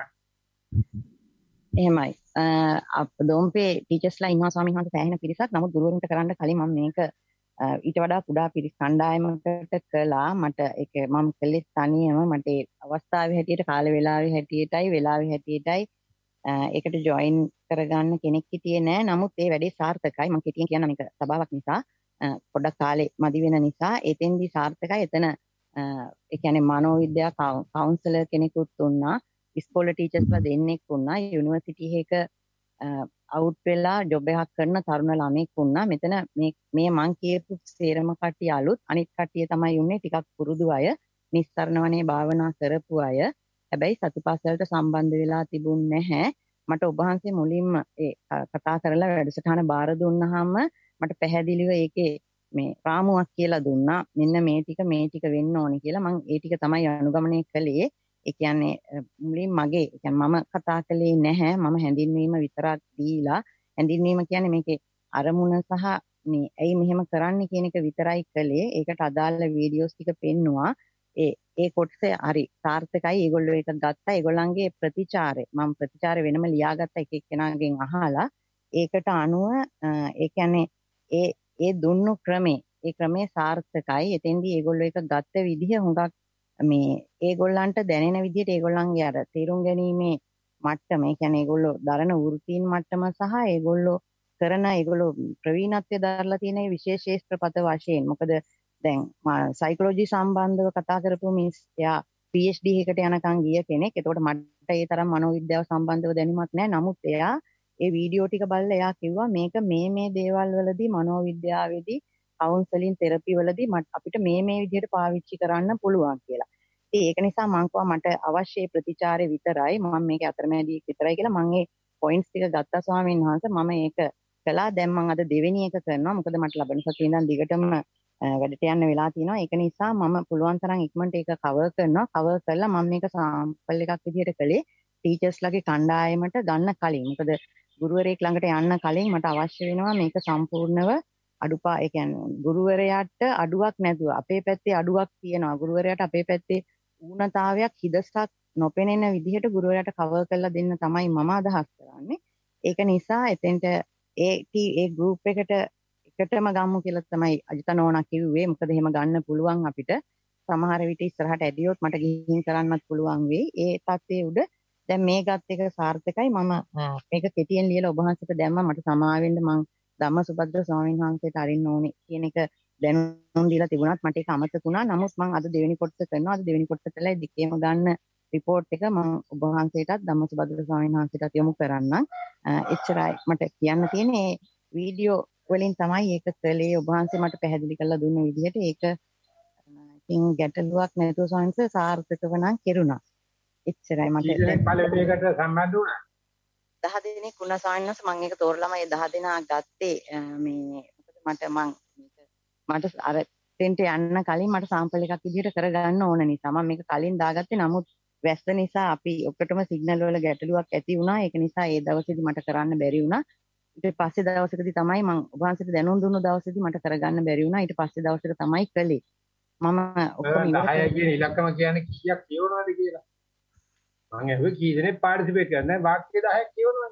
එහෙමයි. අප දොම්පේ ටීචර්ස්ලා ඉන්නවා ස්වාමීන් වහන්සේ පැහැෙන පිරිසක්. නමුත් ගුරුවරුන්ට කරන්න කලින් මම මේක ඊට වඩා කුඩා පිරිස් කණ්ඩායමකට කළා. මට ඒක මම කළේ තනියම මට ඒ අවස්ථාවේ හැටියට කාල වේලාවේ හැටියටයි ඒකට ජොයින් කරගන්න කෙනෙක් හිටියේ නෑ. නමුත් ඒ වැඩේ සාර්ථකයි. මම කෙටියෙන් කියන්න මේක සභාවක් නිසා පොඩ්ඩක් කාලේ මදි වෙන නිසා එතෙන්දී සාර්ථකයි. එතන ඒ කියන්නේ මනෝවිද්‍යා කවුන්සලර් කෙනෙකුත් වුණා. ඉස්කෝලේ ටීචර්ස්ලා දෙන්නෙක් වුණා. යුනිවර්සිටි එකක අවුට් වෙලා ජොබ් එකක් කරන තරුණ ළමෙක් වුණා. මෙතන මේ මං කියපු සේරම කට්ටිය අලුත්. අනිත් කට්ටිය තමයි උන්නේ ටිකක් පුරුදු අය. නිස්සරණ වනේ භාවනා කරපු අය. හැබැයි සතිපස්සලට සම්බන්ධ වෙලා තිබුණේ නැහැ. මට ඔබ වහන්සේ මුලින්ම ඒ කතා කරලා වැඩසටහන බාර දුන්නාම මට පැහැදිලිව ඒකේ මේ රාමුවක් කියලා දුන්නා. මෙන්න මේ ටික වෙන්න ඕනේ කියලා. මම ඒ ටික තමයි අනුගමනය කළේ. ඒ කියන්නේ මුලින් මගේ මම කතා කළේ නැහැ. මම හැඳින්වීම විතරක් දීලා හැඳින්වීම කියන්නේ මේකේ අරමුණ සහ මේ ඇයි මෙහෙම කරන්නේ කියන එක විතරයි කළේ. ඒකට අදාළ වීඩියෝස් ටික පෙන්නුවා. ඒ කොටසේ හරි සාර්ථකයි. ඒගොල්ලෝ ඒක ගත්තා. ඒගොල්ලන්ගේ ප්‍රතිචාරය මම ප්‍රතිචාර වෙනම ලියාගත්ත එක එක්කෙනාගෙන් අහලා ඒකට අනුව ඒ කියන්නේ ඒ දුන්නු ක්‍රමේ සාර්ථකයි. එතෙන්දී ඒගොල්ලෝ ඒක ගත්ත විදිහ හුඟක් මේ ඒගොල්ලන්ට දැනෙන විදිහට ඒගොල්ලන්ගේ අර තීරුම් ගැනීමේ මට්ටම, ඒ කියන්නේ ඒගොල්ලෝ දරන වෘත්තීන් මට්ටම සහ ඒගොල්ලෝ ප්‍රවීණත්වයේ දරලා තියෙන විශේෂ ශාස්ත්‍රපත වශයෙන්. මොකද දැන් සයිකොලොජි සම්බන්ධව කතා කරපු මිස් එයා PhD එකකට යනකම් ගිය කෙනෙක්. එතකොට මට ඒ තරම් මනෝවිද්‍යාව සම්බන්ධව දැනුමක් නැහැ. නමුත් එයා ඒ වීඩියෝ ටික බලලා එයා කිව්වා මේක මේ දේවල් වලදී මනෝවිද්‍යාවේදී කවුන්සලින් තෙරපි වලදී අපිට මේ විදිහට පාවිච්චි කරන්න පුළුවන් කියලා. ඉතින් ඒක නිසා මම කිව්වා මට අවශ්‍ය ප්‍රතිචාරය විතරයි. මම මේකේ අතරමැදි විතරයි කියලා මම ඒ පොයින්ට්ස් ටික ගත්තා ස්වාමීන් වහන්සේ. මම ඒක කළා. දැන් මම අද දෙවෙනි එක කරනවා. මොකද මට ලබන සතියේ ඉඳන් දිගටම වැඩට යන්න වෙලා තියෙනවා. ඒක නිසා මම පුළුවන් තරම් ඉක්මනට ඒක කවර් කරනවා. කවර් කරලා මම මේක සාම්පල් එකක් විදිහට කළේ ටීචර්ස්ලාගේ කණ්ඩායමට ගන්න කලින්. මොකද ගුරුවරයෙක් ළඟට යන්න කලින් මට අවශ්‍ය වෙනවා මේක සම්පූර්ණව අඩුපා ඒ කියන්නේ ගුරුවරයාට අඩුවක් නැතුව අපේ පැත්තේ අඩුවක් තියෙනවා. ගුරුවරයාට අපේ පැත්තේ ඌනතාවයක් හිදසක් නොපෙනෙන විදිහට ගුරුවරයාට කවර් කරලා දෙන්න තමයි මම අදහස් කරන්නේ. ඒක නිසා එතෙන්ට ඒ ගෲප් එකට එකටම ගමු කියලා තමයි අජිත නෝනා කිව්වේ. මොකද එහෙම ගන්න පුළුවන් අපිට. සමහර විට ඉස්සරහට ඇදියොත් මට ගිහින් කරන්නත් පුළුවන් වෙයි. ඒ තත්ත්වයේ උඩ දැන් මේ ගත් එක සාර්ථකයි. මම මේක කෙටියෙන් ලියලා ඔබ වහන්සේට දැම්මා. මට සමාවෙන්න මම ධම්මසුභද්‍ර ස්වාමීන් වහන්සේට අරින්න ඕනේ කියන එක දැනුම් දීලා තිබුණත් මට ඒක අමතක වුණා. නමුත් මම අද දෙවෙනි කොටස කරනවා. අද දෙවෙනි කොටස කළා දෙකේම ගන්න රිපෝට් එක මම ඔබ වහන්සේටත් ධම්මසුභද්‍ර ස්වාමීන් වහන්සේටත් යොමු කරන්නම්. එච්චරයි මට කියන්න තියෙන්නේ. වීඩියෝ වලින් තමයි ඒක කළේ. ඔබ වහන්සේ මට පැහැදිලි කරලා දුන්න විදිහට ඒක ඉතින් ගැටලුවක් නැතුව සාංශ සාර්ථකව නම් කෙරුණා. එච්චරයි මට. ඊළඟ පළවෙනි එකට සම්බන්ධ වුණා. 10 දෙනෙක් වුණා සාංශ මම ඒක තෝරලාම ඒ 10 දෙනා ගත්තේ මේ මට අර ටෙන්ට් යන්න කලින් මට සාම්පල් එකක් විදිහට කරගන්න ඕන නිසා මම මේක කලින් දාගත්තේ. නමුත් වැස්ස නිසා අපි ඔක්කොටම සිග්නල් වල ගැටලුවක් ඇති වුණා. ඒක නිසා ඒ දවසේදී මට කරන්න බැරි වුණා. ඊට පස්සේ දවසකදී තමයි මම ඔබ වහන්සේට දැනුම් දුන්නු දවසේදී මට කරගන්න බැරි වුණා. ඊට පස්සේ දවසක තමයි කළේ. මම ඔක්කොම 10 කියන ඉලක්කම කියන්නේ කීයක් කියවනවද කියලා. මම ඇහුවේ කී දෙනෙක් පාටිසිපේට් කරන්නේ වාක්‍ය 10ක් කියවනවද?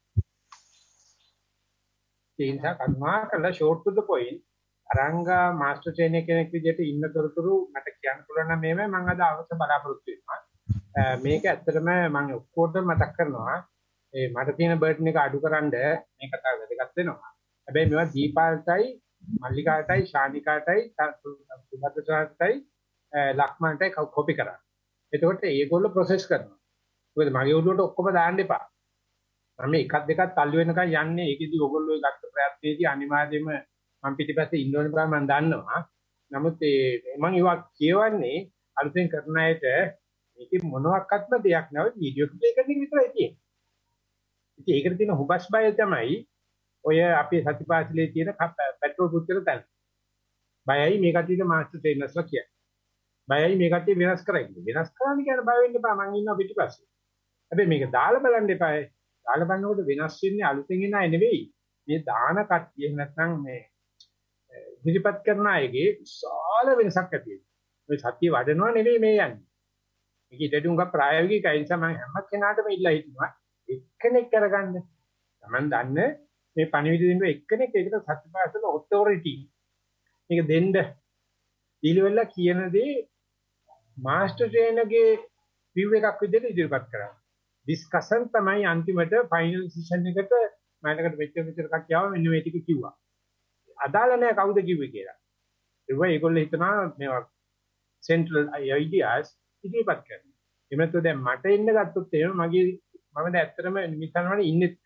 ඒ නිසා කර්මා කළා ෂෝට් ටු ද පොයින්ට් අරංගා මාස්ටර් ට්‍රේනර් කෙනෙක් විදිහට ඉන්න තොරතුරු මට කියන්න පුළුවන් නම් මේමය මම අද අවශ්‍ය බලාපොරොත්තු වෙනවා. මේක ඇත්තටම මම ඔක්කොටම මතක් කරනවා. ඒ මට තියෙන බර්ඩන් එක අඩුකරනද මේ කතාව වැදගත් වෙනවා. හැබැයි මේවා දීපාල්ටයි මල්ලිකාටයි ශානිකාටයි සුභද්‍රටයි ලක්මන්ටයි කොපි කරා. එතකොට ඒගොල්ලෝ ප්‍රොසෙස් කරනවා. මොකද මගේ ඔළුවට ඔක්කොම දාන්න එපා. මම එකක් දෙකක් තල්ලු වෙනකන් යන්නේ. ඒකෙදි ඔයගොල්ලෝ ගත්ත ප්‍රයත්නයේදී අනිවාර්යයෙන්ම මම පිටිපස්සේ ඉන්න ඕන බව මම දන්නවා. නමුත් මම ඒවා කියවන්නේ අලුතෙන් කරන අයට මේකේ මොනවාක්වත්ම දෙයක් නැව වීඩියෝ ප්ලේ කරන එක විතරයි තියෙන්නේ. ඉතින් ඒකට තියෙන හුබස් බය තමයි ඔය අපේ සතිපාසලේ තියෙන පෙට්‍රෝල් පුච්චර තැන. බයයි මේ කට්ටියට මාස්ටර් ට්‍රේනර්ස්ලා කියන්නේ. බයයි මේ කට්ටිය වෙනස් කරයි. වෙනස් කරන්න කියන බය වෙන්න එපා. මං ඉන්නවා පිටිපස්සේ. හැබැයි මේක දාලා බලන්න එපා. දාලා බලනකොට වෙනස් වෙන්නේ අලුතෙන් එන අය නෙවෙයි. මේ දාන කට්ටිය නැත්නම් මේ ඉදිරිපත් කරන අයගේ විශාල වෙනසක් ඇති වෙනවා. මේ සත්‍ය වඩනවා නෙවෙයි මේ යන්නේ. මේක ඊට උඟ ප්‍රායෝගික ඒ නිසා මම හැම කෙනාටම ඉල්ලා හිටිනවා එක්කෙනෙක් කරගන්න. Taman දන්නේ මේ පණිවිඩ දෙන්න එක්කෙනෙක් ඒකට සත්‍යපාසල ඔතොරිටි. මේක දෙන්න ඊළවෙලා කියන දේ මාස්ටර් ට්‍රේනර්ගේ view එකක් විදිහට ඉදිරිපත් කරනවා. ඩිස්කෂන් තමයි අන්තිමට ෆයිනල් ඩිසිෂන් එකට මයිලකට මෙච්චර කට්ටියව මෙන්න මේ ටික කිව්වා. අදාළ නැහැ කවුද කිව්වේ කියලා. ඒගොල්ලෝ හිතනවා මේවා සෙන්ට්‍රල් අයිඩියාස් ඉදිරිපත් කරනවා. එමෙතන දැන් මට ඉන්න ගත්තොත් එහෙම මම දැන් ඇත්තටම මිසන්වනේ ඉන්නෙත්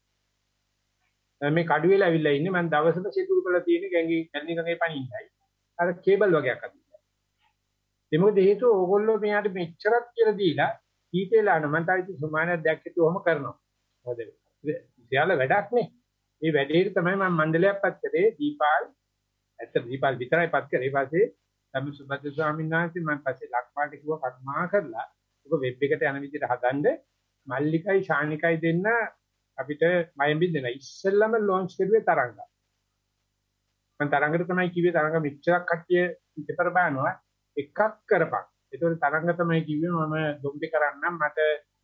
නැහැ. මේ කඩුවෙලා ඇවිල්ලා ඉන්නේ මම දවසට ෂෙඩියුල් කරලා තියෙන කැලණිකගේ පණින්නයි. අර කේබල් වගේක් අදින්න. ඒ මොකද හේතුව ඕගොල්ලෝ මෙයාට මෙච්චරක් කියලා දීලා ඊටේලා නම් මම සමානයක් දැක්කේ ඔහොම කරනවා. මොකද ඉතියාල වැඩක් නේ. මේ වැඩේට තමයි මම මණ්ඩලයක් පත් කරේ දීපාල්. ඇත්තට දීපාල් විතරයි පත් කරේ. ඊපස්සේ ධම්මසුභද්‍ර ස්වාමීන් වහන්සේ මම පස්සේ ලක්මාට කිව්වා කර්මා කරලා ඔබ වෙබ් එකට යන විදිහට හදන්න මල්ලිකයි ශානිකයි දෙන්න අපිට මයෙන් බින්දෙන ඉස්සෙල්ලම ලොන්ච් කරුවේ තරංග. මම තරංගට තමයි කිව්වේ තරංග මෙච්චරක් කට්ටිය ඉතපර බානවා එකක් කරපන්. ඒතකොට තරංග තමයි කිව්වේ මම දොම්බේ කරන්නම් මට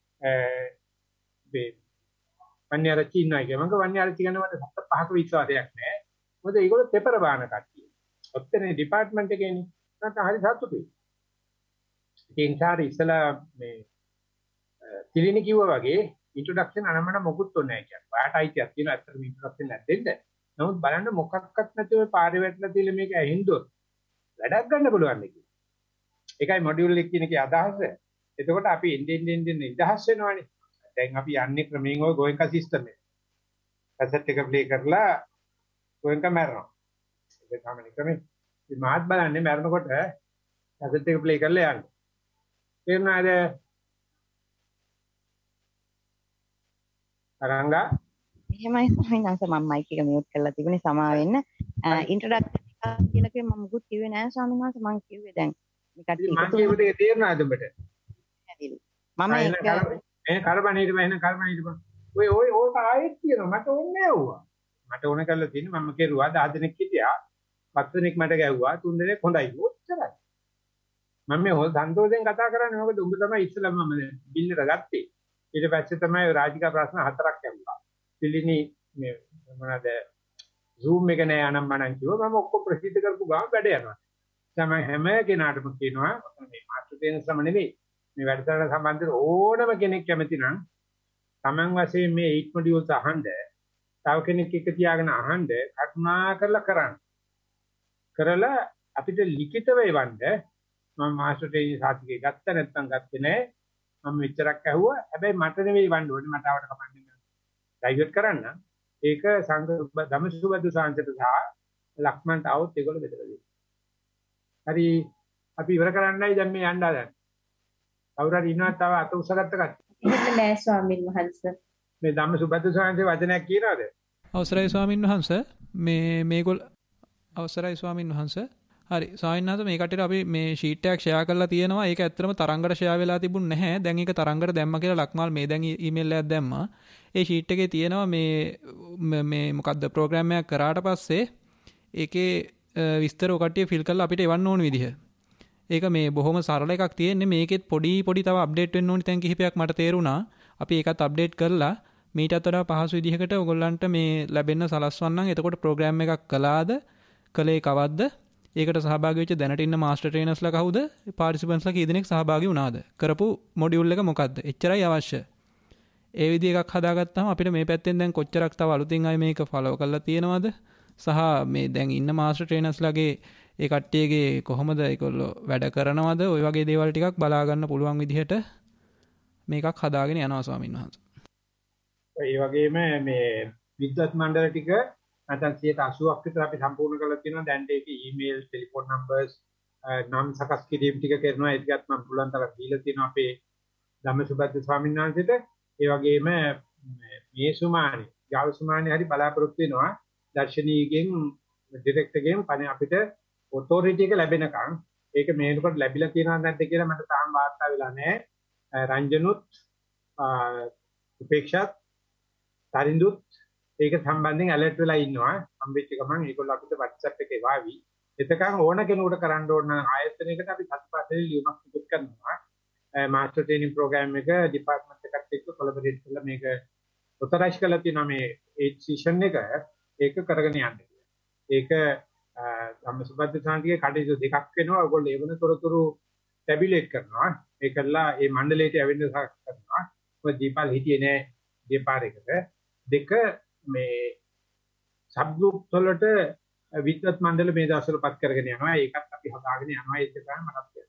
මේ වන්‍යාරච්චි ඉන්නවා කියලා. මම වන්‍යාරච්චි ගැන මට 7-5ක විශ්වාසයක් නැහැ. මොකද ඒගොල්ලෝ පෙපර බාන කට්ටිය. ඔත්තනේ ඩිපාර්ට්මන්ට් එකේනේ. නැත්නම් හරි සතුටුයි. ඒ නිසා ඉස්සලා මේ තිලිනි කිව්වා වගේ ඉන්ට්‍රොඩක්ෂන් අනමන මොකුත් ඕනේ නැහැ කියන්නේ. ඔයාට අයිතියක් තියෙනවා ඇත්තටම ඉන්ට්‍රොඩක්ෂන් නැත්නම්. නමුත් බලන්න මොකක්වත් නැතිව පාරේ වැටලා තියලා මේක ඇහින්දොත් වැඩක් ගන්න පුළුවන් නේ. ඒකයි මොඩියුල් එක කියන එකේ අදහස. එතකොට අපි එන්නේ නිදහස් වෙනවානේ. දැන් අපි යන්නේ ක්‍රමයෙන් ඔය ගෝයන්කා සිස්ටම් එක. කැසට් එක ප්ලේ කරලා ගෝයන්කා මරනවා. ඒක තමයි ක්‍රමය. මේ මාත් බලන්නේ මරනකොට කැසට් එක ප්ලේ කරලා යන්නේ. තේරුණාද? අරංගා එහෙමයි සමිනාස මම මයික් එක මියුට් කරලා තිබුණේ සමා වෙන්න. ඉන්ට්‍රොඩක්ෂන් කියලා කිව්වේ මම මුකුත් කිව්වේ නෑ ස්වාමීන් වහන්සේ. මම කිව්වේ දැන් මේ කට්ටිය මම කියපු දේ තේරුණාද ඔබට? මම ඒක කරබණීට බහින කරබණීට බා ඔය ආයෙත් කියනවා මට ඕනේ නෑවුවා. මට ඕන කරලා තියෙන්නේ මම කෙරුවා 10 දිනක් හිටියා. 10 දිනක් මට ගැව්වා 3 දිනක් හොඳයි. ඔච්චරයි. මම මේ හොල් සන්තෝෂෙන් කතා කරන්නේ මොකද උඹ තමයි ඉස්සෙල්ලාම මම බිල් එක ගත්තේ. ඊට පස්සේ තමයි රාජිකා ප්‍රශ්න 4ක් ඇහුවා. පිළිනි මේ මොනවාද Zoom එක නෑ අනම් මනම් කිව්වා මම ඔක්කොම ප්‍රසිද්ධ කරපු ගාම වැඩ යනවා. තමයි හැම කෙනාටම කියනවා මේ මාස්ටර් ට්‍රේනර් සම නෙවෙයි මේ වැඩසටහන සම්බන්ධව ඕනම කෙනෙක් කැමති නම් Taman වශයෙන් මේ 8 මොඩියුල්ස් අහන්න තව කෙනෙක් එක තියාගෙන අහන්න කරුණා කරලා කරන්න. කරලා අපිට ලිඛිතව එවන්න මම මාස්ටර් ට්‍රේනින් සාතිකේ ගත්ත නැත්නම් ගත්තේ නෑ මම මෙච්චරක් ඇහුවා හැබැයි මට නෙවෙයි වන්න ඕනේ මට ආවට කමන්නේ නෑ ඩයිවර්ට් කරන්න ඒක සංඝ ධම්මසුබදු සාංශයට සහ ලක්මන්ට આવොත් ඒගොල්ලෝ බෙදලා දෙනවා. හරි අපි ඉවර කරන්නයි දැන් මේ යන්න හදන්නේ. කවුරු හරි ඉන්නවද තව අත උස්සගත්ත කට්ටිය? නෑ ස්වාමීන් වහන්සේ. මේ ධම්මසුබදු සාංශේ වචනයක් කියනවාද? අවසරයි ස්වාමීන් වහන්සේ. මේගොල්ල අවසරයි ස්වාමීන් වහන්සේ. හරි ස්වාමීන් වහන්සේ මේ කට්ටියට අපි මේ ෂීට් එකක් ෂෙයා කරලා තියෙනවා. ඒක ඇත්තටම තරංගකට ෂෙයා වෙලා තිබුණ නැහැ. දැන් ඒක තරංගකට දැම්මා කියලා ලක්මාල් මේ දැන් ඊමේල් එකක් දැම්මා. ඒ ෂීට් එකේ තියෙනවා මේ මොකද්ද ප්‍රෝග්‍රෑම් එකක් කරාට පස්සේ ඒකේ විස්තර ඔකට්ටිය ෆිල් කරලා අපිට එවන්න ඕන විදිහ. ඒක මේ බොහොම සරල එකක් තියෙන්නේ. මේකෙත් පොඩි තව අප්ඩේට් වෙන්න ඕනි තැන් කිහිපයක් මට තේරුණා. අපි ඒකත් අප්ඩේට් කරලා මීටත් වඩා පහසු විදිහකට ඔයගොල්ලන්ට මේ ලැබෙන්න සලස්වන්නම්. එතකොට ප්‍රෝග්‍රෑම් එකක් කළාද? කළේ කවද්ද? ඒකට සහභාගී වෙච්ච දැනට ඉන්න මාස්ටර් ට්‍රේනර්ස්ලා කවුද? පාටිසිපන්ට්ස්ලා කී දෙනෙක් සහභාගී වුණාද? කරපු මොඩියුල් එක මොකද්ද? එච්චරයි අවශ්‍ය. ඒ විදිහ එකක් හදාගත්තාම අපිට මේ පැත්තෙන් දැන් කොච්චරක් තව අලුතින් අය මේක ෆලෝ කරලා තියෙනවද? සහ මේ දැන් ඉන්න මාස්ටර් ට්‍රේනර්ස්ලාගේ ඒ කට්ටියගේ කොහොමද ඒගොල්ලෝ වැඩ කරනවද? ওই වගේ දේවල් ටිකක් බලා ගන්න පුළුවන් විදිහට මේකක් හදාගෙන යනවා ස්වාමීන් වහන්සේ. ඒ වගේම මේ විද්වත් මණ්ඩල ටික නැත්නම් 80ක් විතර අපි සම්පූර්ණ කරලා තියෙනවා. දැන් ඒකේ ඊමේල්, ටෙලිෆෝන් නම්බර්ස්, නම් සකස් කිරීම ටික කරනවා. ඒකත් මම පුළුවන් තරම් දීලා තියෙනවා අපේ ධම්මසුබද්ද ස්වාමීන් වහන්සේට. ඒ වගේම මේ සුමානි, යාව සුමානි හරි බලාපොරොත්තු වෙනවා. දර්ශනීයගෙන් ඩිරෙක්ටර්ගෙන් අපිට ඔතොරිටි එක ලැබෙනකන් ඒක මේනකොට ලැබිලා තියෙනවද නැද්ද කියලා මට තාම වාර්තා වෙලා නැහැ. රංජනුත් උපේක්ෂාත් තරිඳුත් ඒක සම්බන්ධයෙන් ඇලර්ට් වෙලා ඉන්නවා. හම්බෙච්ච ගමන් ඒගොල්ලෝ අපිට WhatsApp එකේ වාවි. එතකන් ඕන කෙනෙකුට කරන්න ඕන ආයතනයකට අපි සතිපස්සේ ලියුමක් පුත් කරනවා. මාස්ටර් ට්‍රේනින් ප්‍රෝග්‍රෑම් එක ඩිපාර්ට්මන්ට් එකත් එක්ක කොලැබොරේට් කරලා මේක ඔතොරයිස් කරලා තියෙනවා මේ සෙෂන් එක ඒක කරගෙන යන්න. ඒක ධම්මසුබද්ද සාන්තිගේ කටයුතු දෙකක් වෙනවා. ඔයගොල්ලෝ ඒ වෙන තොරතුරු ටැබියුලේට් කරනවා. ඒකලා ඒ මණ්ඩලයට ඇවිල්ලා සාකච්ඡා කරනවා. ඔය දීපාල් හිටියේ නෑ දෙපාරයකට. දෙක මේ සබ් ගෲප් වලට විද්වත් මණ්ඩල මේ දවස්වලපත් කරගෙන යනවා. ඒකත් අපි හදාගෙන යනවා. ඒක තමයි මටත් කියන්නේ.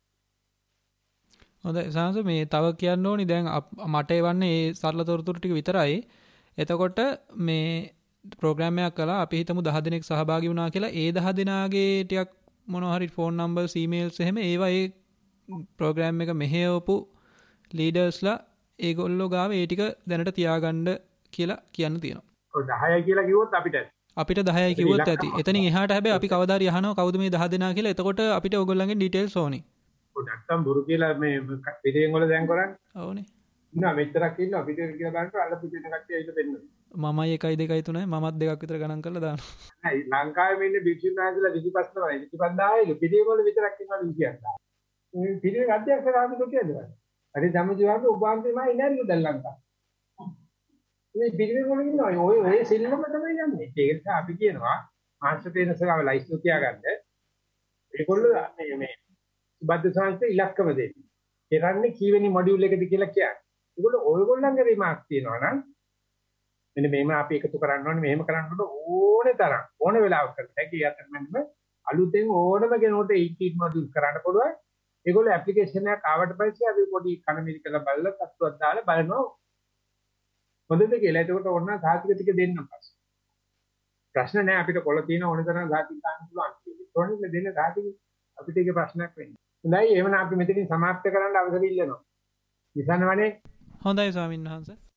හොඳයි සාංශ මේ තව කියන්න ඕනි දැන් මට එවන්නේ මේ සරල තොරතුරු ටික විතරයි. එතකොට මේ ප්‍රෝග්‍රෑම් එකක් කළා අපි හිතමු 10 දෙනෙක් සහභාගී වුණා කියලා. ඒ 10 දෙනාගේ ටිකක් මොනවා හරි ෆෝන් නම්බර්ස් ඊමේල්ස් එහෙම ඒවා ඒ ප්‍රෝග්‍රෑම් එක මෙහෙවපු ලීඩර්ස්ලා ඒගොල්ලෝ ගාව ඒ ටික දැනට තියාගන්න කියලා කියන්න තියෙනවා. ඔය 10යි කියලා කිව්වොත් අපිට 10යි කිව්වොත් ඇති. එතනින් එහාට හැබැයි අපි කවදා හරි අහනවා කවුද මේ 10 දෙනා කියලා. එතකොට අපිට ඕගොල්ලන්ගේ ඩීටේල්ස් ඕනි. ඔය නැත්තම් බොරු කියලා මේ පිටින් වල දැන් කරන්නේ. ඕනේ. ඉන්නවා මෙච්චරක් ඉන්නවා පිටින් කියලා බලනකොට අල්ල පිටින් කට්ටිය ඇවිල්ලා පෙන්නනවා. මමයි 1යි 2යි 3යි මමත් 2ක් විතර ගණන් කරලා දානවා. නෑ ලංකාවේ ඉන්නේ බික්ෂුන් වහන්සේලා 25 තමයි 25000 පිටින් වල විතරක් ඉන්නවා 200ක්. මේ පිටින් අධ්‍යක්ෂ රාජු කියන්නේ. හරි ධම්මජීවන්ගේ උපාන්තිමයි ඉන්නලු දැන් ලංකාව. මේ පිටින් වල ඉන්නවා ඔය සිල්ලම තමයි යන්නේ. ඒක නිසා අපි කියනවා මාස්ටර් ට්‍රේනර්ස්ලාව ලයිස්තු තියාගන්න. ඒගොල්ලෝ මේ සුබද්ද සංස්ථේ ඉලක්කම දෙන්නේ. කරන්නේ කීවෙනි මොඩියුල් එකද කියලා කියන්නේ. ඒගොල්ලෝ ඔයගොල්ලන්ගේ රිමාර්ක් තියෙනවා නම් මෙන්න මේම අපි එකතු කරන්න ඕනේ මෙහෙම කරන්න ඕනේ තරම් ඕන වෙලාවක කරන්න. ඒක යතරමන්ම අලුතෙන් ඕනම කෙනෙකුට 18 මොඩියුල් කරන්න පුළුවන්. ඒගොල්ලෝ ඇප්ලිකේෂන් එකක් ආවට පස්සේ අපි පොඩි කණමිලි කරලා බලලා තත්ත්වයක් දාලා බලනවා. හොඳද කියලා. ඒකට ඕන සාහිත්‍ය ටික දෙන්න පස්සේ. ප්‍රශ්න නෑ අපිට කොළ තියෙන ඕන තරම් සාහිත්‍ය ගන්න පුළුවන්. ඒකෝනේ දෙන්න සාහිත්‍ය අපිට ඒක ප්‍රශ්නයක් වෙන්නේ. හොඳයි එහෙනම් අපි මෙතනින් සමාප්ත කරන්න අවසර ඉල්ලනවා. ඉස්සන්නවනේ. හොඳයි ස්වාමීන් වහන්සේ.